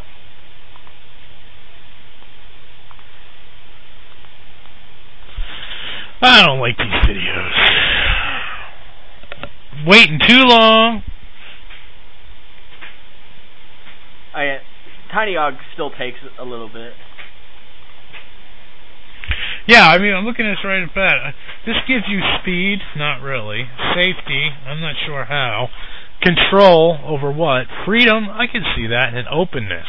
I don't like these videos. Waiting too long. TinyOg still takes a little bit. Yeah, I mean, I'm looking at this right at that. This gives you speed, not really. Safety, I'm not sure how. Control over what? Freedom, I can see that. And openness.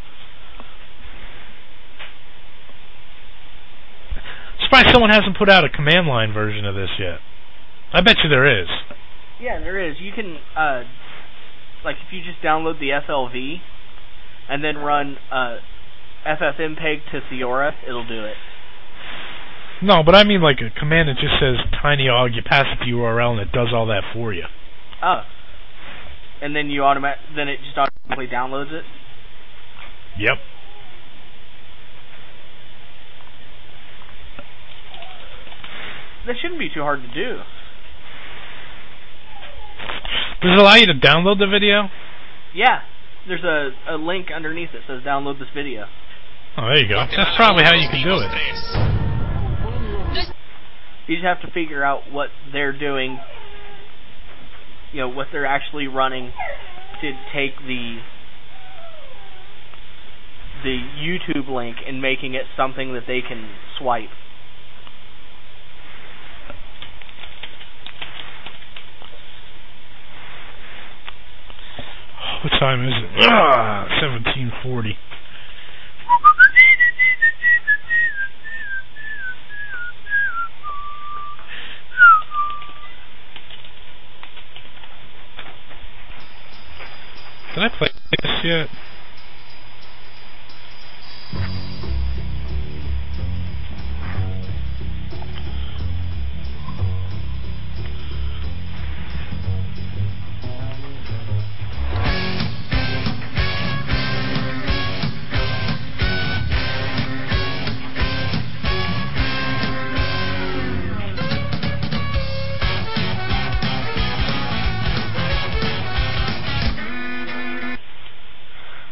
Surprised someone hasn't put out a command line version of this yet. I bet you there is. Yeah, there is. You can, if you just download the FLV and then run FFmpeg to Theora, it'll do it. No, but I mean like a command that just says TinyOg, you pass it the URL, and it does all that for you. Oh. And then then it just automatically downloads it? Yep. That shouldn't be too hard to do. Does it allow you to download the video? Yeah. There's a link underneath that says download this video. Oh, there you go. That's probably how you can do it. You just have to figure out what they're doing, what they're actually running to take the YouTube link and making it something that they can swipe. What time is it? 17:40. Did I play this yet?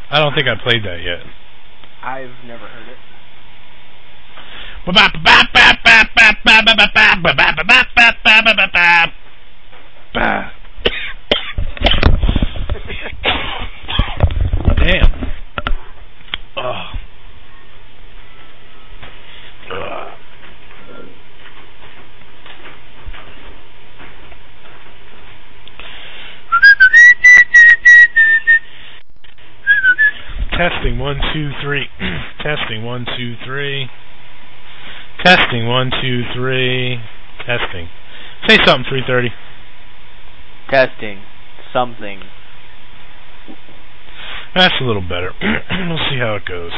I don't think I played that yet. I've never heard it. Damn. Oh. Testing 1 2 3. Testing 1 2 3. Testing 1 2 3. Testing. Say something, 330. Testing something. That's a little better. We'll see how it goes.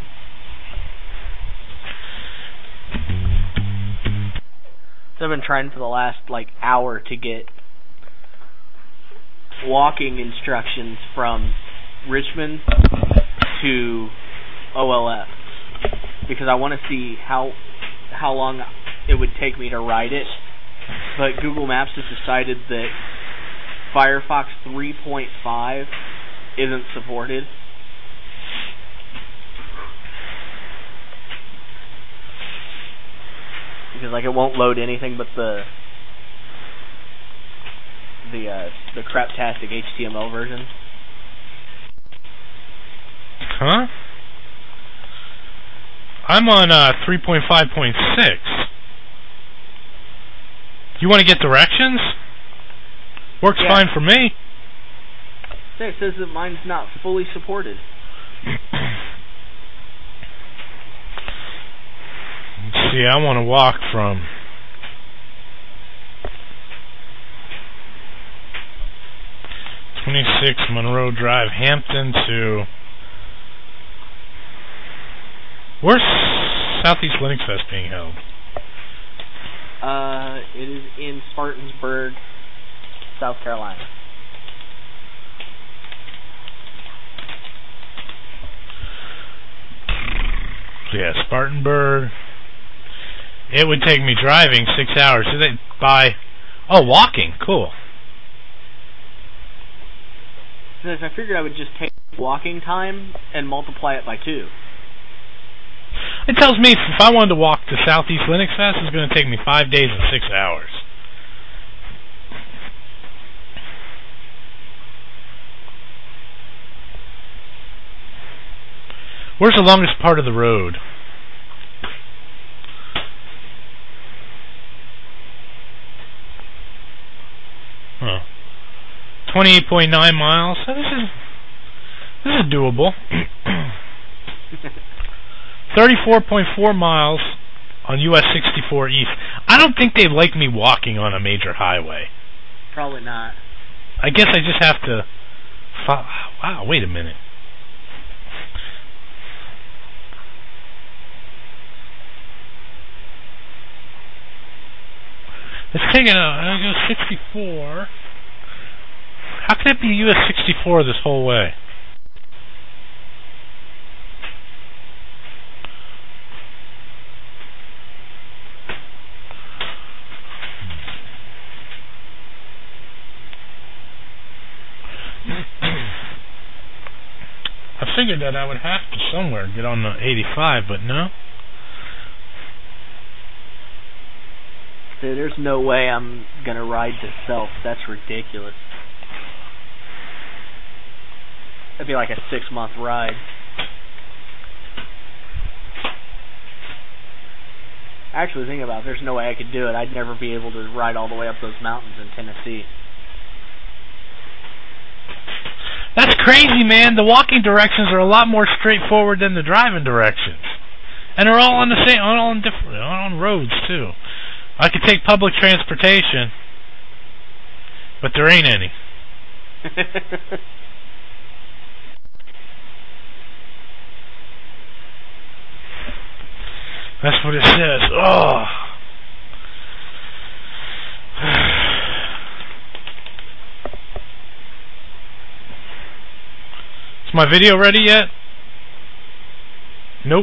So I've been trying for the last hour to get walking instructions from Richmond to OLF because I want to see how long it would take me to ride it. But Google Maps has decided that Firefox 3.5 isn't supported. Because it won't load anything but the craptastic HTML version. Huh? I'm on 3.5.6. You want to get directions? Works fine for me. It says that mine's not fully supported. Let's see, I want to walk from 26 Monroe Drive, Hampton to... Where's Southeast Linux Fest being held? It is in Spartansburg, South Carolina. Yeah, Spartanburg. It would take me driving 6 hours. Walking. Cool. I figured I would just take walking time and multiply it by 2. It tells me if I wanted to walk to Southeast Linux Fest, it's going to take me 5 days and 6 hours. Where's the longest part of the road? Huh. 28.9 miles. So this is doable. 34.4 miles on US 64 East. I don't think they'd like me walking on a major highway. Probably not. I guess I just have to... Wow, wait a minute. Let's take go 64. How can it be US 64 this whole way? I figured that I would have to somewhere get on the 85, but no. There's no way I'm gonna ride to Self. That's ridiculous. That'd be like a 6-month ride. Actually, thinking about it, there's no way I could do it. I'd never be able to ride all the way up those mountains in Tennessee. That's crazy, man. The walking directions are a lot more straightforward than the driving directions, and they're all on the same, all on different, on roads too. I could take public transportation, but there ain't any. That's what it says. Oh. Is my video ready yet? Nope.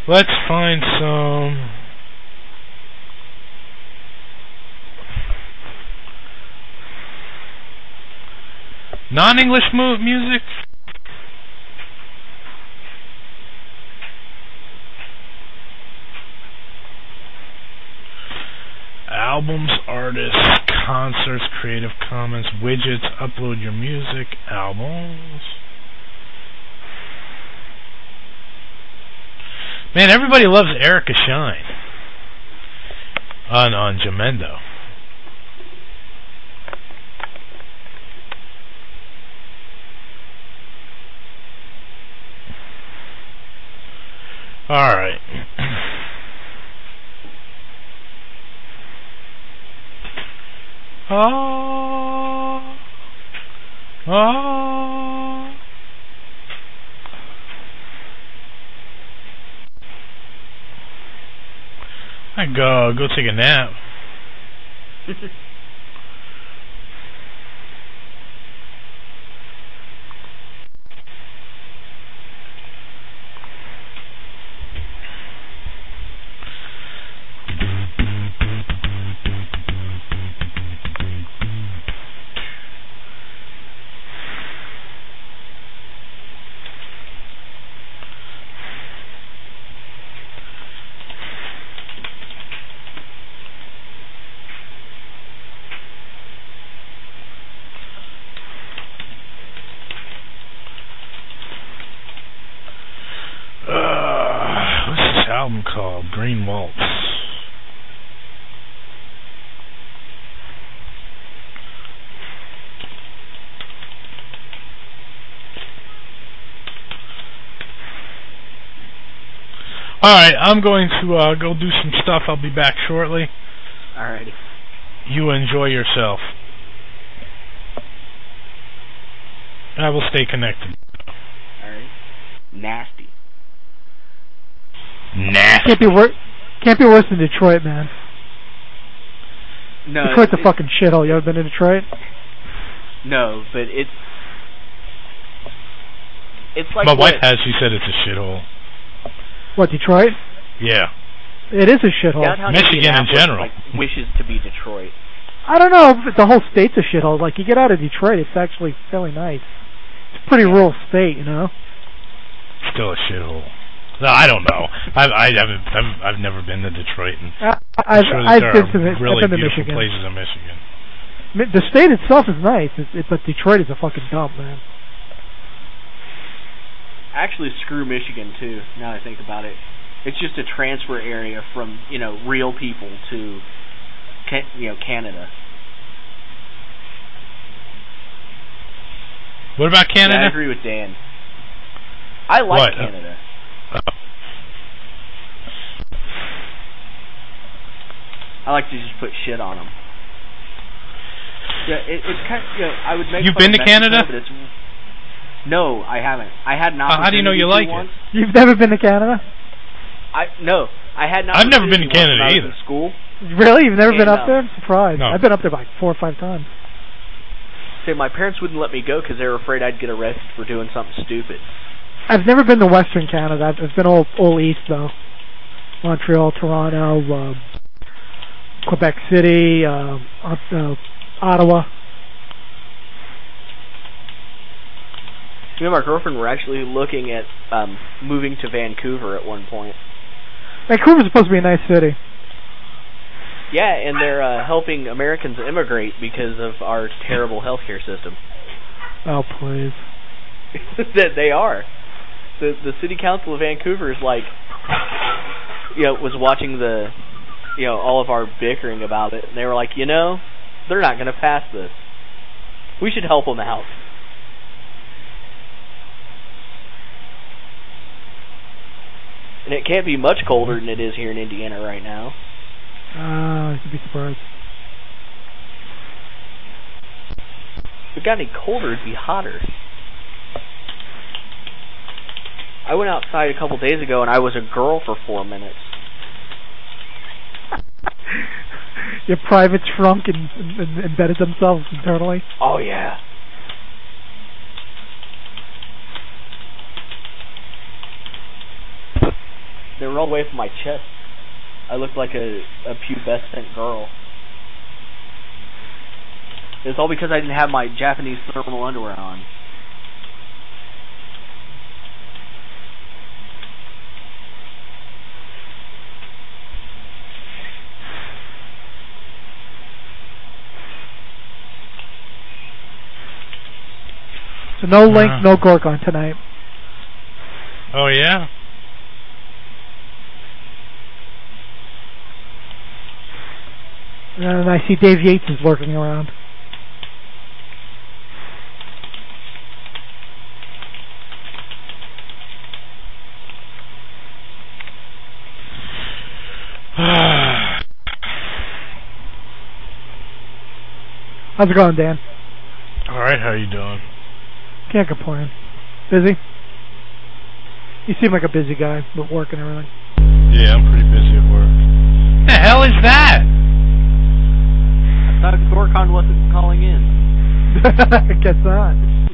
Let's find some non-English music. Albums, artists, concerts, Creative Commons, widgets, upload your music, albums. Man, everybody loves Erica Shine on Jamendo. All right. I go take a nap. What's this album called? Green Waltz. Alright, I'm going to go do some stuff. I'll be back shortly. Alrighty. You enjoy yourself. I will stay connected. Alright. Nasty. Nasty. Can't be worse than Detroit, man. No, Detroit's a fucking shithole. You ever been to Detroit? No, but it's like my wife has. She said it's a shithole. What, Detroit? Yeah. It is a shithole. Michigan in general. Like, wishes to be Detroit. I don't know if the whole state's a shithole. Like, you get out of Detroit, it's actually fairly nice. It's a pretty rural state, you know? Still a shithole. No, I don't know. I've never been to Detroit, and I'm sure that there are really beautiful Michigan. places in Michigan. The state itself is nice, but Detroit is a fucking dump, man. Actually, screw Michigan too. Now I think about it, it's just a transfer area from real people to Canada. What about Canada? Yeah, I agree with Dan. I like Canada. I like to just put shit on them. Yeah, it's kind of, I would make. You've fun been of to Mexico, Canada? But it's, no, I haven't. I had an opportunity. How do you know you like once. it? You've never been to Canada? No, I had an I've never been to opportunity Canada once when I was either. in school. Really? You've never been up there? I'm surprised. No. I've been up there like 4 or 5 times. Say, my parents wouldn't let me go because they were afraid I'd get arrested for doing something stupid. I've never been to Western Canada. I've been all east though. Montreal, Toronto, Quebec City, Ottawa. Me and my girlfriend were actually looking at moving to Vancouver at one point. Vancouver's supposed to be a nice city. Yeah, and they're helping Americans immigrate because of our terrible healthcare system. Oh, please. That they are. The city council of Vancouver is like, was watching the, all of our bickering about it, and they were like, they're not going to pass this. We should help them out. And it can't be much colder than it is here in Indiana right now. You'd be surprised. If it got any colder, it'd be hotter. I went outside a couple days ago and I was a girl for 4 minutes. Your privates shrunk and embedded themselves internally? Oh, yeah. They were rolled away from my chest, I looked like a pubescent girl. It's all because I didn't have my Japanese thermal underwear on. So no Link, no Gorkon tonight. Oh, yeah? And I see Dave Yates is lurking around. How's it going, Dan? All right, how you doing? Can't complain. Busy? You seem like a busy guy with work and everything. Yeah, I'm pretty busy at work. The hell is that? I thought Gorkon wasn't calling in. I guess not.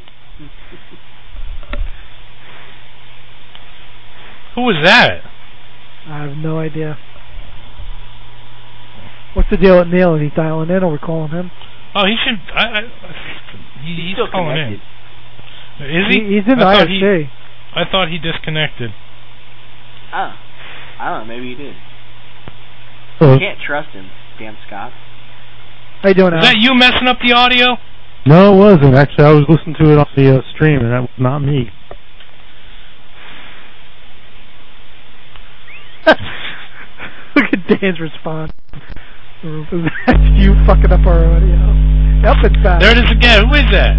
Who was that? I have no idea. What's the deal with Neil? Is he dialing in or we calling him? Oh, he should. He's still calling connected. in. Is he? He's in the IRC. I thought he disconnected. Oh. I don't know, maybe he did. Hello. You can't trust him, damn Scott. How you doing, Is that you messing up the audio? No, it wasn't. Actually, I was listening to it on the stream, and that was not me. Look at Dan's response. That's you fucking up our audio. Yep, it's back. There it is again. Who is that?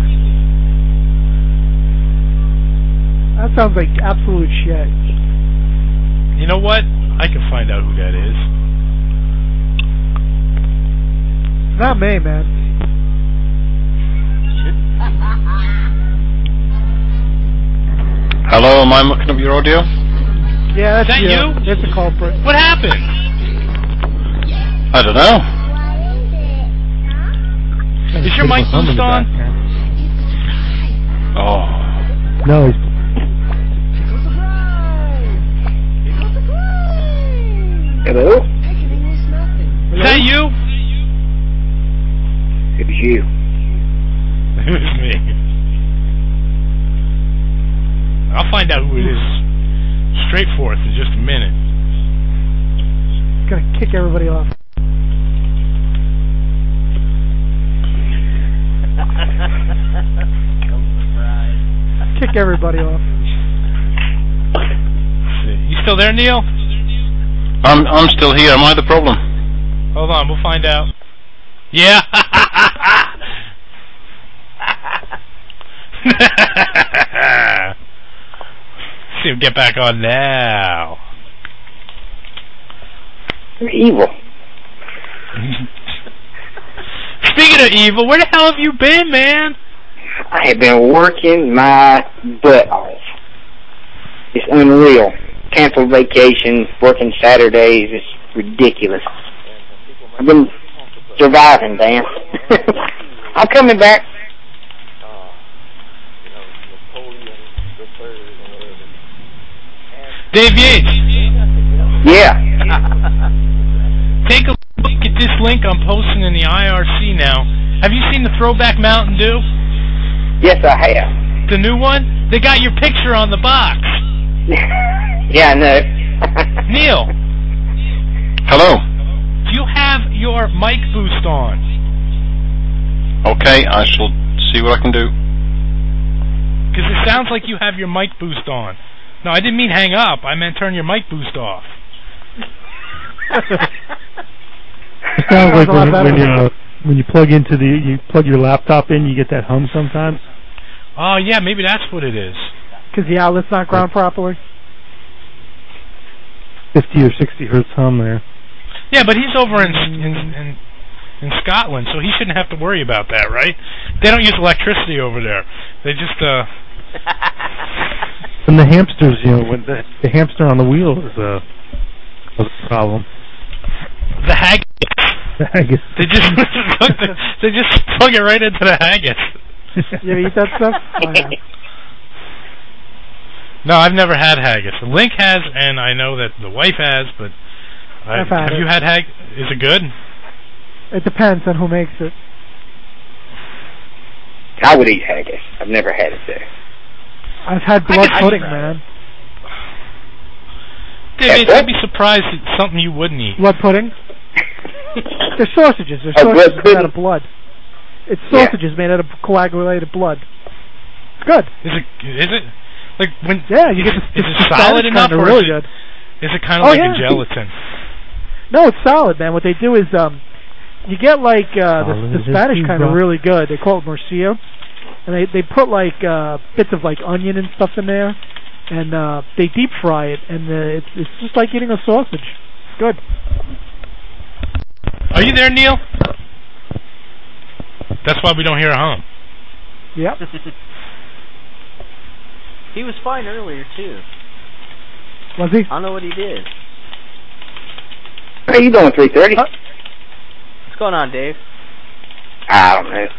That sounds like absolute shit. You know what? I can find out who that is. Not me, man. Hello, am I mucking up your audio? Yeah, that's Is that you? It's a culprit. What happened? I don't know. Is your mic boost on? Oh. No, he's... Hello? Is that you? It was you. It was me. I'll find out who it is straight forth in just a minute. Gonna kick everybody off. Kick everybody off. You still there, Neil? I'm still here. Am I the problem? Hold on, we'll find out. Yeah. See him get back on now. You're evil. Speaking of evil, where the hell have you been, man? I have been working my butt off. It's unreal. Canceled vacation, working Saturdays. It's ridiculous. I've been surviving, Dan. I'm coming back. Dave Yates. Yeah. Take a look at this link I'm posting in the IRC now. Have you seen the Throwback Mountain Dew? Yes, I have. The new one? They got your picture on the box. Yeah, I know. Neil. Hello. Do you have your mic boost on? Okay, I shall see what I can do. Because it sounds like you have your mic boost on. No, I didn't mean hang up. I meant turn your mic boost off. It sounds like when you plug into you plug your laptop in, you get that hum sometimes. Oh yeah, maybe that's what it is. Because the outlet's not ground properly. 50 or 60 hertz hum there. Yeah, but he's over in Scotland, so he shouldn't have to worry about that, right? They don't use electricity over there. They just And the hamsters, when the hamster on the wheel is a problem. The haggis. The haggis. They just plug it right into the haggis. You eat that stuff? Oh, yeah. No, I've never had haggis. Link has, and I know that the wife has, but have you had haggis? Is it good? It depends on who makes it. I would eat haggis. I've never had it there. I've had blood pudding, man. David, I'd be surprised it's something you wouldn't eat. Blood pudding? They're sausages. They're sausages made out of blood. It's sausages made out of coagulated blood. It's good. Is it? Like when? Yeah, you get is it solid enough, or really good. Is it kind of like a gelatin? No, it's solid, man. What they do is you get like the Spanish kind of really good. They call it morcillo, and they put like bits of like onion and stuff in there, and they deep fry it, and it's just like eating a sausage. Good. Are you there, Neil? That's why we don't hear a hum. Yep. He was fine earlier too. Was he? I don't know what he did. How you doing, 3:30? What's going on, Dave? I don't know.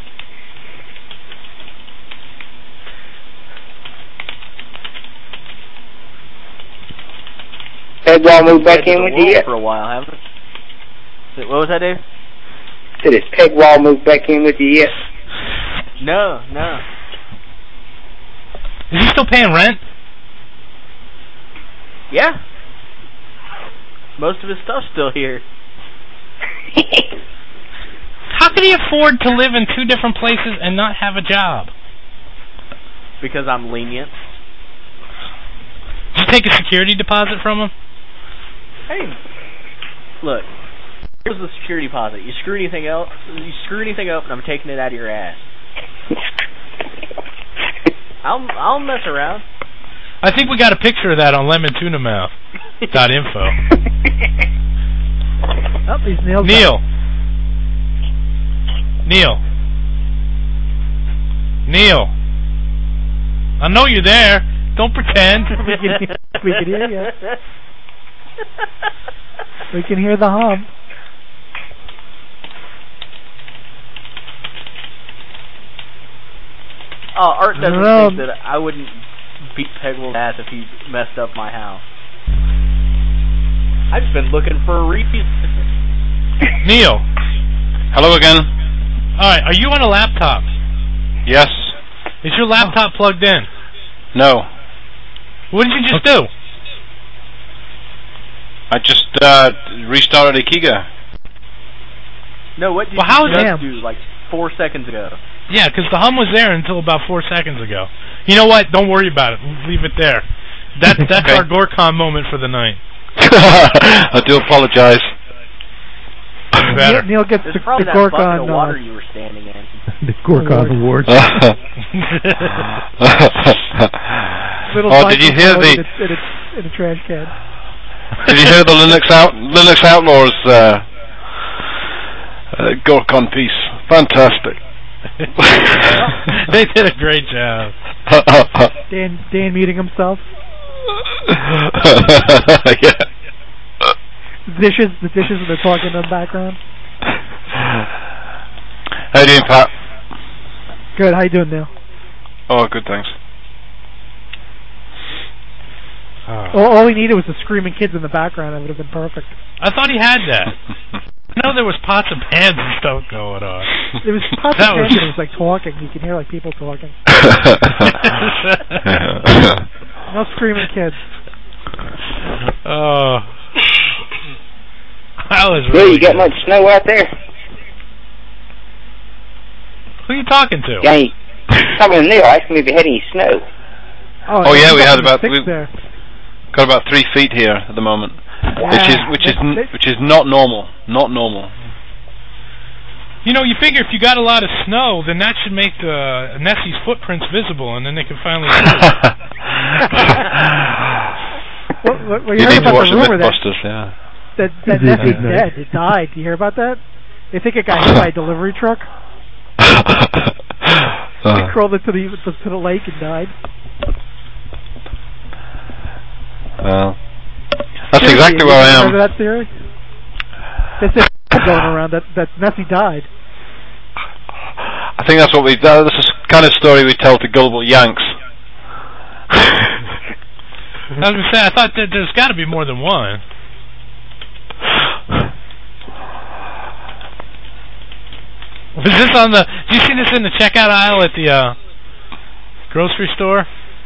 Peg wall moved back in with you yet? For a while, haven't it? What was that, Dave? Did his peg wall move back in with you yet? No. Is he still paying rent? Yeah. Most of his stuff's still here. How can he afford to live in two different places and not have a job? Because I'm lenient. Did you take a security deposit from him? Hey, look. Here's the security deposit. You screw anything up, and I'm taking it out of your ass. I'll mess around. I think we got a picture of that on lemontunamouth.info. Oh, he's Neil. Neil. I know you're there. Don't pretend. We can hear you. We can hear the hum. Oh, Art doesn't think that I wouldn't beat Pegwell's ass if he messed up my house. I've just been looking for a reason. Neil. Hello again. Alright, are you on a laptop? Yes. Is your laptop plugged in? No. What did you just do? I just restarted Ikiga. No, what did you just do like 4 seconds ago? Yeah, because the hum was there until about 4 seconds ago. You know what? Don't worry about it. Leave it there. That's okay. Our Gorkon moment for the night. I do apologize. Better. Neil gets the probably that Gorkon bucket of water you were standing in. The Gorkon Award. Did you hear the? In a trash can. Did you hear the Linux Outlaws Gorkon piece? Fantastic. They did a great job. Dan muting himself. Yeah. The dishes and they're talking in the background. How you doing, Pat? Good. How you doing, Neil? Oh, good, thanks. All we needed was the screaming kids in the background. That would have been perfect. I thought he had that. I know there was pots and pans and stuff going on. There was pots and pans and it was like talking. You can hear like people talking. No screaming kids. Oh. That was Bill, really you got good. much snow out there? Who are you talking to? Yeah, talking to Neil, asking me if he had any snow. Oh yeah, we had got about 3 feet here at the moment, which is not normal. Not normal. You know, you figure if you got a lot of snow, then that should make Nessie's footprints visible, and then they can finally see it. Well, you heard about the rumor that Nessie's dead. It died. Do you hear about that? They think it got hit by a delivery truck. He crawled into the lake and died. Well, that's exactly where I am. Remember that theory? There's this going around that Nessie died. I think that's what that's the kind of story we tell to gullible Yanks. I was gonna say, I thought that there's got to be more than one. Was this on the? Did you see this in the checkout aisle at the grocery store?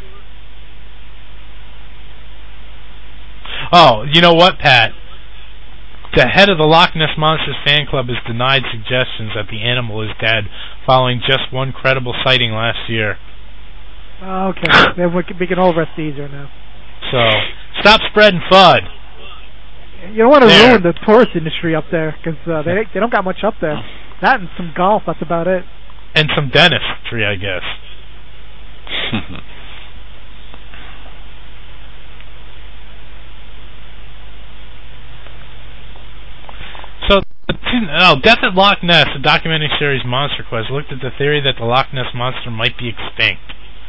Oh, you know what, Pat? The head of the Loch Ness Monsters fan club has denied suggestions that the animal is dead following just one credible sighting last year. Oh, okay. Then we can all rest easier now. So, stop spreading FUD. You don't want to ruin the tourist industry up there, because they don't got much up there. That and some golf, that's about it. And some dentistry, I guess. So, Death at Loch Ness, the documentary series Monster Quest, looked at the theory that the Loch Ness Monster might be extinct.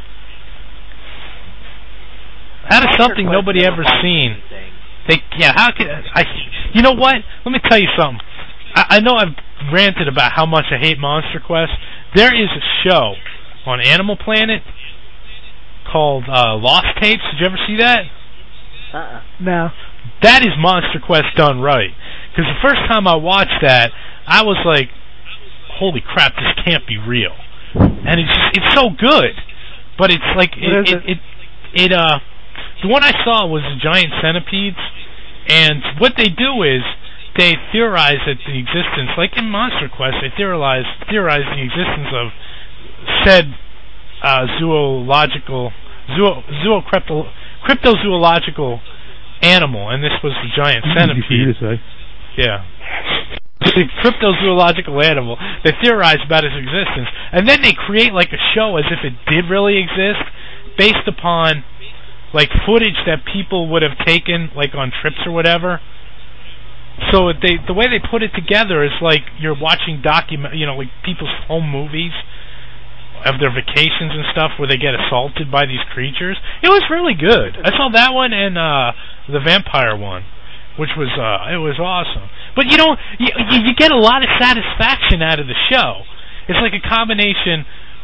That is something nobody ever seen. How could I? You know what? Let me tell you something. I know I've ranted about how much I hate Monster Quest. There is a show on Animal Planet called Lost Tapes. Did you ever see that? No. That is Monster Quest done right. Because the first time I watched that, I was like, holy crap, this can't be real. And it's so good. But it's like, the one I saw was the giant centipedes. And what they do is, they theorize that the existence, like in Monster Quest, they theorize the existence of said cryptozoological animal, and this was the giant centipede. Easy for you to say. Yeah. The cryptozoological animal. They theorize about its existence, and then they create like a show as if it did really exist, based upon like footage that people would have taken, like on trips or whatever. So the way they put it together is like you're watching like people's home movies of their vacations and stuff where they get assaulted by these creatures. It was really good. I saw that one and the vampire one, which was it was awesome. But you get a lot of satisfaction out of the show. It's like a combination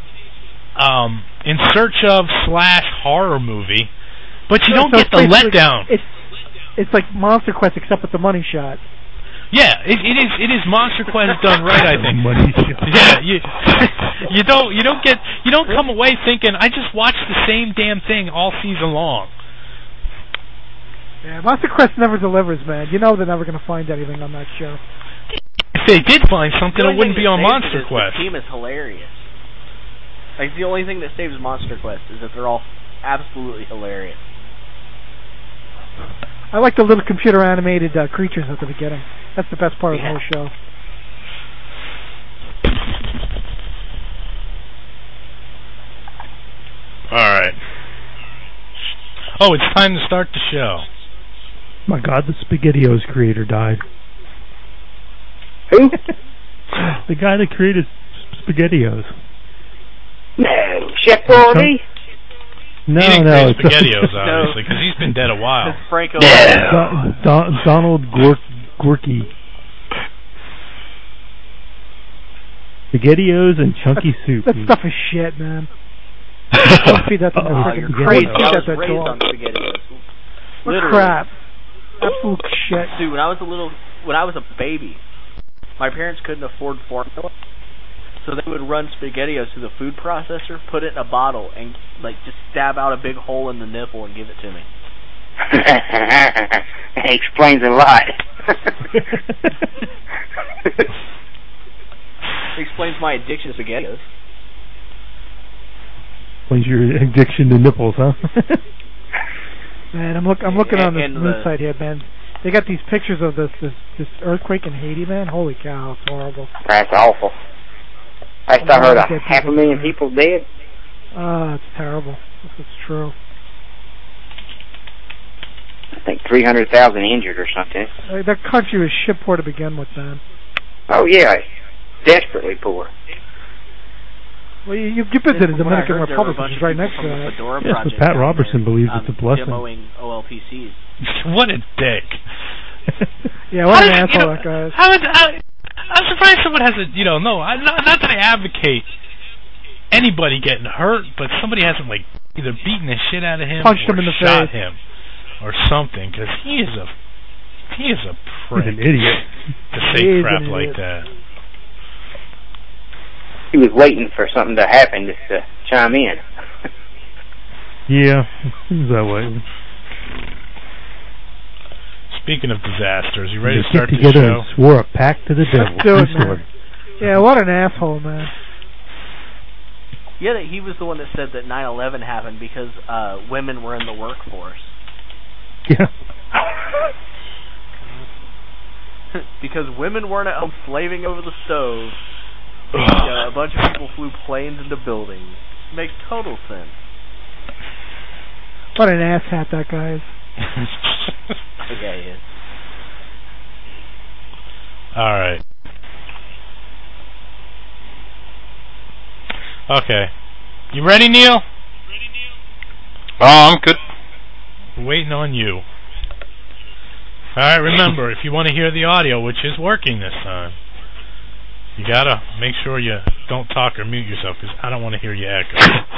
in search of / horror movie, but you don't get the letdown. It's like Monster Quest except with the money shot. Yeah, it is Monster Quest done right, I think. Money shot. Yeah, you don't come away thinking I just watched the same damn thing all season long. Yeah, Monster Quest never delivers, man. You know they're never going to find anything on that show. If they did find something, it wouldn't be on Monster Quest. The team is hilarious. Like the only thing that saves Monster Quest is that they're all absolutely hilarious. I like the little computer animated creatures at the beginning. That's the best part of the whole show. Alright. Oh, it's time to start the show. My God, the SpaghettiOs creator died. Who? The guy that created SpaghettiOs. No, Chef Boyardee? No, he didn't create SpaghettiOs, obviously, because he's been dead a while. It's Franco. Donald Gorky. SpaghettiOs and chunky soup. That stuff is shit, man. Don't feed that to the you're freaking crazy. I was raised on SpaghettiOs. What crap? Absolute shit. Dude, when I was a baby, my parents couldn't afford formula. So they would run SpaghettiOs through the food processor, put it in a bottle, and like just stab out a big hole in the nipple and give it to me. That explains a lot. It explains my addiction to SpaghettiOs. Explains your addiction to nipples, huh? Man, I'm looking on this news site here, man. They got these pictures of this earthquake in Haiti, man. Holy cow, it's horrible. That's awful. I heard 500,000 people dead. It's terrible. If it's true. I think 300,000 injured or something. That country was shit poor to begin with, man. Oh yeah, desperately poor. Well, you visited the Dominican Republic, which is right next to that. Yes, but Pat Robertson believes it's a blessing. Demoing OLPCs. What a dick. Yeah, what an asshole that guy is. I'm surprised someone hasn't, not that I advocate anybody getting hurt, but somebody hasn't, like, either beaten the shit out of him punched or him in the shot face. him. or something, because he is a prick. He's an idiot. To say crap like that. He was waiting for something to happen just to chime in. Yeah, it seems that way. Speaking of disasters, you ready to get start the together show? And swore a pact to the devil. Let's do it, man. Yeah, what an asshole, man. Yeah, he was the one that said that 9/11 happened because women were in the workforce. Yeah. Because women weren't at home slaving over the stove. A bunch of people flew planes into buildings. Makes total sense. What an asshat that guy is. Yeah, he is. Alright. Okay. You ready, Neil? Oh, I'm good. We're waiting on you. Alright, remember, if you want to hear the audio, which is working this time, you gotta make sure you don't talk or mute yourself, because I don't want to hear you echo.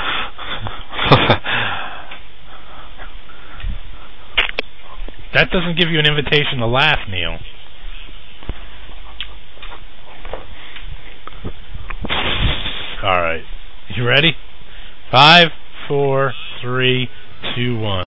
That doesn't give you an invitation to laugh, Neil. Alright. You ready? 5, 4, 3, 2, 1.